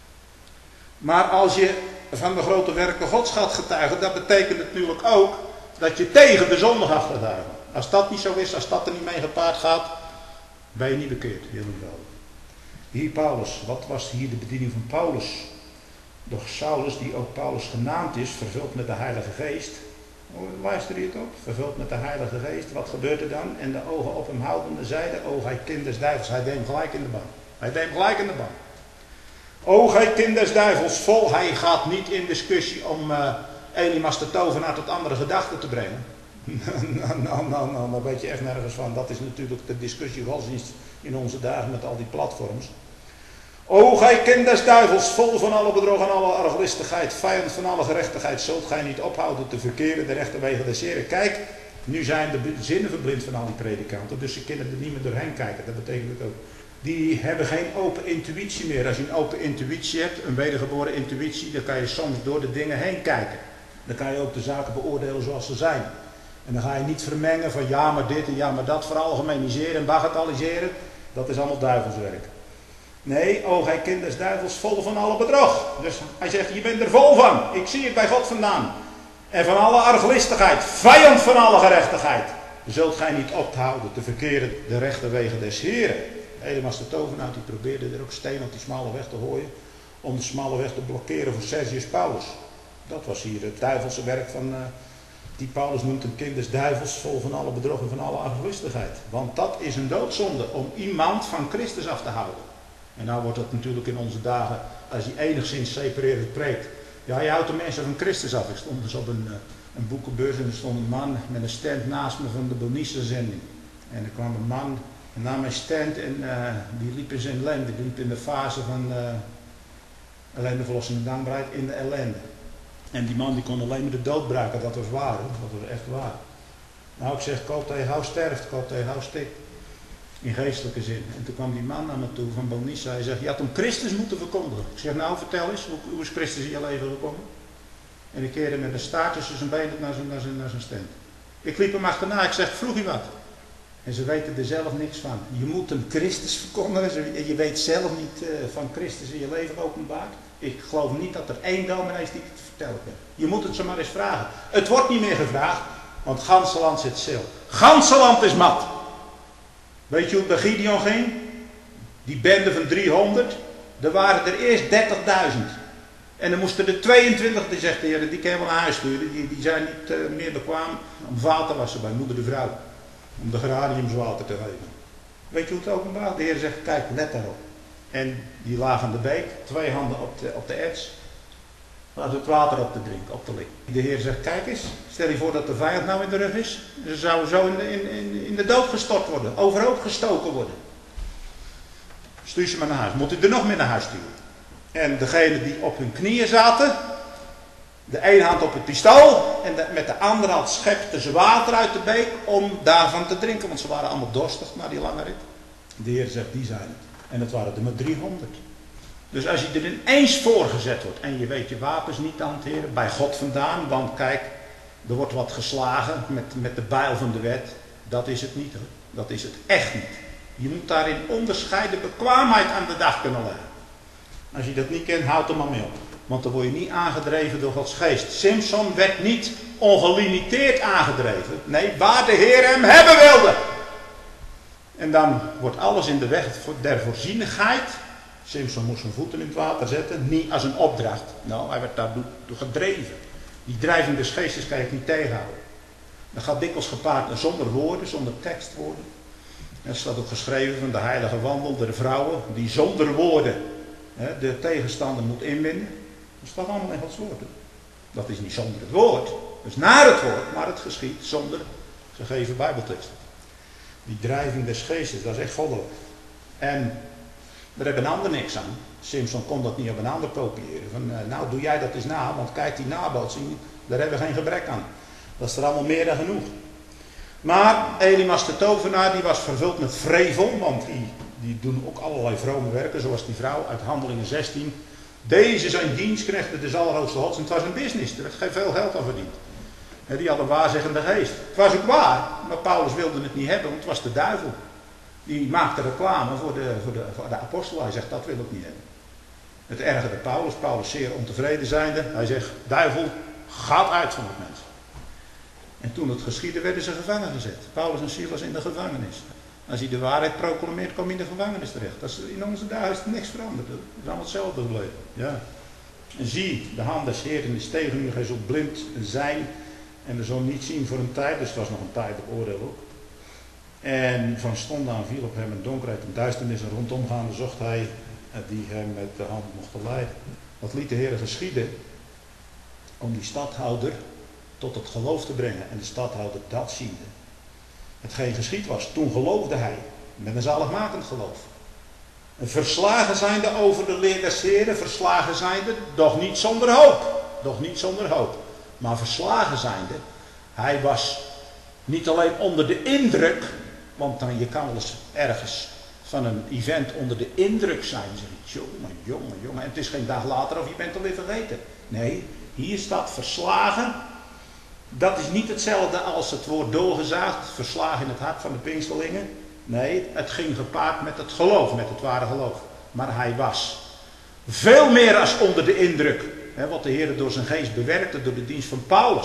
Maar als je van de grote werken Gods gaat getuigen, dat betekent natuurlijk ook dat je tegen de zonde gaat getuigen. Als dat niet zo is, als dat er niet mee gepaard gaat, ben je niet bekeerd, jullie wel. Hier Paulus, wat was hier de bediening van Paulus? Doch Saulus, die ook Paulus genaamd is, vervuld met de Heilige Geest. Luister je het op? Vervuld met de Heilige Geest. Wat gebeurt er dan? En de ogen op hem houdende zeiden, o gij kind des duivels. Hij deed hem gelijk in de ban. Hij deed hem gelijk in de ban. O gij kind des duivels, vol. Hij gaat niet in discussie om Elimas de tovenaar tot andere gedachten te brengen. Nou, daar weet je echt nergens van. Dat is natuurlijk de discussie godsdienst in onze dagen met al die platforms. O gij kind des duivels, vol van alle bedrog en alle arglistigheid, vijand van alle gerechtigheid, zult gij niet ophouden te verkeren de rechte wegen des Heren. Kijk, nu zijn de zinnen verblind van al die predikanten, dus ze kunnen er niet meer doorheen kijken. Dat betekent het ook. Die hebben geen open intuïtie meer. Als je een open intuïtie hebt, een wedergeboren intuïtie, dan kan je soms door de dingen heen kijken. Dan kan je ook de zaken beoordelen zoals ze zijn. En dan ga je niet vermengen van ja maar dit en ja maar dat, veralgemeniseren en bagatelliseren. Dat is allemaal duivelswerk. Nee, o gij kind des duivels, vol van alle bedrog. Dus hij zegt, je bent er vol van. Ik zie het bij God vandaan. En van alle arglistigheid, vijand van alle gerechtigheid. Zult gij niet ophouden te verkeren de rechte wegen des Heren. Elimas de tovenaar, die probeerde er ook steen op die smalle weg te gooien. Om de smalle weg te blokkeren voor Sergius Paulus. Dat was hier het duivelse werk van... die Paulus noemt een kind des duivels, vol van alle bedrog en van alle arglistigheid. Want dat is een doodzonde, om iemand van Christus af te houden. En nou wordt dat natuurlijk in onze dagen, als je enigszins separerend preekt. Ja, je houdt de mensen van Christus af. Ik stond dus op een boekenbeurs en er stond een man met een stand naast me van de Bonice zending. En er kwam een man en nam mijn stand en die liep in zijn ellende. Die liep in de fase van ellendeverlossing en dankbaarheid in de ellende. En die man die kon alleen maar de dood braken, dat was waar, hoor. Dat was echt waar. Nou, ik zeg, koop hij hou sterft, koop hij hou stikt. In geestelijke zin. En toen kwam die man naar me toe van Bonissa. Hij zegt, je had om Christus moeten verkondigen. Ik zeg, nou vertel eens, hoe is Christus in je leven gekomen? En ik keerde met een staart tussen zijn benen naar zijn stand. Ik liep hem achterna, ik zeg, vroeg je wat? En ze weten er zelf niks van. Je moet hem Christus verkondigen. En je weet zelf niet van Christus in je leven openbaart. Ik geloof niet dat er één dominee is die het te vertellen kan. Je moet het zo maar eens vragen. Het wordt niet meer gevraagd, want ganse land zit stil. Ganse land is mat. Weet je hoe het bij Gideon ging? Die bende van 300, er waren er eerst 30.000. En dan moesten er 22, die zegt de Heer, die kan je wel naar huis sturen. Die zijn niet meer bekwaam om vaat te wassen bij moeder de vrouw. Om de geraniums water te geven. Weet je hoe het openbaar? De Heer zegt, kijk, let daarop. En die lagen aan de beek, 2 handen op de erts. Laat het water op te drinken, op te likken. De Heer zegt, kijk eens, stel je voor dat de vijand nou in de rug is. Ze zouden zo in de dood gestort worden, overhoop gestoken worden. Stuur ze maar naar huis. Moet u er nog meer naar huis sturen. En degene die op hun knieën zaten, de ene hand op het pistool en met de andere hand schepte ze water uit de beek om daarvan te drinken. Want ze waren allemaal dorstig na die lange rit. De Heer zegt, die zijn het. En het waren er maar 300. Dus als je er ineens voor gezet wordt en je weet je wapens niet te hanteren, bij God vandaan, want kijk, er wordt wat geslagen met de bijl van de wet. Dat is het niet, hoor. Dat is het echt niet. Je moet daarin onderscheiden bekwaamheid aan de dag kunnen leggen. Als je dat niet kent, houd er maar mee op. Want dan word je niet aangedreven door Gods geest. Simson werd niet ongelimiteerd aangedreven. Nee, waar de Heer hem hebben wilde. En dan wordt alles in de weg der voorzienigheid. Simson moest zijn voeten in het water zetten. Niet als een opdracht. Nou, hij werd daardoor gedreven. Die drijving des geestes kan je niet tegenhouden. Dat gaat dikwijls gepaard zonder woorden, zonder tekstwoorden. Er staat ook geschreven van de heilige wandel der vrouwen. Die zonder woorden de tegenstander moet inwinnen. Dat staat allemaal in Gods woord. Dat is niet zonder het woord. Dat is naar het woord. Maar het geschiet zonder gegeven bijbelteksten. Die drijving des geestes, dat is echt goddelijk. En daar hebben een ander niks aan. Simson kon dat niet op een ander kopiëren. Van, nou doe jij dat eens na, want kijk die nabootsing, daar hebben we geen gebrek aan. Dat is er allemaal meer dan genoeg. Maar Elimas de tovenaar, die was vervuld met vrevel, want die doen ook allerlei vrome werken, zoals die vrouw uit Handelingen 16. Deze zijn dienstknechten des Allerhoogste Gods. En het was een business, er werd geen veel geld aan verdiend. Die had een waarzeggende geest. Het was ook waar, maar Paulus wilde het niet hebben, want het was de duivel. Die maakte reclame voor de apostel. Hij zegt, dat wil ik niet hebben. Het ergerde Paulus. Paulus zeer ontevreden zijnde. Hij zegt, duivel, gaat uit van het mens. En toen het geschiedde, werden ze gevangen gezet. Paulus en Silas in de gevangenis. Als hij de waarheid proclameert, kwam hij in de gevangenis terecht. Dat is, in onze dagen is er niks veranderd. Het is allemaal hetzelfde gebleven. Ja. En zie, de hand des Heeren is tegen u. Gij zult blind zijn en er zal niet zien voor een tijd. Dus het was nog een tijdelijk oordeel ook. En van stond aan viel op hem een donkerheid en duisternis. En rondomgaande zocht hij die hem met de hand mocht leiden. Wat liet de Heer geschieden? Om die stadhouder tot het geloof te brengen. En de stadhouder dat ziende. Hetgeen geschied was, toen geloofde hij. Met een zaligmakend geloof. Verslagen zijnde over de leer des Heren. Verslagen zijnde, doch niet zonder hoop. Doch niet zonder hoop. Maar verslagen zijnde. Hij was niet alleen onder de indruk. Want dan, je kan wel eens ergens van een event onder de indruk zijn. Zeg je, jongen. En het is geen dag later of je bent alweer vergeten. Nee, hier staat verslagen. Dat is niet hetzelfde als het woord doorgezaagd. Verslagen in het hart van de Pinksterlingen. Nee, het ging gepaard met het geloof, met het ware geloof. Maar hij was veel meer als onder de indruk. Wat de Heer door zijn geest bewerkte door de dienst van Paulus.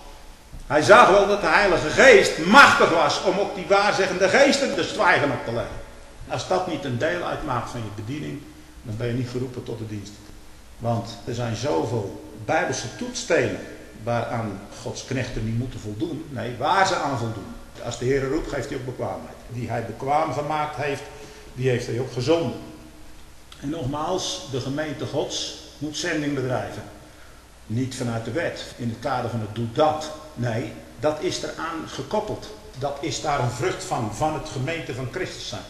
Hij zag wel dat de Heilige Geest machtig was om ook die waarzegende geesten de zwijgen op te leggen. Als dat niet een deel uitmaakt van je bediening, dan ben je niet geroepen tot de dienst. Want er zijn zoveel Bijbelse toetsstenen waaraan Gods knechten niet moeten voldoen. Nee, waar ze aan voldoen. Als de Heer roept, geeft hij ook bekwaamheid. Die hij bekwaam gemaakt heeft, die heeft hij ook gezonden. En nogmaals, de gemeente Gods moet zending bedrijven. Niet vanuit de wet, in het kader van het doe dat. Nee, dat is eraan gekoppeld. Dat is daar een vrucht van het gemeente van Christus zijn.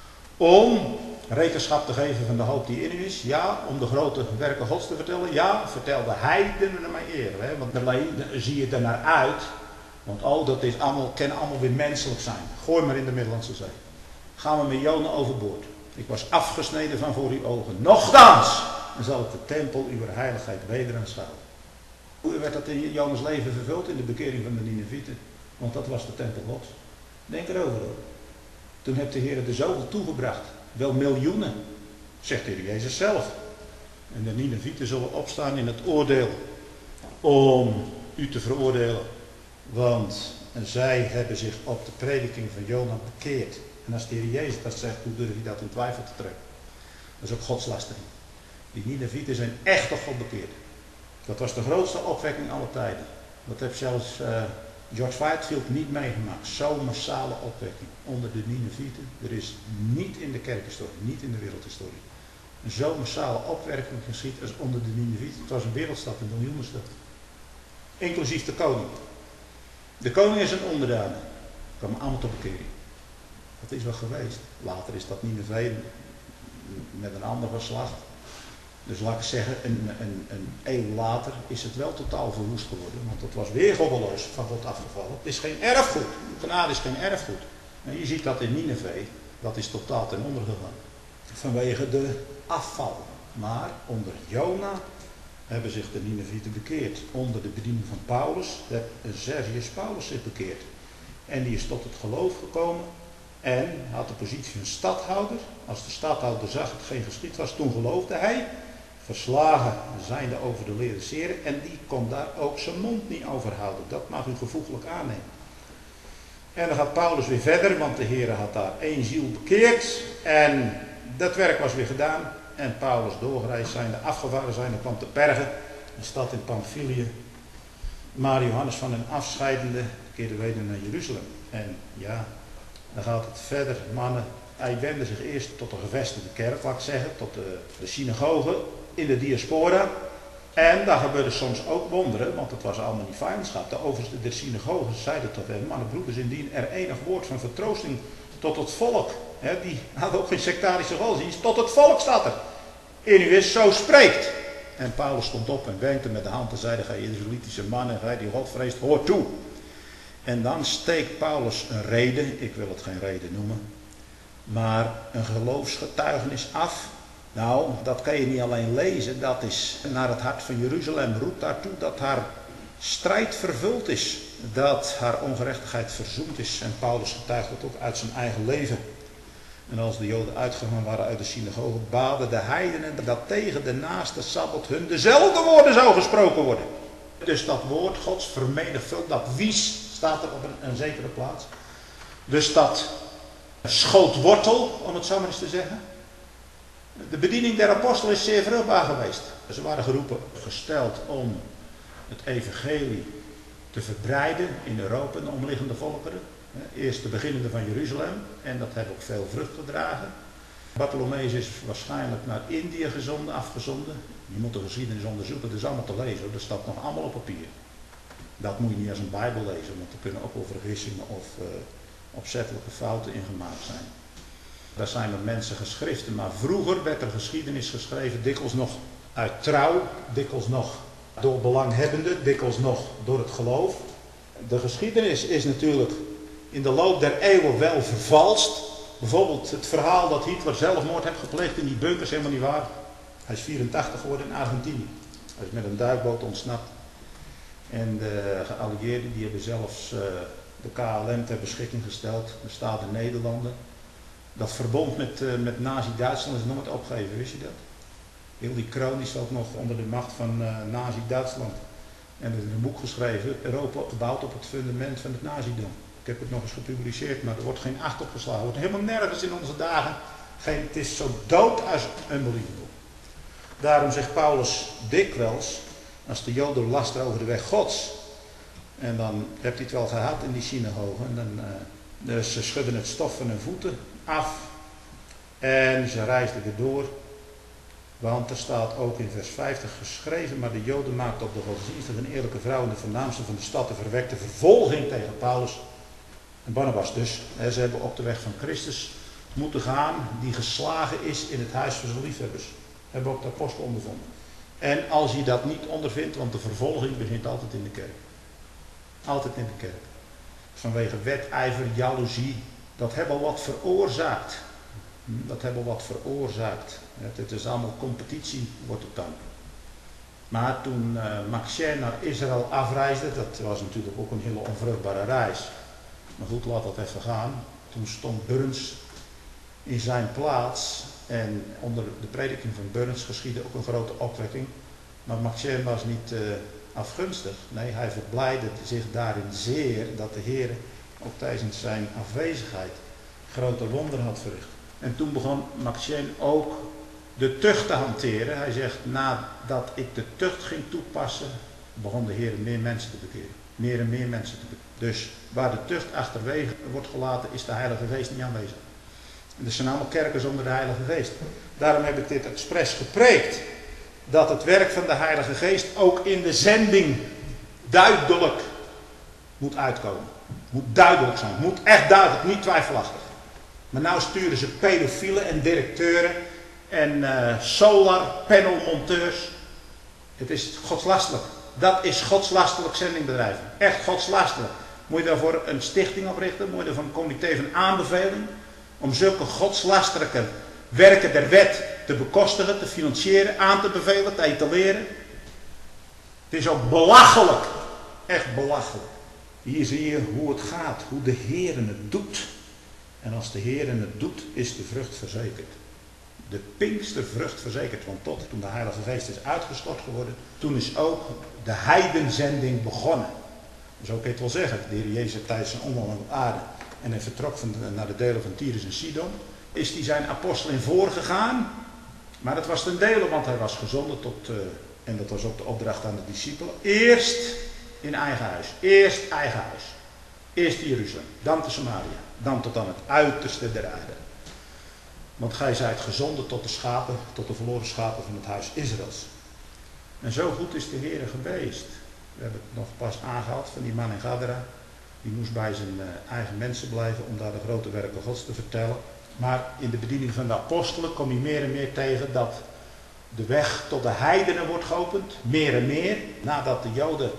Om rekenschap te geven van de hoop die in u is. Ja, om de grote werken Gods te vertellen. Ja, vertel de heidenen mij eer. Hè? Want alleen zie je er naar uit. Want dat is kan allemaal weer menselijk zijn. Gooi maar in de Middellandse Zee. Gaan we met Jona overboord. Ik was afgesneden van voor uw ogen. Nochtans, dan zal ik de tempel uw heiligheid weder aanschouwen. Hoe werd dat in Jonas leven vervuld? In de bekering van de Ninevieten. Want dat was de tempel Gods. Denk erover hoor. Toen heeft de Heer er zoveel toegebracht. Wel miljoenen. Zegt de Heer Jezus zelf. En de Ninevieten zullen opstaan in het oordeel. Om u te veroordelen. Want zij hebben zich op de prediking van Jona bekeerd. En als de Heer Jezus dat zegt, hoe durf je dat in twijfel te trekken? Dat is ook godslastering. Die Ninevieten zijn echt tot God bekeerd. Dat was de grootste opwekking aller tijden. Dat heeft zelfs George Whitefield niet meegemaakt. Zo'n massale opwekking onder de Ninevieten. Er is niet in de kerkhistorie, niet in de wereldhistorie. Zo'n massale opwekking geschied als onder de Ninevieten. Het was een wereldstad, een miljoenenstad. Inclusief de koning. De koning is een onderdanen. Kwamen allemaal tot bekering. Dat is wel geweest. Later is dat Nineve met een ander geslacht. Dus laat ik zeggen, een eeuw later is het wel totaal verwoest geworden. Want het was weer goddeloos van God afgevallen. Het is geen erfgoed. Genade is geen erfgoed. En je ziet dat in Nineve, dat is totaal ten onder gegaan. Vanwege de afval. Maar onder Jona hebben zich de Ninevieten bekeerd. Onder de bediening van Paulus heeft Sergius Paulus zich bekeerd. En die is tot het geloof gekomen. En had de positie van stadhouder. Als de stadhouder zag het geen geschied was, toen geloofde hij. Verslagen zijnde over de leer des Heren. En die kon daar ook zijn mond niet over houden. Dat mag u gevoeglijk aannemen. En dan gaat Paulus weer verder, want de Heer had daar 1 ziel bekeerd. En dat werk was weer gedaan. En Paulus doorgereisd zijnde, afgevaren zijnde, kwam te Perge, een stad in Pamphylië. Maar Johannes van hen afscheidende keerde weder naar Jeruzalem. En ja, dan gaat het verder. Mannen, hij wendde zich eerst tot de gevestigde kerk, laat ik zeggen, tot de synagoge in de diaspora. En daar gebeurde soms ook wonderen, want het was allemaal niet vijandschap. De overste der synagogen zeiden tot hem, mannen, broeders, indien er enig woord van vertroosting tot het volk, die had ook geen sectarische godsdienst, tot het volk staat er. In u is, zo spreekt. En Paulus stond op en wenkte met de hand en zeide, gij Israëlitische mannen, gij die God vreest, hoort toe. En dan steekt Paulus een reden, ik wil het geen reden noemen, maar een geloofsgetuigenis af. Nou, dat kan je niet alleen lezen, dat is naar het hart van Jeruzalem, roept daartoe dat haar strijd vervuld is, dat haar ongerechtigheid verzoend is. En Paulus getuigt dat ook uit zijn eigen leven. En als de Joden uitgegaan waren uit de synagoge, baden de heidenen dat tegen de naaste Sabbat hun dezelfde woorden zou gesproken worden. Dus dat woord Gods vermenigvuldigd, dat wies, staat er op een zekere plaats. Dus dat schoot wortel, om het zo maar eens te zeggen. De bediening der apostelen is zeer vruchtbaar geweest. Ze waren geroepen, gesteld om het evangelie te verbreiden in Europa en de omliggende volkeren. Eerst de beginnende van Jeruzalem, en dat heeft ook veel vrucht gedragen. Bartholomeus is waarschijnlijk naar Indië afgezonden. Je moet de geschiedenis onderzoeken, dat is allemaal te lezen, dat staat nog allemaal op papier. Dat moet je niet als een Bijbel lezen, want er kunnen ook wel vergissingen of opzettelijke fouten in gemaakt zijn. Daar zijn met mensen geschriften, maar vroeger werd er geschiedenis geschreven, dikwijls nog uit trouw, dikwijls nog door belanghebbenden, dikwijls nog door het geloof. De geschiedenis is natuurlijk in de loop der eeuwen wel vervalst. Bijvoorbeeld het verhaal dat Hitler zelfmoord heeft gepleegd in die bunkers, helemaal niet waar. Hij is 84 geworden in Argentinië. Hij is met een duikboot ontsnapt. En de geallieerden die hebben zelfs de KLM ter beschikking gesteld, de Staten Nederlanden. Dat verbond met Nazi-Duitsland is nooit opgegeven, wist je dat? Heel die kroon is ook nog onder de macht van Nazi-Duitsland. En er is een boek geschreven, Europa gebouwd op het fundament van het nazidom. Ik heb het nog eens gepubliceerd, maar er wordt geen acht op geslagen. Er wordt helemaal nergens in onze dagen. Het is zo dood als unbelievable. Daarom zegt Paulus dikwijls, als de Joden lasteren over de weg Gods, en dan hebt hij het wel gehad in die synagogen, en dan, dus ze schudden het stof van hun voeten af en ze reisden erdoor. Want er staat ook in vers 50 geschreven, maar de Joden maakten op de godsdienstige en eerlijke vrouw en de voornaamste van de stad de verwekte vervolging tegen Paulus en Barnabas. Dus ze hebben op de weg van Christus moeten gaan, die geslagen is in het huis van zijn liefhebbers. Hebben ook de apostel ondervonden. En als je dat niet ondervindt, want de vervolging begint altijd in de kerk. Altijd in de kerk. Vanwege wedijver, jaloezie, dat hebben al wat veroorzaakt. Dat hebben wat veroorzaakt. Het is allemaal competitie, wordt het dan. Maar toen Maxen naar Israël afreisde, dat was natuurlijk ook een hele onvruchtbare reis. Maar goed, laat dat even gaan. Toen stond Burns in zijn plaats. En onder de prediking van Burns geschiedde ook een grote opwekking. Maar Maxen was niet afgunstig. Nee, hij verblijdde zich daarin zeer dat de Heer ook tijdens zijn afwezigheid grote wonderen had verricht. En toen begon Maxen ook de tucht te hanteren. Hij zegt, nadat ik de tucht ging toepassen, begon de Heer meer mensen te bekeren. Meer en meer mensen te bekeren. Dus waar de tucht achterwege wordt gelaten, is de Heilige Geest niet aanwezig. En er zijn allemaal kerken zonder de Heilige Geest. Daarom heb ik dit expres gepreekt. Dat het werk van de Heilige Geest ook in de zending duidelijk moet uitkomen. Moet duidelijk zijn. Moet echt duidelijk, niet twijfelachtig. Maar nou sturen ze pedofielen en directeuren en solar panel monteurs. Het is godslastelijk. Dat is godslastelijk zendingbedrijf. Echt godslastelijk. Moet je daarvoor een stichting oprichten? Moet je daarvoor een comité van aanbeveling? Om zulke godslastelijke werken der wet te bekostigen, te financieren, aan te bevelen, te etaleren. Het is ook belachelijk. Echt belachelijk. Hier zie je hoe het gaat. Hoe de Heer het doet. En als de Heer het doet, is de vrucht verzekerd. De Pinkstervrucht verzekerd. Want tot toen de Heilige Geest is uitgestort geworden, toen is ook de heidenzending begonnen. Dus ook kun je het wel zeggen, de Heer Jezus tijdens zijn omwandeling op aarde en hij vertrok naar de delen van Tyrus en Sidon, is hij zijn apostel in voorgegaan. Maar dat was ten dele, want hij was gezonden tot, en dat was ook de opdracht aan de discipelen, eerst in eigen huis. Eerst eigen huis. Eerst Jeruzalem, dan te Samaria, dan tot aan het uiterste der aarde. Want gij zijt gezonden tot de schapen, tot de verloren schapen van het huis Israëls. En zo goed is de Heer geweest. We hebben het nog pas aangehaald van die man in Gadara. Die moest bij zijn eigen mensen blijven om daar de grote werken Gods te vertellen. Maar in de bediening van de apostelen kom je meer en meer tegen dat de weg tot de heidenen wordt geopend. Meer en meer. Nadat de Joden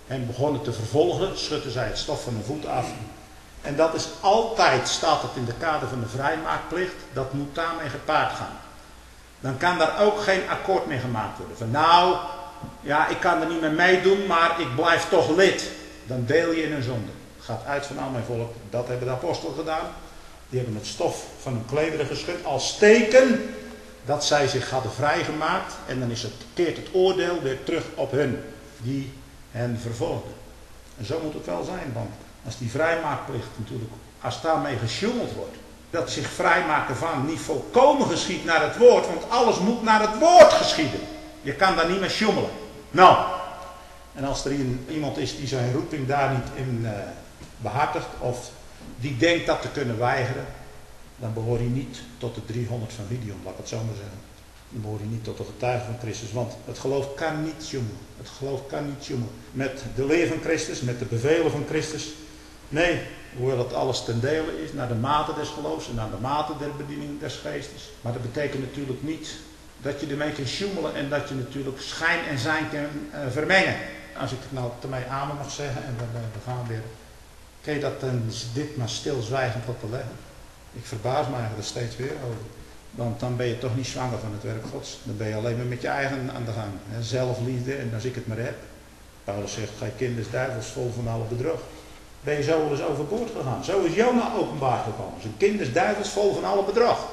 en begonnen te vervolgen, schudden zij het stof van hun voet af. En dat is altijd, staat het in de kader van de vrijmaakplicht, dat moet daarmee gepaard gaan. Dan kan daar ook geen akkoord mee gemaakt worden. Van nou, ja, ik kan er niet meer meedoen, maar ik blijf toch lid. Dan deel je in een zonde. Het gaat uit van al mijn volk. Dat hebben de apostelen gedaan. Die hebben het stof van hun klederen geschud als teken dat zij zich hadden vrijgemaakt. En dan keert het oordeel weer terug op hun die hen vervolgden. En zo moet het wel zijn, want als die vrijmaakplicht natuurlijk, als daarmee gesjoemeld wordt, dat zich vrijmaken van niet volkomen geschiet naar het woord, want alles moet naar het woord geschieden. Je kan daar niet meer sjoemelen. Nou, en als er iemand is die zijn roeping daar niet in behartigt, of die denkt dat te kunnen weigeren, dan behoort hij niet tot de 300 van Gideon, laat ik het zo maar zeggen. Dan behoort hij niet tot de getuigen van Christus, want het geloof kan niet sjoemelen. Het geloof kan niet sjoemelen. Met de leer van Christus, met de bevelen van Christus. Nee, hoewel het alles ten dele is, naar de mate des geloofs en naar de mate der bediening des geestes. Maar dat betekent natuurlijk niet dat je ermee kan sjoemelen en dat je natuurlijk schijn en zijn kan vermengen. Als ik het nou ermee amen mag zeggen en we gaan weer. Kun je dat dit maar stilzwijgend op te leggen? Ik verbaas me eigenlijk er steeds weer over. Want dan ben je toch niet zwanger van het werk Gods. Dan ben je alleen maar met je eigen aan de gang. Hè? Zelfliefde en als ik het maar heb. Paulus zegt, gij kinders duivels vol van alle bedrog. Ben je zo wel eens overboord gegaan. Zo is Jona openbaar gekomen. Zijn kinders duivels vol van alle bedrog.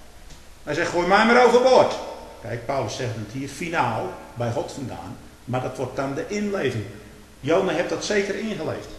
Hij zegt, gooi mij maar overboord. Kijk, Paulus zegt het hier finaal, bij God vandaan. Maar dat wordt dan de inleving. Jona heeft dat zeker ingeleefd.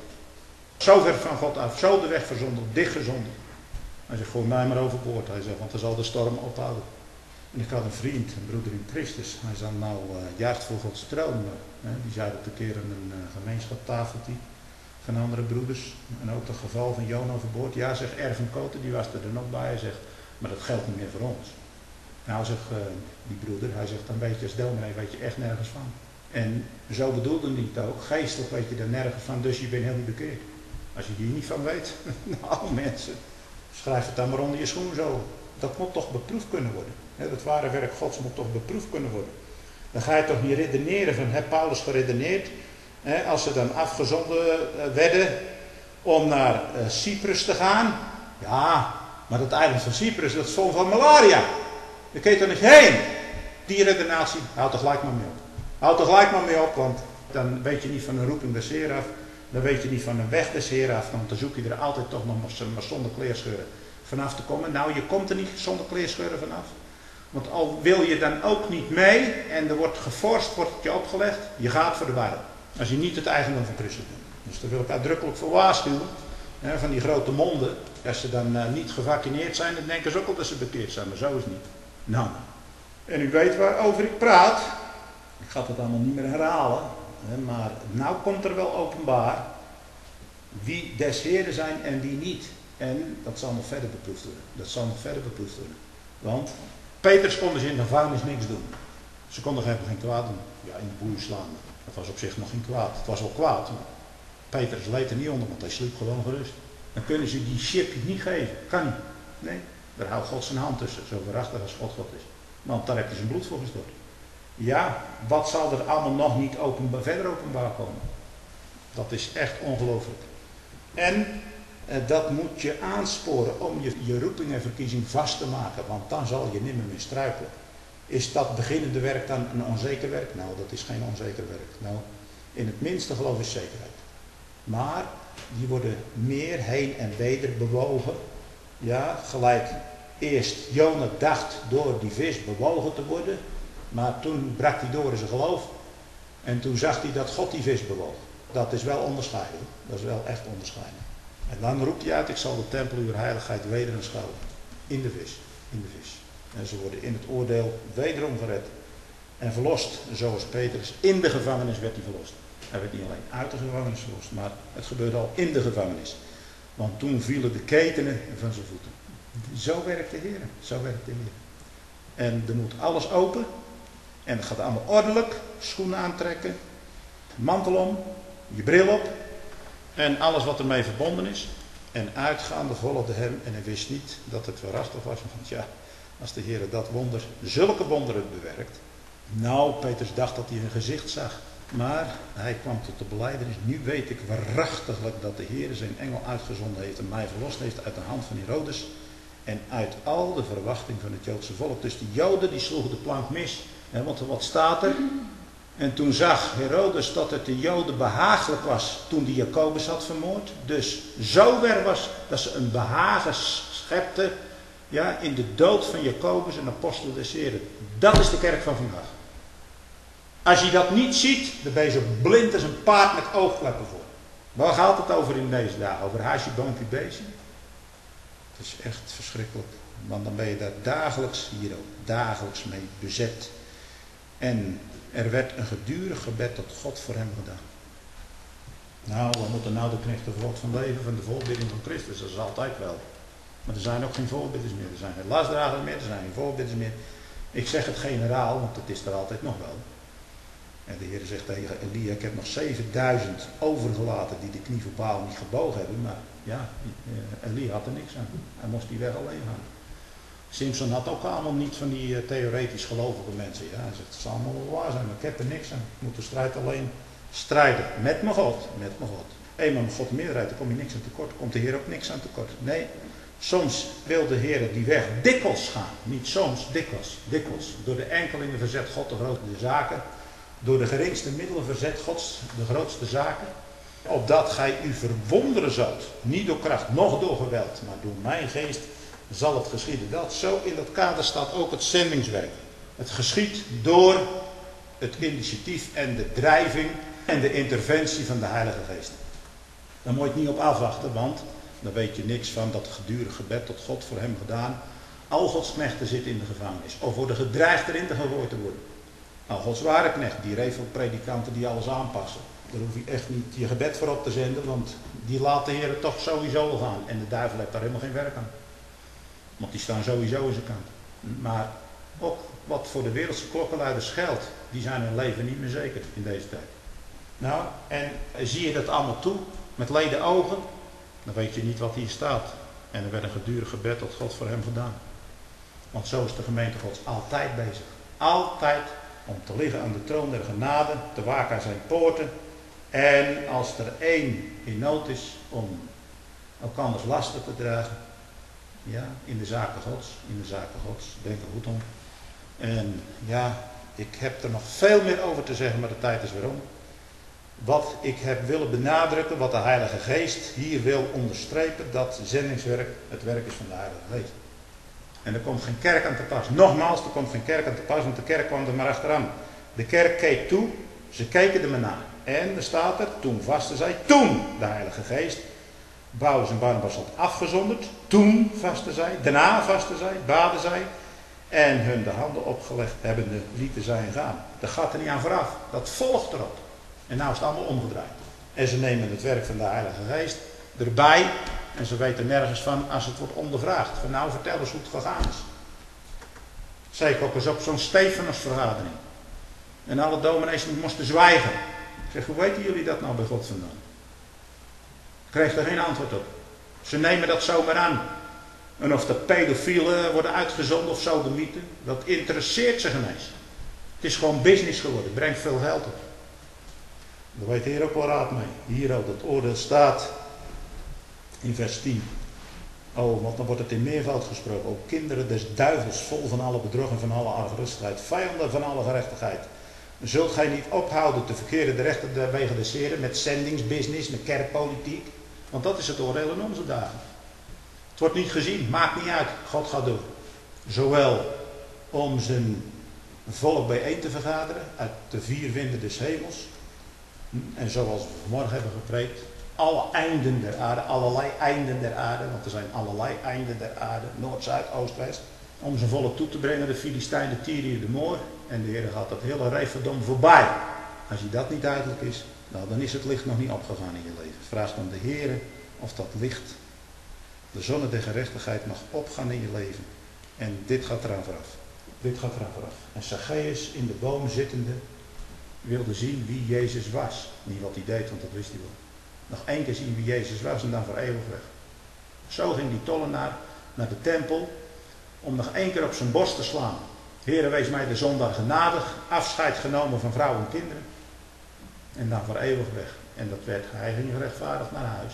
Zo ver van God af, zo de weg verzonderd, dichtgezonderd. Hij zegt, gooi mij maar overboord. Hij zegt, want dan zal de storm ophouden. En ik had een vriend, een broeder in Christus. Hij zat nou juist voor Gods troon. Die zei dat een keer aan een gemeenschaptafeltje van andere broeders. En ook het geval van Jona overboord. Ja, zegt Erwin Koten, die was er nog bij. Hij zegt, maar dat geldt niet meer voor ons. Nou, zegt die broeder, hij zegt, dan weet je als dominee, weet je echt nergens van. En zo bedoelde hij het ook. Geestelijk weet je er nergens van, dus je bent heel niet bekeerd. Als je hier niet van weet, nou mensen, schrijf het dan maar onder je schoen zo. Dat moet toch beproefd kunnen worden. Het ware werk Gods moet toch beproefd kunnen worden. Dan ga je toch niet redeneren van, heeft Paulus geredeneerd, als ze dan afgezonden werden om naar Cyprus te gaan. Ja, maar dat eiland van Cyprus, dat is vol van malaria. Daar kun je toch niet heen. Die redenatie, houd er gelijk maar mee op. Houd er gelijk maar mee op, want dan weet je niet van een roeping des Heer af. Dan weet je niet van een weg des Heer af. Want dan zoek je er altijd toch nog maar zonder kleerscheuren vanaf te komen. Nou, je komt er niet zonder kleerscheuren vanaf. Want al wil je dan ook niet mee en er wordt geforst, wordt het je opgelegd, je gaat voor de waarde. Als je niet het eigendom van Christus bent. Dus daar wil ik uitdrukkelijk voor waarschuwen. Van die grote monden. Als ze dan niet gevaccineerd zijn, dan denken ze ook al dat ze bekeerd zijn. Maar zo is het niet. Nou. En u weet waarover ik praat. Ik ga het allemaal niet meer herhalen. Maar nou komt er wel openbaar wie des Heren zijn en wie niet. En dat zal nog verder beproefd worden. Dat zal nog verder beproefd worden. Want Petrus kon dus in de gevangenis niks doen. Ze konden geen kwaad doen. Ja, in de boeien slaan. Dat was op zich nog geen kwaad. Het was wel kwaad. Maar Petrus leed er niet onder, want hij sliep gewoon gerust. Dan kunnen ze die chip niet geven. Kan niet. Nee, daar houdt God zijn hand tussen. Zo waarachtig als God is. Want daar heb je zijn bloed voor gestort. Ja, wat zal er allemaal nog niet verder openbaar komen? Dat is echt ongelooflijk. En dat moet je aansporen om je roeping en verkiezing vast te maken. Want dan zal je nimmer meer struikelen. Is dat beginnende werk dan een onzeker werk? Nou, dat is geen onzeker werk. Nou, in het minste geloof is zekerheid. Maar die worden meer heen en weder bewogen. Ja, gelijk eerst Jona dacht door die vis bewogen te worden. Maar toen brak hij door in zijn geloof. En toen zag hij dat God die vis bewoog. Dat is wel onderscheiden. Dat is wel echt onderscheiden. En dan roept hij uit, ik zal de tempel uw heiligheid weder aanschouwen. In de vis. In de vis. En ze worden in het oordeel wederom gered. En verlost, zoals Petrus. In de gevangenis werd hij verlost. Hij werd niet alleen uit de gevangenis verlost, maar het gebeurde al in de gevangenis. Want toen vielen de ketenen van zijn voeten. Zo werkt de Heer. Zo werkt de Heer. En er moet alles open. En het gaat allemaal ordelijk. Schoenen aantrekken. Mantel om. Je bril op. En alles wat ermee verbonden is. En uitgaande volgde hem. En hij wist niet dat het waarachtig was. Want ja, als de Heer dat wonder, zulke wonderen bewerkt. Nou, Petrus dacht dat hij een gezicht zag. Maar hij kwam tot de belijdenis, nu weet ik waarachtiglijk dat de Heer zijn engel uitgezonden heeft en mij verlost heeft uit de hand van Herodes en uit al de verwachting van het Joodse volk. Dus de Joden die sloegen de plank mis, hè, want wat staat er? En toen zag Herodes dat het de Joden behagelijk was toen die Jacobus had vermoord. Dus zo ver was dat ze een behagen schepten, ja, in de dood van Jacobus, een apostel des Heren. Dat is de kerk van vandaag. Als je dat niet ziet, dan ben je zo blind als een paard met oogkleppen voor. Waar gaat het over in deze dagen? Over haasje, boompje, beestje? Het is echt verschrikkelijk. Want dan ben je daar dagelijks, hier ook, dagelijks mee bezet. En er werd een gedurig gebed tot God voor hem gedaan. Nou, we moeten nou de knechten verlost van leven van de voorbidding van Christus. Dat is altijd wel. Maar er zijn ook geen voorbidders meer. Er zijn geen lastdragers meer, er zijn geen voorbidders meer. Ik zeg het generaal, want het is er altijd nog wel. En de Heer zegt tegen Elia, ik heb nog 7000 overgelaten die de knie voor Baal niet gebogen hebben. Maar ja, Elia had er niks aan. Hij moest die weg alleen gaan. Simpson had ook allemaal niet van die theoretisch gelovige mensen. Ja, hij zegt, het zal allemaal wel waar zijn, maar ik heb er niks aan. Ik moet de strijd alleen strijden. Met mijn God, met mijn God. Eenmaal met God meerderheid, dan kom je niks aan tekort. Komt de Heer ook niks aan tekort. Nee, soms wil de Heer die weg dikwijls gaan. Niet soms, dikwijls, dikwijls. Door de enkelingen verzet God de grootste zaken. Door de geringste middelen verzet God de grootste zaken. Opdat gij u verwonderen zult. Niet door kracht, noch door geweld, maar door mijn geest zal het geschieden. Dat zo in dat kader staat ook het zendingswerk. Het geschiet door het initiatief en de drijving en de interventie van de Heilige Geest. Daar moet je het niet op afwachten, want dan weet je niks van dat gedurig gebed tot God voor hem gedaan. Al Gods knechten zitten in de gevangenis of worden gedreigd erin te gegooid te worden. Al Gods ware knecht, die revelpredikanten die alles aanpassen. Daar hoef je echt niet je gebed voor op te zenden, want die laat de Heer toch sowieso gaan. En de duivel heeft daar helemaal geen werk aan. Want die staan sowieso in zijn kant. Maar ook wat voor de wereldse klokkenluiders geldt, die zijn hun leven niet meer zeker in deze tijd. Nou, en zie je dat allemaal toe, met leden ogen, dan weet je niet wat hier staat. En er werd een gedurig gebed tot God voor hem gedaan. Want zo is de gemeente Gods altijd bezig. Altijd om te liggen aan de troon der genade, te waken aan zijn poorten. En als er één in nood is om elkanders lasten te dragen, ja, in de zaken Gods, denk er goed om. En ja, ik heb er nog veel meer over te zeggen, maar de tijd is weer om. Wat ik heb willen benadrukken, wat de Heilige Geest hier wil onderstrepen, dat zendingswerk het werk is van de Heilige Geest. En er komt geen kerk aan te pas. Nogmaals, er komt geen kerk aan te pas, want de kerk kwam er maar achteraan. De kerk keek toe, ze keken er maar naar. En er staat er, toen vastte zij, toen de Heilige Geest Paulus en Barnabas had afgezonderd. Toen vastte zij, daarna vastte zij, baden zij. En hun de handen opgelegd hebbende lieten zij gaan. Dat gaat er niet aan vooraf, dat volgt erop. En nou is het allemaal omgedraaid. En ze nemen het werk van de Heilige Geest erbij. En ze weten nergens van als het wordt ondervraagd. Van nou vertel eens hoe het gegaan is. Zeker ook eens op zo'n Stefanusvergadering. En alle dominees moesten zwijgen. Ik zeg, hoe weten jullie dat nou bij God vandaan? Ik kreeg er geen antwoord op. Ze nemen dat zomaar aan. En of de pedofielen worden uitgezonden of sodomieten, dat interesseert ze geen eens. Het is gewoon business geworden, het brengt veel geld op. Daar weet de Heer ook wel raad mee. Hier ook, het oordeel staat in vers 10. Oh, want dan wordt het in meervoud gesproken. Ook kinderen des duivels, vol van alle bedrog en van alle argerustigheid, vijanden van alle gerechtigheid. Zult gij niet ophouden te verkeren de rechten der wegen des Heren met zendingsbusiness, met kerkpolitiek? Want dat is het oordeel in onze dagen. Het wordt niet gezien, maakt niet uit. God gaat door. Zowel om zijn volk bijeen te vergaderen uit de vier winden des hemels. En zoals we vanmorgen hebben gepreekt, alle einden der aarde, allerlei einden der aarde, want er zijn allerlei einden der aarde, noord, zuid, oost, west. Om zijn volk toe te brengen, de Filistijn, de Tyriër, de Moor. En de Heer gaat dat hele rijkdom voorbij. Als je dat niet duidelijk is, nou, dan is het licht nog niet opgegaan in je leven. Vraag dan de Heer of dat licht, de zonne der gerechtigheid, mag opgaan in je leven. En dit gaat eraan vooraf. Dit gaat eraan vooraf. En Zacchaeus in de boom zittende wilde zien wie Jezus was. Niet wat hij deed, want dat wist hij wel. Nog één keer zien wie Jezus was en dan voor eeuwig weg. Zo ging die tollenaar naar de tempel om nog één keer op zijn borst te slaan. Heere, wees mij de zondaar genadig, afscheid genomen van vrouw en kinderen. En dan voor eeuwig weg. En dat werd, hij ging gerechtvaardigd naar huis.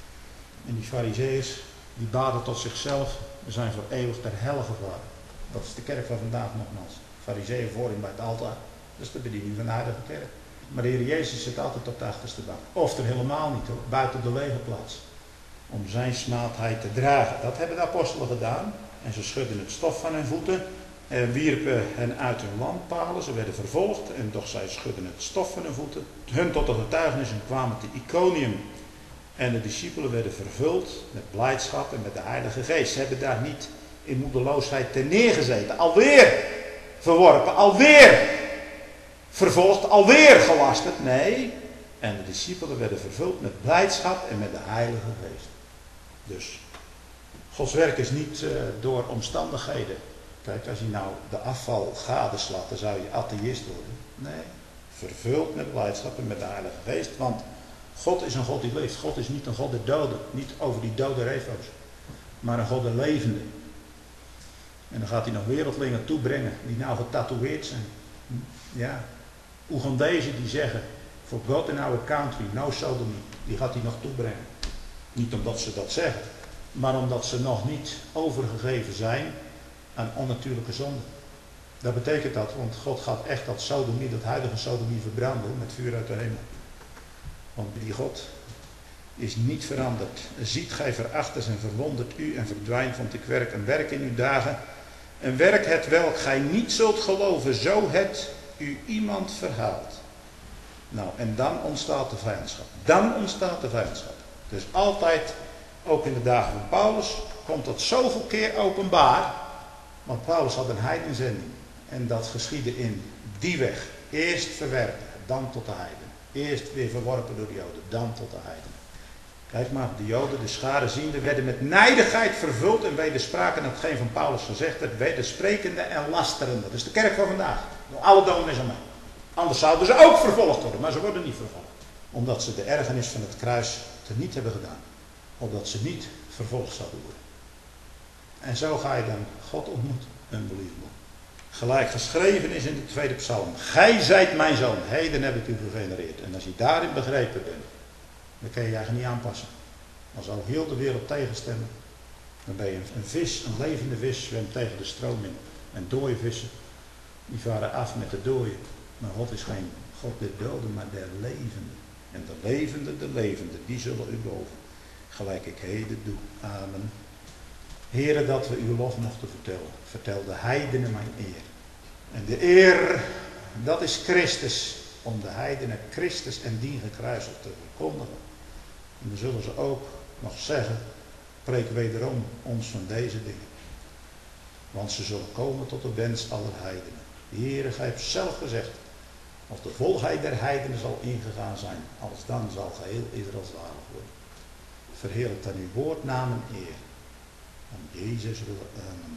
En die farizeeërs, die baden tot zichzelf, we zijn voor eeuwig ter helle gevaren. Dat is de kerk van vandaag nogmaals. Farizeeën voorin bij het altaar. Dat is de bediening van de heilige kerk. Maar de Heer Jezus zit altijd op de achterste bank. Of er helemaal niet hoor, buiten de lege plaats. Om zijn smaadheid te dragen. Dat hebben de apostelen gedaan. En ze schudden het stof van hun voeten. En wierpen hen uit hun landpalen. Ze werden vervolgd. En doch zij schudden het stof van hun voeten. Hun tot de getuigenis en kwamen te Iconium. En de discipelen werden vervuld met blijdschap en met de Heilige Geest. Ze hebben daar niet in moedeloosheid ten neergezeten. Alweer verworpen, alweer vervolgd, alweer gelasterd. Nee, en de discipelen werden vervuld met blijdschap en met de Heilige Geest. Dus Gods werk is niet door omstandigheden. Kijk, als je nou de afval gadeslaat, dan zou je atheïst worden. Nee, vervuld met blijdschap en met de Heilige Geest. Want God is een God die leeft. God is niet een God der doden. Niet over die dode refo's. Maar een God der levenden. En dan gaat hij nog wereldlingen toebrengen die nou getatoeëerd zijn. Ja. Oegandezen die zeggen, for God in our country, no sodomy. Die gaat hij nog toebrengen. Niet omdat ze dat zeggen. Maar omdat ze nog niet overgegeven zijn aan onnatuurlijke zonde. Dat betekent dat, want God gaat echt dat sodomie, dat huidige sodomie verbranden met vuur uit de hemel. Want die God is niet veranderd. Ziet gij verachters en verwondert u en verdwijnt, vond ik werk een werk in uw dagen. Een werk het welk gij niet zult geloven, zo het u iemand verhaalt. Nou, en dan ontstaat de vijandschap. Dan ontstaat de vijandschap. Dus altijd, ook in de dagen van Paulus, komt dat zoveel keer openbaar. Want Paulus had een heidenzending. En dat geschiedde in die weg. Eerst verwerpen, dan tot de heiden. Eerst weer verworpen door de Joden, dan tot de heiden. Kijk maar, de Joden, de schare ziende, werden met nijdigheid vervuld en wederspraken hetgeen van Paulus gezegd werd, wedersprekende en lasterende. Dat is de kerk van vandaag. Door alle dominees aan mij. Anders zouden ze ook vervolgd worden, maar ze worden niet vervolgd. Omdat ze de ergernis van het kruis teniet hebben gedaan. Opdat ze niet vervolgd zouden worden. En zo ga je dan God ontmoeten. Unbelievable. Gelijk geschreven is in de tweede psalm. Gij zijt mijn zoon, heden heb ik u gegenereerd. En als je daarin begrepen bent, dan kun je je eigenlijk niet aanpassen. Als al heel de wereld tegenstemmen, dan ben je een vis, een levende vis, zwemt tegen de stroom in. En dode vissen, die varen af met de dooien. Maar God is geen God der doden, maar der levenden. En de levende, die zullen u boven. Gelijk ik heden doe. Amen. Heren, dat we uw lof mochten vertellen. Vertel de heidenen mijn eer. En de eer, dat is Christus. Om de heidenen Christus en dien gekruisigd te verkondigen. En dan zullen ze ook nog zeggen, preek wederom ons van deze dingen. Want ze zullen komen tot de wens aller heidenen. De Heere, gij hebt zelf gezegd, als de volheid der heidenen zal ingegaan zijn, als dan zal geheel Israël zalig worden. Verheerlijk dan uw woord, naam en eer. Om Jezus wil. Amen.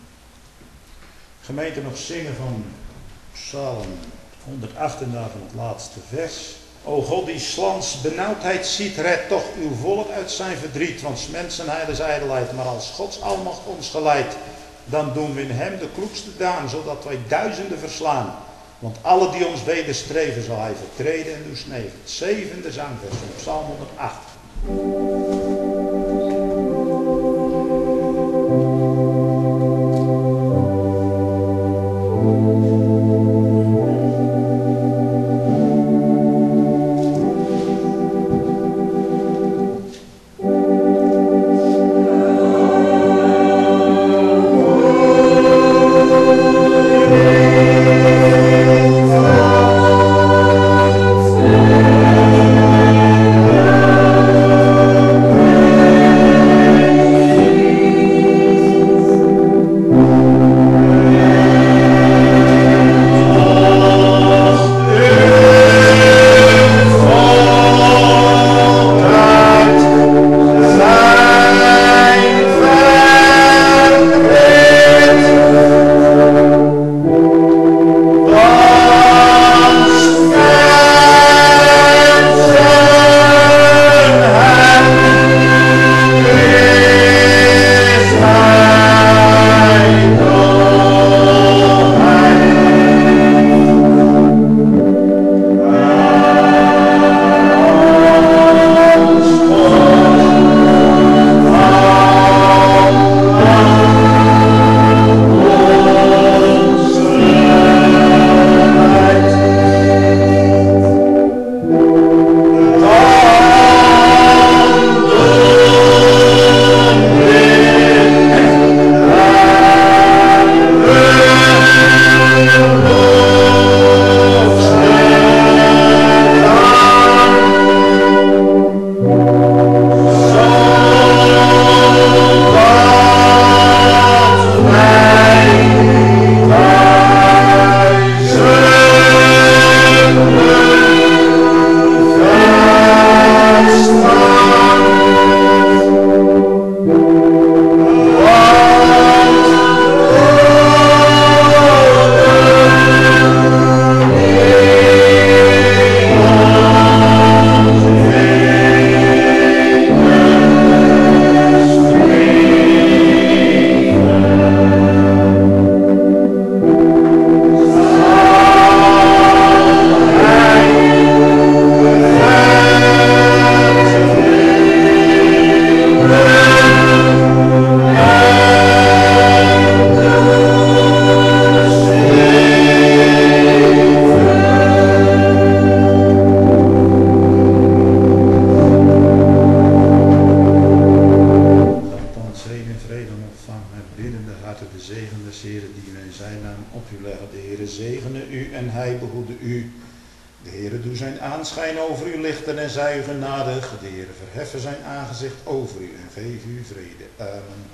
Gemeente, nog zingen van Psalm 108 en daarvan het laatste vers. O God die 's lands benauwdheid ziet, red toch uw volk uit zijn verdriet. Want 's mensen heil is ijdelheid, maar als Gods almacht ons geleidt, dan doen we in hem de kloekste daan, zodat wij duizenden verslaan. Want alle die ons wederstreven zal hij vertreden en doen sneven. Het 7e zangvers van Psalm 108. zere die we in zijn naam op u leggen. De Heere zegene u en hij behoede u. De Heere doe zijn aanschijn over u lichten en zij u genadig. De Heere verheffen zijn aangezicht over u en geef u vrede. Amen.